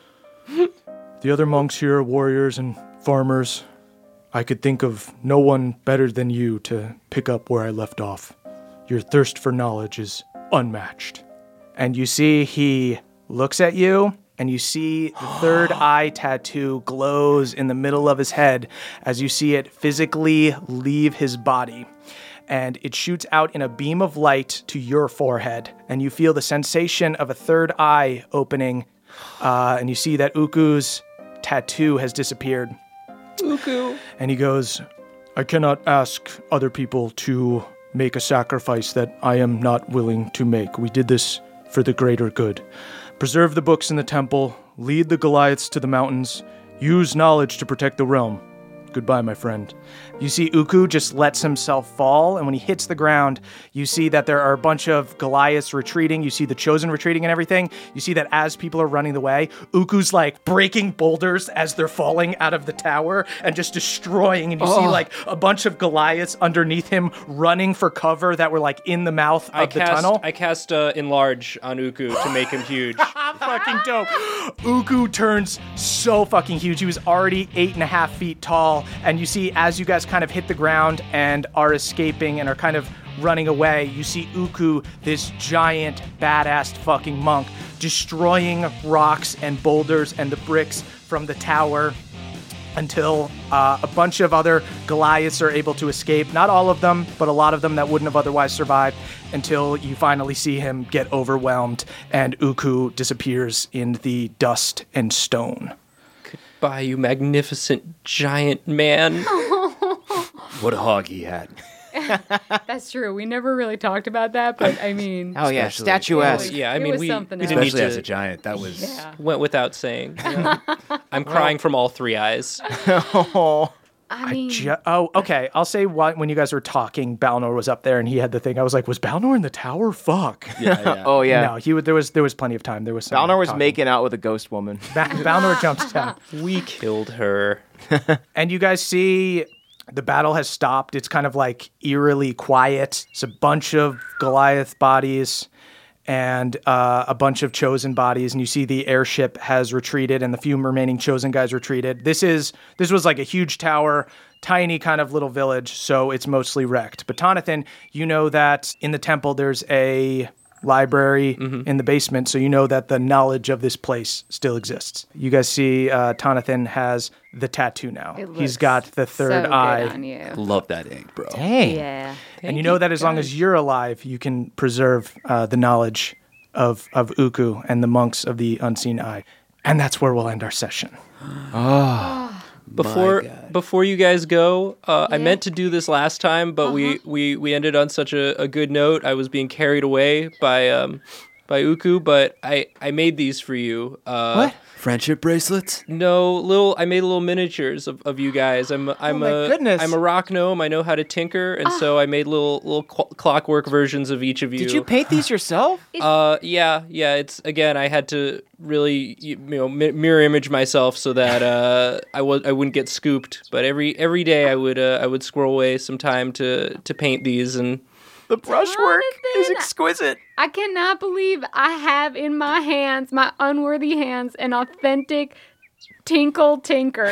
Speaker 2: The other monks here are warriors and farmers. I could think of no one better than you to pick up where I left off. Your thirst for knowledge is unmatched. And you see he looks at you, and you see the third eye tattoo glows in the middle of his head as you see it physically leave his body. And it shoots out in a beam of light to your forehead, and you feel the sensation of a third eye opening, and you see that Uku's tattoo has disappeared.
Speaker 3: Uku.
Speaker 2: And he goes, I cannot ask other people to make a sacrifice that I am not willing to make. We did this for the greater good. Preserve the books in the temple, lead the Goliaths to the mountains, use knowledge to protect the realm. Goodbye, my friend. You see Uku just lets himself fall, and when he hits the ground, you see that there are a bunch of Goliaths retreating. You see the Chosen retreating and everything. You see that as people are running the way, Uku's like breaking boulders as they're falling out of the tower and just destroying, and you see like a bunch of Goliaths underneath him running for cover that were like in the mouth of the tunnel.
Speaker 3: I cast Enlarge on Uku to make him huge.
Speaker 2: Fucking dope. Uku turns so fucking huge. He was already 8.5 feet tall, and you see as you guys kind of hit the ground and are escaping and are kind of running away, you see Uku, this giant badass fucking monk, destroying rocks and boulders and the bricks from the tower until a bunch of other Goliaths are able to escape. Not all of them, but a lot of them that wouldn't have otherwise survived, until you finally see him get overwhelmed and Uku disappears in the dust and stone.
Speaker 3: Goodbye, you magnificent giant man.
Speaker 6: What a hog he had.
Speaker 4: That's true. We never really talked about that, but I mean,
Speaker 5: Oh yeah,
Speaker 6: Especially-
Speaker 5: statuesque.
Speaker 3: Yeah, I
Speaker 4: It
Speaker 3: mean,
Speaker 4: was
Speaker 3: we
Speaker 4: something
Speaker 3: didn't
Speaker 4: else.
Speaker 3: need
Speaker 6: Especially as
Speaker 3: to-
Speaker 6: a giant. That was...
Speaker 4: yeah.
Speaker 3: went without saying. I'm crying from all three eyes.
Speaker 5: Oh,
Speaker 4: I mean,
Speaker 2: Okay. I'll say when you guys were talking, Balnor was up there and he had the thing. I was like, was Balnor in the tower? Fuck.
Speaker 6: Yeah.
Speaker 5: oh yeah.
Speaker 2: No, there was plenty of time. There was some
Speaker 5: Balnor was
Speaker 2: talking.
Speaker 5: making out with a ghost woman.
Speaker 2: Balnor jumps down.
Speaker 3: We killed her.
Speaker 2: And you guys see the battle has stopped. It's kind of like eerily quiet. It's a bunch of Goliath bodies and a bunch of Chosen bodies. And you see the airship has retreated and the few remaining Chosen guys retreated. This was like a huge tower, tiny kind of little village, so it's mostly wrecked. But Tonathan, you know that in the temple there's a library in the basement, so you know that the knowledge of this place still exists. You guys see Tonathan has the tattoo now.
Speaker 4: it
Speaker 2: He's
Speaker 4: looks
Speaker 2: got the third
Speaker 4: so good
Speaker 2: eye.
Speaker 4: on you.
Speaker 6: Love that ink, bro.
Speaker 5: Dang.
Speaker 4: Yeah.
Speaker 2: And you know that as long as you're alive, you can preserve the knowledge of Uku and the monks of the Unseen Eye. And that's where we'll end our session.
Speaker 3: Before you guys go, I meant to do this last time, but we ended on such a good note. I was being carried away by Uku, but I made these for you.
Speaker 6: What? Friendship bracelets?
Speaker 3: No, I made little miniatures of you guys. I'm
Speaker 5: my goodness.
Speaker 3: I'm a rock gnome. I know how to tinker, and so I made little clockwork versions of each of you.
Speaker 5: Did you paint these yourself?
Speaker 3: Yeah. It's again. I had to really, mirror image myself so that I wouldn't get scooped. But every day I would squirrel away some time to paint these, and
Speaker 5: The brushwork is
Speaker 4: Jonathan!
Speaker 5: exquisite.
Speaker 4: I cannot believe I have in my hands, my unworthy hands, an authentic Tinkle Tinker.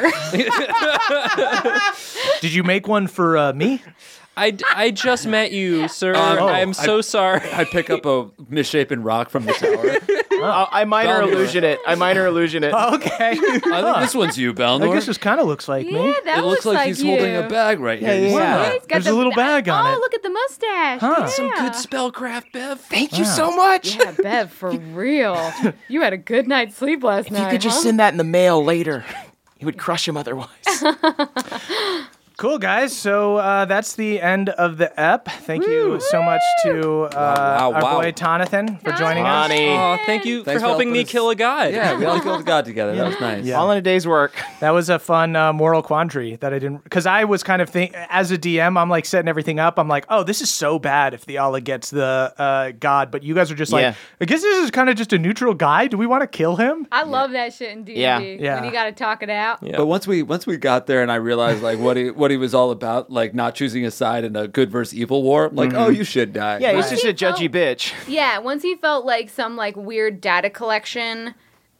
Speaker 2: Did you make one for me?
Speaker 3: I just met you, sir. I'm so sorry.
Speaker 6: I pick up a misshapen rock from the tower.
Speaker 5: I minor illusion it.
Speaker 2: Okay.
Speaker 6: I think this one's you,
Speaker 2: I
Speaker 6: Balnor.
Speaker 2: guess this kind of looks like me.
Speaker 4: Yeah, that
Speaker 6: It looks like he's holding a bag right here. You see
Speaker 5: yeah.
Speaker 6: that?
Speaker 4: He's got
Speaker 2: There's a little bag on it.
Speaker 4: Oh, look at the mustache.
Speaker 2: Huh.
Speaker 4: Yeah.
Speaker 3: Some good spellcraft, Bev.
Speaker 5: Thank you so much.
Speaker 4: Yeah, Bev, for real. You had a good night's sleep last night.
Speaker 5: If you could just
Speaker 4: huh?
Speaker 5: send that in the mail later, you would crush him otherwise.
Speaker 2: Cool, guys. So that's the end of the ep. Thank you so much to
Speaker 6: Wow,
Speaker 2: our
Speaker 6: wow.
Speaker 2: boy Tonathan for joining us.
Speaker 5: Ronnie.
Speaker 3: Oh, thank you
Speaker 6: Thanks
Speaker 3: for helping me
Speaker 6: us.
Speaker 3: kill a god.
Speaker 6: Yeah, we all killed a god together. That was nice.
Speaker 2: Yeah.
Speaker 5: All in a day's work.
Speaker 2: That was a fun moral quandary that I didn't, because I was kind of as a DM, I'm like setting everything up. I'm like, oh, this is so bad if Theala gets the god, but you guys are just
Speaker 5: Yeah.
Speaker 2: like, I guess this is kind of just a neutral guy. Do we want to kill him?
Speaker 4: I love that shit in D&D.
Speaker 5: Yeah.
Speaker 2: Yeah.
Speaker 4: When you got to talk it out.
Speaker 3: Yeah.
Speaker 6: But once we got there and I realized like what he was all about, like not choosing a side in a good versus evil war, I'm like, oh, you should die.
Speaker 5: Yeah, he's
Speaker 4: Right.
Speaker 5: just a judgy bitch.
Speaker 4: Yeah, once he felt like some like weird data collection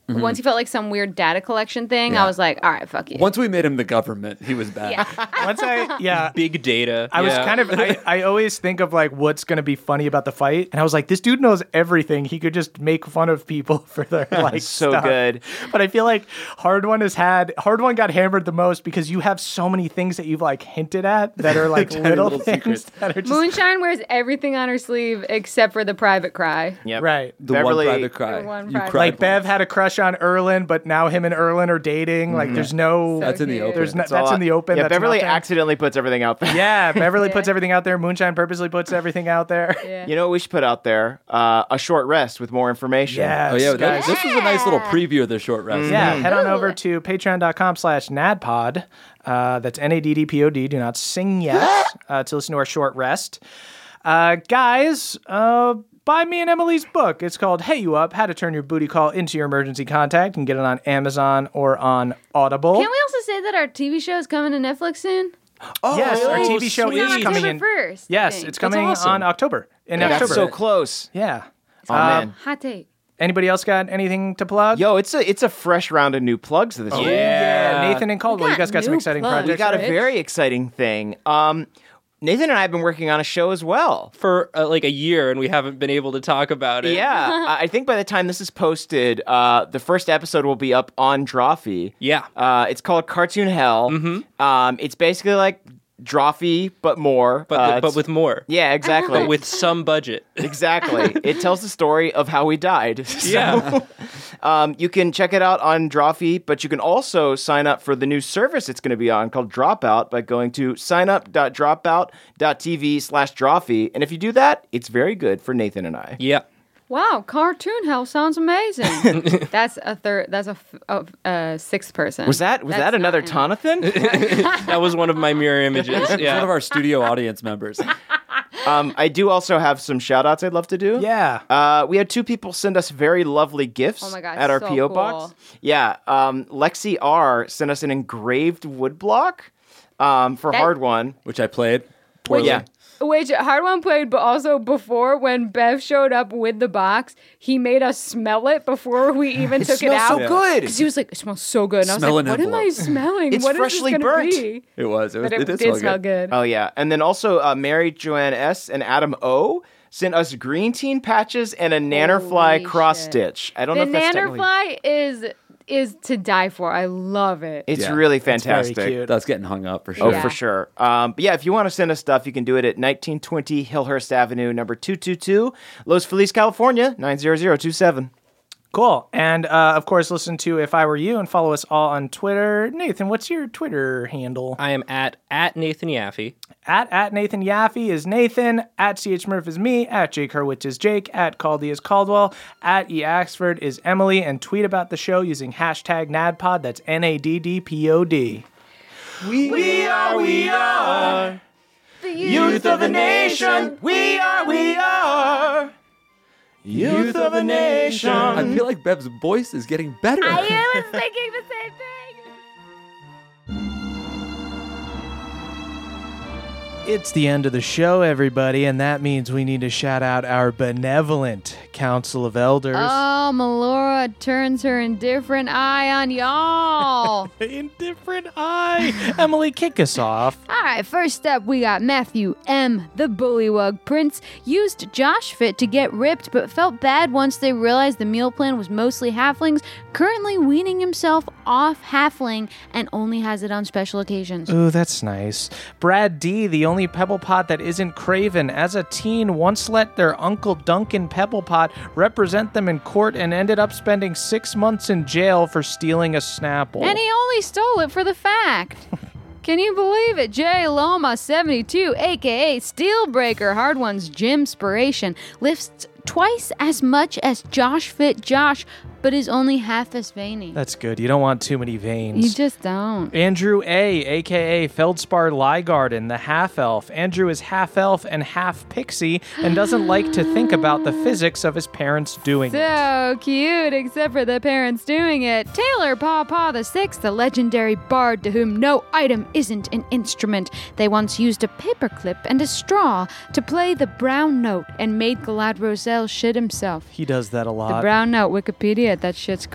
Speaker 4: once he felt like some weird data collection thing,
Speaker 6: Yeah.
Speaker 4: I was like, all right, fuck you.
Speaker 6: Once we made him the government, he was bad.
Speaker 4: Yeah.
Speaker 3: Big data.
Speaker 2: I was kind of, I always think of like what's going to be funny about the fight. And I was like, this dude knows everything. He could just make fun of people for their like
Speaker 5: So
Speaker 2: stuff.
Speaker 5: good.
Speaker 2: But I feel like Hard One got hammered the most because you have so many things that you've like hinted at that are like little things
Speaker 6: secrets.
Speaker 2: that are just
Speaker 4: Moonshine wears everything on her sleeve except for the private cry.
Speaker 5: Yep.
Speaker 2: right.
Speaker 6: The
Speaker 5: Beverly-
Speaker 6: one private cry.
Speaker 4: The one
Speaker 6: You
Speaker 4: private-
Speaker 6: cried
Speaker 2: Like
Speaker 6: once.
Speaker 2: Bev had a crush on Erlen, but now him and Erlen are dating. Like there's no,
Speaker 6: That's in the
Speaker 4: cute.
Speaker 6: open.
Speaker 2: there's no,
Speaker 5: It's all
Speaker 2: that's in the open.
Speaker 5: Yeah,
Speaker 2: that's
Speaker 5: Beverly
Speaker 2: nothing.
Speaker 5: accidentally puts everything out there.
Speaker 2: Yeah, Beverly
Speaker 4: Yeah.
Speaker 2: puts everything out there. Moonshine purposely puts everything out there.
Speaker 4: Yeah.
Speaker 5: You know what we should put out there? A short rest with more information.
Speaker 2: Yes,
Speaker 6: Oh yeah,
Speaker 2: guys.
Speaker 6: this was a nice little preview of the short rest.
Speaker 2: Yeah, head on
Speaker 4: Ooh.
Speaker 2: over to patreon.com/nadpod. That's NADDPOD. Do not sing yet to listen to our short rest. Guys, buy me and Emily's book. It's called Hey You Up, How to Turn Your Booty Call into Your Emergency Contact. You can get it on Amazon or on Audible.
Speaker 4: Can we also say that our TV show is coming to Netflix soon?
Speaker 2: Yes, our
Speaker 5: really?
Speaker 2: TV show
Speaker 4: It's
Speaker 2: is
Speaker 4: on
Speaker 2: coming
Speaker 4: October
Speaker 2: in.
Speaker 4: 1st. I
Speaker 2: Yes,
Speaker 4: think.
Speaker 2: it's coming
Speaker 6: awesome.
Speaker 2: on October. In
Speaker 5: That's
Speaker 2: October.
Speaker 5: so close.
Speaker 2: Yeah.
Speaker 5: Oh, man.
Speaker 4: Hot take.
Speaker 2: Anybody else got anything to plug?
Speaker 5: Yo, it's a fresh round of new plugs this year.
Speaker 2: Yeah, Nathan and Caldwell, you guys got some
Speaker 4: new
Speaker 2: exciting
Speaker 4: plugs.
Speaker 2: projects.
Speaker 5: We got a
Speaker 4: Rich.
Speaker 5: very exciting thing. Nathan and I have been working on a show as well.
Speaker 3: for like a year, and we haven't been able to talk about it.
Speaker 5: Yeah, I think by the time this is posted, the first episode will be up on Drawfee.
Speaker 3: Yeah.
Speaker 5: It's called Cartoon Hell. It's basically like Drawfee, but more.
Speaker 3: But
Speaker 5: it's-
Speaker 3: with more.
Speaker 5: Yeah, exactly.
Speaker 3: But with some budget.
Speaker 5: Exactly. It tells the story of how we died. So,
Speaker 3: Yeah.
Speaker 5: you can check it out on Drawfee, but you can also sign up for the new service it's going to be on called Dropout by going to signup.dropout.tv/Drawfee. And if you do that, it's very good for Nathan and I.
Speaker 3: Yeah.
Speaker 4: Wow, Cartoon Hell sounds amazing. That's a third. That's a sixth person.
Speaker 5: Was that
Speaker 4: That's
Speaker 5: another
Speaker 4: not him.
Speaker 5: Tonathan?
Speaker 3: That was one of my mirror images.
Speaker 6: One of
Speaker 3: Yeah.
Speaker 6: our studio audience members.
Speaker 5: I do also have some shout outs I'd love to do.
Speaker 2: Yeah.
Speaker 5: We had two people send us very lovely gifts
Speaker 4: Oh my gosh,
Speaker 5: at our
Speaker 4: so
Speaker 5: P.O.
Speaker 4: cool.
Speaker 5: box. Yeah. Lexi R sent us an engraved wood block for
Speaker 4: That-
Speaker 5: Hard One.
Speaker 6: Which I played poorly.
Speaker 5: Yeah.
Speaker 4: Which Hard One played, but also before when Bev showed up with the box, he made us smell it before we even took it
Speaker 5: smells
Speaker 4: out.
Speaker 5: so good.
Speaker 4: Because he was like, it smells so good. And I was
Speaker 6: Smell
Speaker 4: like,
Speaker 6: an
Speaker 4: what am I
Speaker 6: envelope.
Speaker 4: smelling?
Speaker 5: It's
Speaker 4: What is
Speaker 5: freshly
Speaker 4: this gonna
Speaker 5: burnt.
Speaker 4: be?
Speaker 6: It was.
Speaker 4: But it
Speaker 6: did
Speaker 4: did smell good.
Speaker 5: Oh, yeah. And then also Mary Joanne S. and Adam O. sent us green teen patches and a Nannerfly
Speaker 4: Holy
Speaker 5: cross
Speaker 4: shit.
Speaker 5: stitch. I don't
Speaker 4: The
Speaker 5: know if that's technically...
Speaker 4: Nannerfly is to die for. I love it.
Speaker 5: It's
Speaker 6: Yeah.
Speaker 5: really
Speaker 2: Very
Speaker 5: fantastic.
Speaker 2: cute.
Speaker 6: That's getting hung up for
Speaker 5: Oh,
Speaker 6: sure.
Speaker 4: Yeah.
Speaker 5: for sure. But yeah, if you want to send us stuff, you can do it at 1920 Hillhurst Avenue, number 222, Los Feliz, California, 90027.
Speaker 2: Cool. And of course, listen to If I Were You and follow us all on Twitter. Nathan, what's your Twitter handle?
Speaker 3: I am at Nathan Yaffe.
Speaker 2: At Nathan Yaffe is Nathan. At CH Murph is me. At Jake Hurwitz is Jake. At Caldy is Caldwell. At E Axford is Emily. And tweet about the show using hashtag NADPOD. That's NADDPOD. We are
Speaker 4: The
Speaker 5: Youth of the nation. We are youth of the nation.
Speaker 6: I feel like Bev's voice is getting better.
Speaker 4: I was thinking the same thing.
Speaker 2: It's the end of the show, everybody, and that means we need to shout out our benevolent Council of Elders.
Speaker 4: Oh, Melora turns her indifferent eye on y'all.
Speaker 2: Indifferent eye. Emily, kick us off.
Speaker 4: All right, first up, we got Matthew M., the Bullywug Prince, used Josh Fit to get ripped, but felt bad once they realized the meal plan was mostly halflings, currently weaning himself off halfling and only has it on special occasions.
Speaker 2: Ooh, that's nice. Brad D., the only Pebble Pot that isn't Craven, as a teen once let their Uncle Duncan Pebble Pot represent them in court and ended up spending 6 months in jail for stealing a Snapple.
Speaker 4: And he only stole it for the fact. Can you believe it? Jay Loma 72, aka Steelbreaker, Hard One's gym-spiration, lifts twice as much as Josh Fit Josh, but is only half as veiny.
Speaker 2: That's good. You don't want too many veins.
Speaker 4: You just don't.
Speaker 2: Andrew A., a.k.a. Feldspar Liegarden, the half-elf. Andrew is half-elf and half-pixie and doesn't like to think about the physics of his parents doing it.
Speaker 4: So cute, except for the parents doing it. Taylor Pawpaw VI, the legendary bard to whom no item isn't an instrument. They once used a paperclip and a straw to play the brown note and made Galad Roselle shit himself.
Speaker 2: He does that a
Speaker 4: The
Speaker 2: lot.
Speaker 4: brown note, Wikipedia, that shit's cool.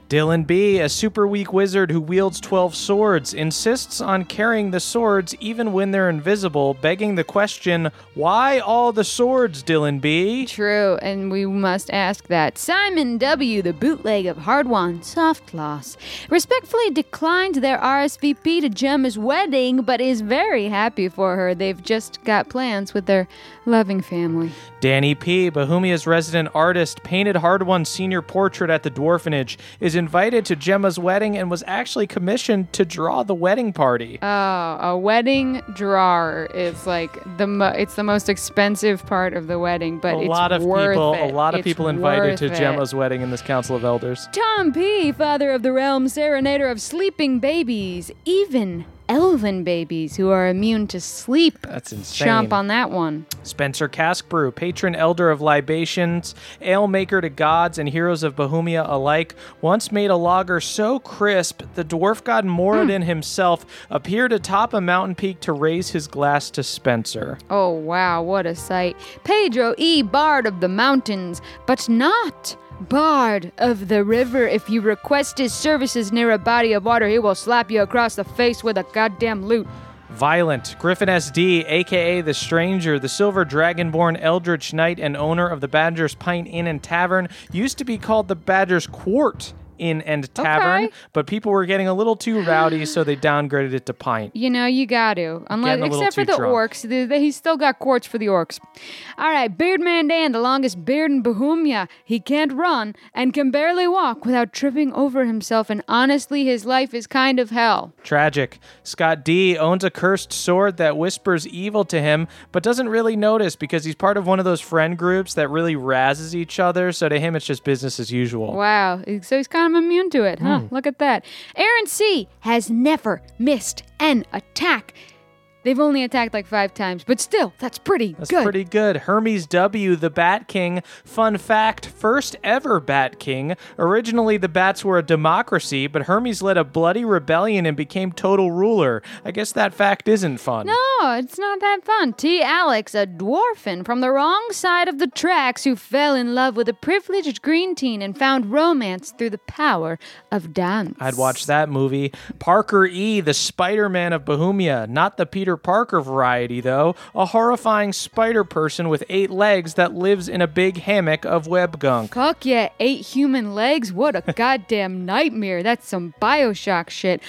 Speaker 2: Dylan B., a super weak wizard who wields 12 swords, insists on carrying the swords even when they're invisible, begging the question, why all the swords, Dylan B.?
Speaker 4: True, and we must ask that. Simon W., the bootleg of Hardwon Softclaws, respectfully declined their RSVP to Gemma's wedding, but is very happy for her. They've just got plans with their loving family.
Speaker 2: Danny P., Bohemia's resident artist, painted Hardwon's senior portrait at the Dwarfenage, is invited to Gemma's wedding and was actually commissioned to draw the wedding party.
Speaker 4: Oh, a wedding drawer is like it's the most expensive part of the wedding, but
Speaker 2: A lot of
Speaker 4: It's
Speaker 2: people invited to
Speaker 4: worth it.
Speaker 2: Gemma's wedding in this Council of Elders.
Speaker 4: Tom P., father of the realm, serenader of sleeping babies, even elven babies who are immune to sleep.
Speaker 2: That's insane.
Speaker 4: Chomp on that one.
Speaker 2: Spencer Caskbrew, patron elder of libations, ale maker to gods and heroes of Bohemia alike, once made a lager so crisp the dwarf god Moradin himself appeared atop a mountain peak to raise his glass to Spencer.
Speaker 4: Oh, wow, what a sight. Pedro E., bard of the mountains, but not bard of the river. If you request his services near a body of water, he will slap you across the face with a goddamn lute.
Speaker 2: Violent, Griffin SD, a.k.a. The Stranger, the silver dragonborn eldritch knight and owner of the Badger's Pint Inn and Tavern, used to be called the Badger's Quart Inn and Tavern,
Speaker 4: Okay.
Speaker 2: but people were getting a little too rowdy, so they downgraded it to Pint.
Speaker 4: You know, you got to.
Speaker 2: Getting a little
Speaker 4: Except for
Speaker 2: too
Speaker 4: the
Speaker 2: drunk.
Speaker 4: orcs. He's still got quartz for the orcs. All right, Beardman Dan, the longest beard in Bohemia. He can't run and can barely walk without tripping over himself, and honestly, his life is kind of hell.
Speaker 2: Tragic. Scott D. owns a cursed sword that whispers evil to him, but doesn't really notice because he's part of one of those friend groups that really razzes each other, so to him it's just business as usual.
Speaker 4: Wow, so he's kind of immune to it, huh? Look at that. Aaron C. has never missed an attack. They've only attacked like 5 times, but still, that's pretty
Speaker 2: That's
Speaker 4: good.
Speaker 2: pretty good. Hermes W., the Bat King. Fun fact, first ever Bat King. Originally, the Bats were a democracy, but Hermes led a bloody rebellion and became total ruler. I guess that fact isn't fun.
Speaker 4: No, it's not that fun. T. Alex, a dwarfin from the wrong side of the tracks who fell in love with a privileged green teen and found romance through the power of dance.
Speaker 2: I'd watch that movie. Parker E., the Spider-Man of Bohemia. Not the Peter Parker variety, though. A horrifying spider person with 8 legs that lives in a big hammock of web gunk.
Speaker 4: Fuck yeah, 8 human legs? What a goddamn nightmare. That's some Bioshock shit.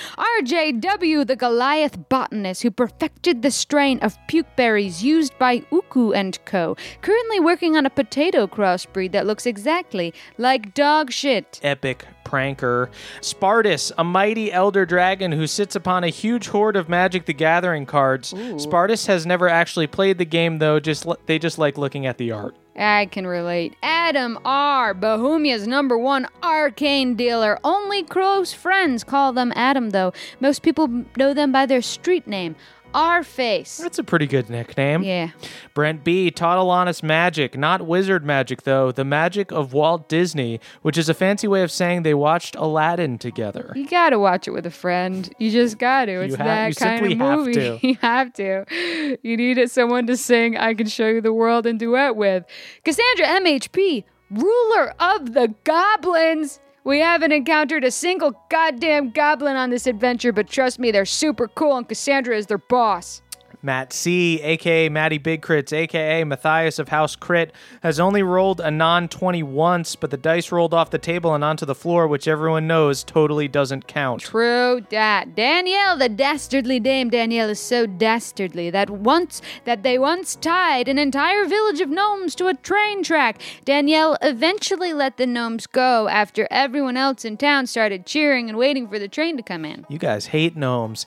Speaker 4: RJW, the Goliath botanist who perfected the strain of pukeberries used by Uku & Co. Currently working on a potato crossbreed that looks exactly like dog shit.
Speaker 2: Epic pranker. Spartus, a mighty elder dragon who sits upon a huge hoard of Magic the Gathering cards. Spartus has never actually played the game, though. They just like looking at the art.
Speaker 4: I can relate. Adam R., Bohemia's #1 arcane dealer. Only close friends call them Adam, though. Most people know them by their street name, R-Face.
Speaker 2: That's a pretty good nickname.
Speaker 4: Yeah.
Speaker 2: Brent B. taught Alanis magic, not wizard magic, though. The magic of Walt Disney, which is a fancy way of saying they watched Aladdin together.
Speaker 4: You gotta watch it with a friend. You just gotta. It's
Speaker 2: You
Speaker 4: that kind
Speaker 2: simply
Speaker 4: of
Speaker 2: have
Speaker 4: movie.
Speaker 2: to.
Speaker 4: You have to. You need someone to sing I Can Show You the World and duet with. Cassandra MHP, ruler of the goblins. We haven't encountered a single goddamn goblin on this adventure, but trust me, they're super cool, and Cassandra is their boss.
Speaker 2: Matt C., a.k.a. Matty Big Crits, a.k.a. Matthias of House Crit, has only rolled a non-20 once, but the dice rolled off the table and onto the floor, which everyone knows totally doesn't count.
Speaker 4: True dat. Danielle, the dastardly dame. Danielle is so dastardly that they once tied an entire village of gnomes to a train track. Danielle eventually let the gnomes go after everyone else in town started cheering and waiting for the train to come in.
Speaker 2: You guys hate gnomes.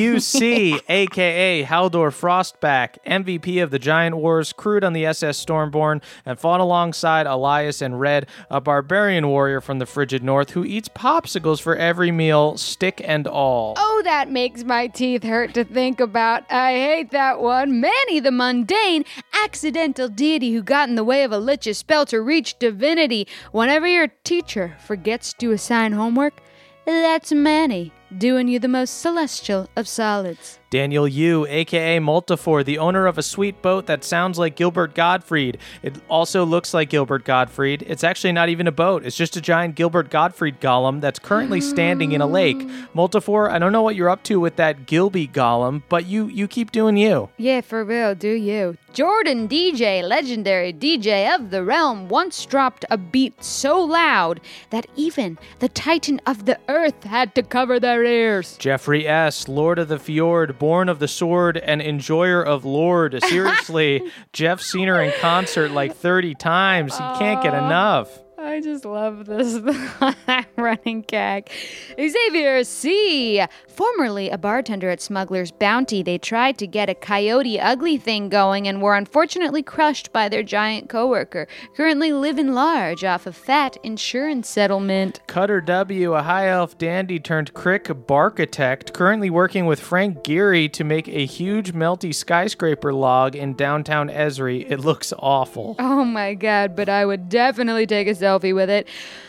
Speaker 2: QC, a.k.a. Haldor Frostback, MVP of the Giant Wars, crewed on the SS Stormborn, and fought alongside Elias and Red, a barbarian warrior from the frigid north who eats popsicles for every meal, stick and all.
Speaker 4: Oh, that makes my teeth hurt to think about. I hate that one. Manny, the mundane, accidental deity who got in the way of a lich's spell to reach divinity. Whenever your teacher forgets to assign homework, that's Manny, doing you the most celestial of solids.
Speaker 2: Daniel Yu, a.k.a. Multifor, the owner of a sweet boat that sounds like Gilbert Gottfried. It also looks like Gilbert Gottfried. It's actually not even a boat. It's just a giant Gilbert Gottfried golem that's currently standing in a lake. Multifor, I don't know what you're up to with that Gilby golem, but you keep doing you.
Speaker 4: Yeah, for real, do you. Jordan DJ, legendary DJ of the realm, once dropped a beat so loud that even the Titan of the Earth had to cover their ears.
Speaker 2: Jeffrey S., Lord of the Fjord, born of the sword, and enjoyer of Lord. Seriously, Jeff's seen her in concert like 30 times. He can't get enough.
Speaker 4: I just love this running gag. Xavier C., formerly a bartender at Smuggler's Bounty, they tried to get a Coyote Ugly thing going and were unfortunately crushed by their giant coworker, currently living large off a fat insurance settlement.
Speaker 2: Cutter W., a high elf dandy turned crick barchitect, currently working with Frank Geary to make a huge melty skyscraper log in downtown Esri. It looks awful.
Speaker 4: Oh my god, but I would definitely take a selfie with it.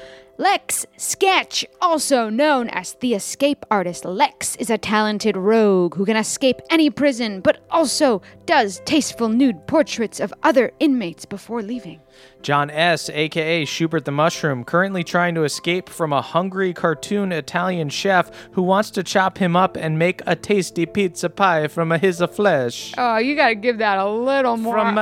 Speaker 4: Lex Sketch, also known as the escape artist. Lex is a talented rogue who can escape any prison, but also does tasteful nude portraits of other inmates before leaving.
Speaker 2: John S., a.k.a. Schubert the Mushroom, currently trying to escape from a hungry cartoon Italian chef who wants to chop him up and make a tasty pizza pie from his flesh.
Speaker 4: Oh, you gotta give that a little more.
Speaker 2: From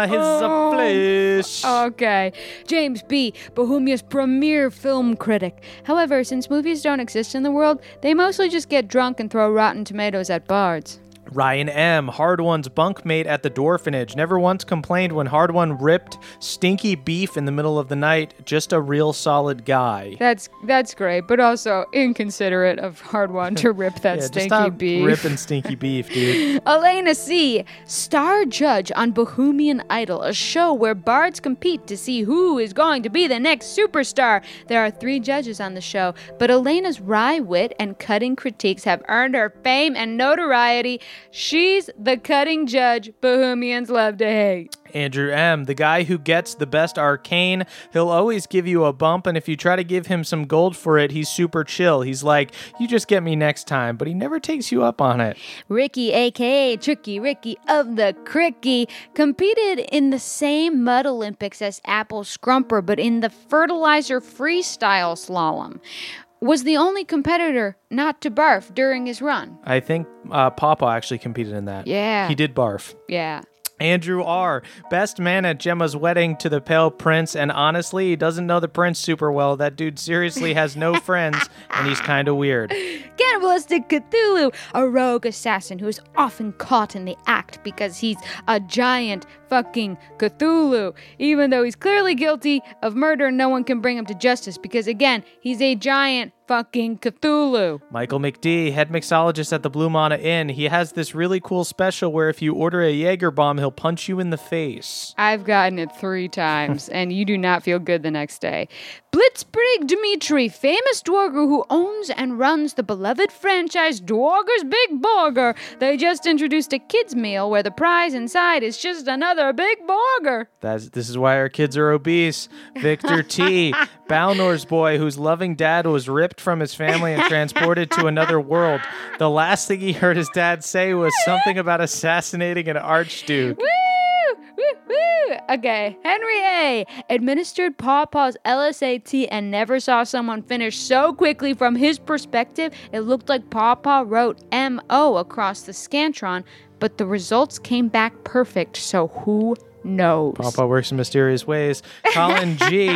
Speaker 2: his flesh.
Speaker 4: Okay. James B., Bohemia's premier film critic. However, since movies don't exist in the world, they mostly just get drunk and throw rotten tomatoes at bards.
Speaker 2: Ryan M., Hard One's bunkmate at the Dwarfenage, never once complained when Hard One ripped stinky beef in the middle of the night. Just a real solid guy.
Speaker 4: That's great, but also inconsiderate of Hard One to rip that
Speaker 2: Yeah,
Speaker 4: stinky
Speaker 2: just stop
Speaker 4: beef.
Speaker 2: ripping stinky beef, dude.
Speaker 4: Elena C., star judge on Bohemian Idol, a show where bards compete to see who is going to be the next superstar. There are 3 judges on the show, but Elena's wry wit and cutting critiques have earned her fame and notoriety. She's the cutting judge Bohemians love to hate.
Speaker 2: Andrew M., the guy who gets the best arcane. He'll always give you a bump, and if you try to give him some gold for it, he's super chill. He's like, you just get me next time, but he never takes you up on it.
Speaker 4: Ricky, a.k.a. Tricky Ricky of the Cricky, competed in the same Mud Olympics as Apple Scrumper, but in the fertilizer freestyle slalom. Was the only competitor not to barf during his run.
Speaker 2: I think Papa actually competed in that.
Speaker 4: Yeah.
Speaker 2: He did barf.
Speaker 4: Yeah.
Speaker 2: Andrew R., best man at Gemma's wedding to the Pale Prince, and honestly, he doesn't know the prince super well. That dude seriously has no friends, and he's kind of weird.
Speaker 4: Cannibalistic Cthulhu, a rogue assassin who is often caught in the act because he's a giant fucking Cthulhu. Even though he's clearly guilty of murder, no one can bring him to justice because, again, he's a giant fucking Cthulhu.
Speaker 2: Michael McD., head mixologist at the Blue Mana Inn. He has this really cool special where if you order a Jaeger bomb, he'll punch you in the face.
Speaker 4: I've gotten it 3 times, and you do not feel good the next day. Blitzbrig Dmitri, famous dwarger who owns and runs the beloved franchise Dwarger's Big Burger. They just introduced a kids meal where the prize inside is just another big burger.
Speaker 2: This is why our kids are obese. Victor T., Balnor's boy whose loving dad was ripped from his family and transported to another world. The last thing he heard his dad say was something about assassinating an archduke.
Speaker 4: Woo! Woo! Woo! Okay, Henry A. administered Pawpaw's LSAT and never saw someone finish so quickly. From his perspective, it looked like Pawpaw wrote M.O. across the Scantron, but the results came back perfect, so who knows?
Speaker 2: Papa works in mysterious ways. Colin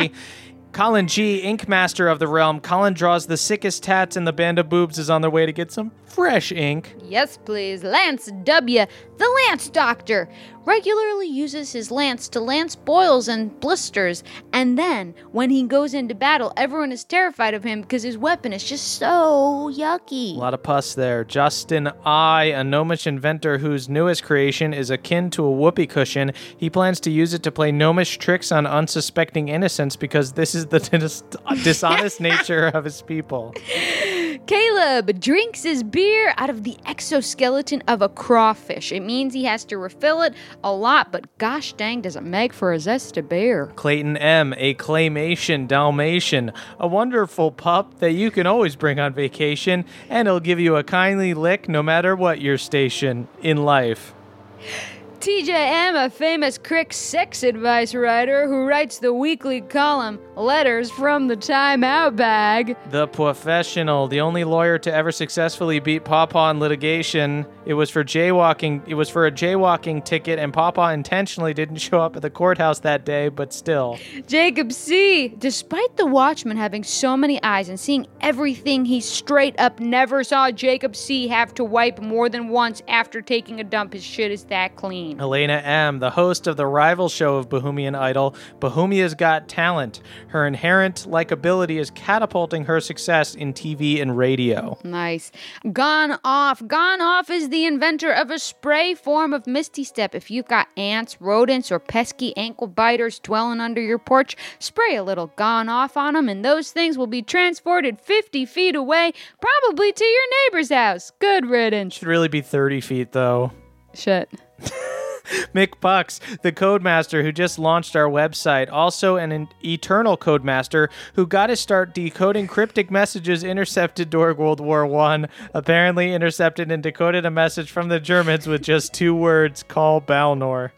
Speaker 2: G., ink master of the realm. Colin draws the sickest tats, and the band of boobs is on their way to get some fresh ink.
Speaker 4: Yes, please. Lance W., the Lance Doctor, regularly uses his lance to lance boils and blisters, and then, when he goes into battle, everyone is terrified of him because his weapon is just so yucky.
Speaker 2: A lot of pus there. Justin I., a gnomish inventor whose newest creation is akin to a whoopee cushion. He plans to use it to play gnomish tricks on unsuspecting innocents because this is the dishonest nature of his people.
Speaker 4: Caleb drinks his beer out of the exoskeleton of a crawfish. It means he has to refill it a lot, but gosh dang, does it make for a zesty beer.
Speaker 2: Clayton M., a claymation Dalmatian, a wonderful pup that you can always bring on vacation, and he'll give you a kindly lick no matter what your station in life.
Speaker 4: TJM, a famous Crick sex advice writer who writes the weekly column Letters from the Time Out Bag.
Speaker 2: The Professional, the only lawyer to ever successfully beat Pawpaw in litigation. It was for jaywalking. It was for a jaywalking ticket, and Pawpaw intentionally didn't show up at the courthouse that day, but still.
Speaker 4: Jacob C. Despite the Watchman having so many eyes and seeing everything, he straight up never saw Jacob C. have to wipe more than once after taking a dump. His shit is that clean.
Speaker 2: Helena M., the host of the rival show of Bohemian Idol, Bohemia's Got Talent. Her inherent likability is catapulting her success in TV and radio.
Speaker 4: Nice. Gone Off. Gone Off is the inventor of a spray form of Misty Step. If you've got ants, rodents, or pesky ankle biters dwelling under your porch, spray a little Gone Off on them, and those things will be transported 50 feet away, probably to your neighbor's house. Good riddance.
Speaker 2: Should really be 30 feet, though.
Speaker 4: Shit.
Speaker 2: Mick Bucks, the Codemaster who just launched our website, also an eternal Codemaster who got to start decoding cryptic messages intercepted during World War I, apparently intercepted and decoded a message from the Germans with just 2 words, call Balnor.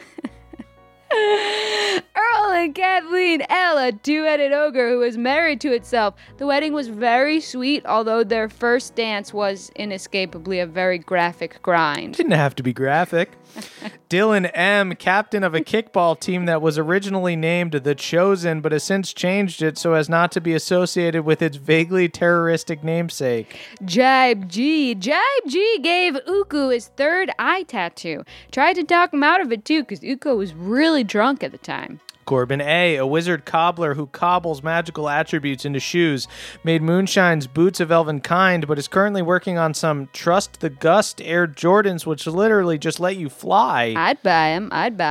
Speaker 4: Earl and Kathleen L., a two-headed ogre who was married to itself. The wedding was very sweet, although their first dance was inescapably a very graphic grind.
Speaker 2: Didn't have to be graphic. Dylan M., captain of a kickball team that was originally named The Chosen, but has since changed it so as not to be associated with its vaguely terroristic namesake.
Speaker 4: Jibe G. Jibe G gave Uku his 3rd eye tattoo. Tried to talk him out of it, too, because Uku was really drunk at the time.
Speaker 2: Corbin A., wizard cobbler who cobbles magical attributes into shoes, made Moonshine's boots of elven kind, but is currently working on some Trust the Gust Air Jordans, which literally just let you fly.
Speaker 4: I'd buy him.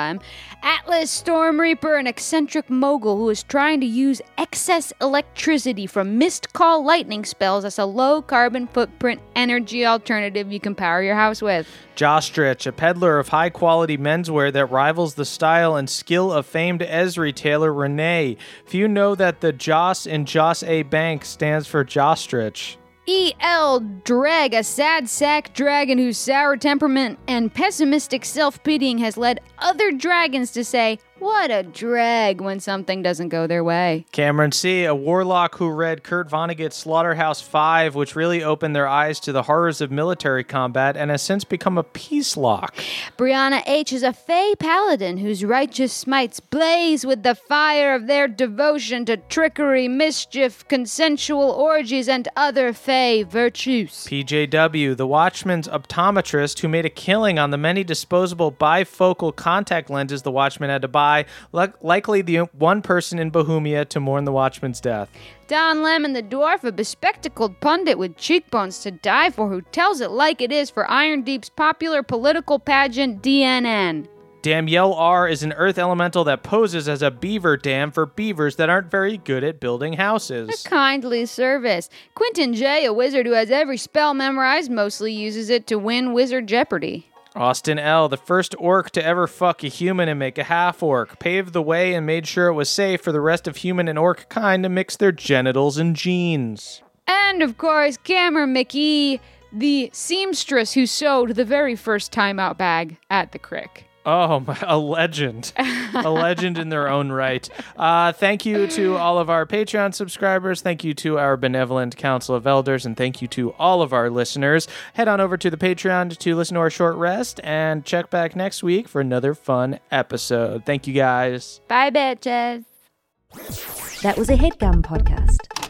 Speaker 4: Atlas Storm Reaper, an eccentric mogul who is trying to use excess electricity from missed call lightning spells as a low carbon footprint energy alternative you can power your house with.
Speaker 2: Jostrich, a peddler of high-quality menswear that rivals the style and skill of famed Esri tailor Renee. Few know that the Joss in Joss A. Bank stands for Jostrich.
Speaker 4: E.L. Dreg, a sad sack dragon whose sour temperament and pessimistic self-pitying has led other dragons to say, what a drag, when something doesn't go their way.
Speaker 2: Cameron C., a warlock who read Kurt Vonnegut's Slaughterhouse 5, which really opened their eyes to the horrors of military combat and has since become a peace lock.
Speaker 4: Brianna H. is a fey paladin whose righteous smites blaze with the fire of their devotion to trickery, mischief, consensual orgies, and other fey virtues.
Speaker 2: PJW, the Watchman's optometrist who made a killing on the many disposable bifocal contact lenses the Watchman had to buy, likely the one person in Bohemia to mourn the Watchman's death.
Speaker 4: Don Lemon the dwarf, a bespectacled pundit with cheekbones to die for, who tells it like it is for Iron Deep's popular political pageant DNN.
Speaker 2: Damiel R. is an earth elemental that poses as a beaver dam for beavers that aren't very good at building houses.
Speaker 4: A kindly service. Quentin J., a wizard who has every spell memorized, mostly uses it to win Wizard Jeopardy.
Speaker 2: Austin L., the first orc to ever fuck a human and make a half-orc, paved the way and made sure it was safe for the rest of human and orc kind to mix their genitals and genes.
Speaker 4: And, of course, Cameron McEe, the seamstress who sewed the very first timeout bag at the Crick.
Speaker 2: Oh, a legend. A legend in their own right. Thank you to all of our Patreon subscribers. Thank you to our benevolent Council of Elders. And thank you to all of our listeners. Head on over to the Patreon to listen to our short rest and check back next week for another fun episode. Thank you, guys.
Speaker 4: Bye, bitches.
Speaker 1: That was a HeadGum podcast.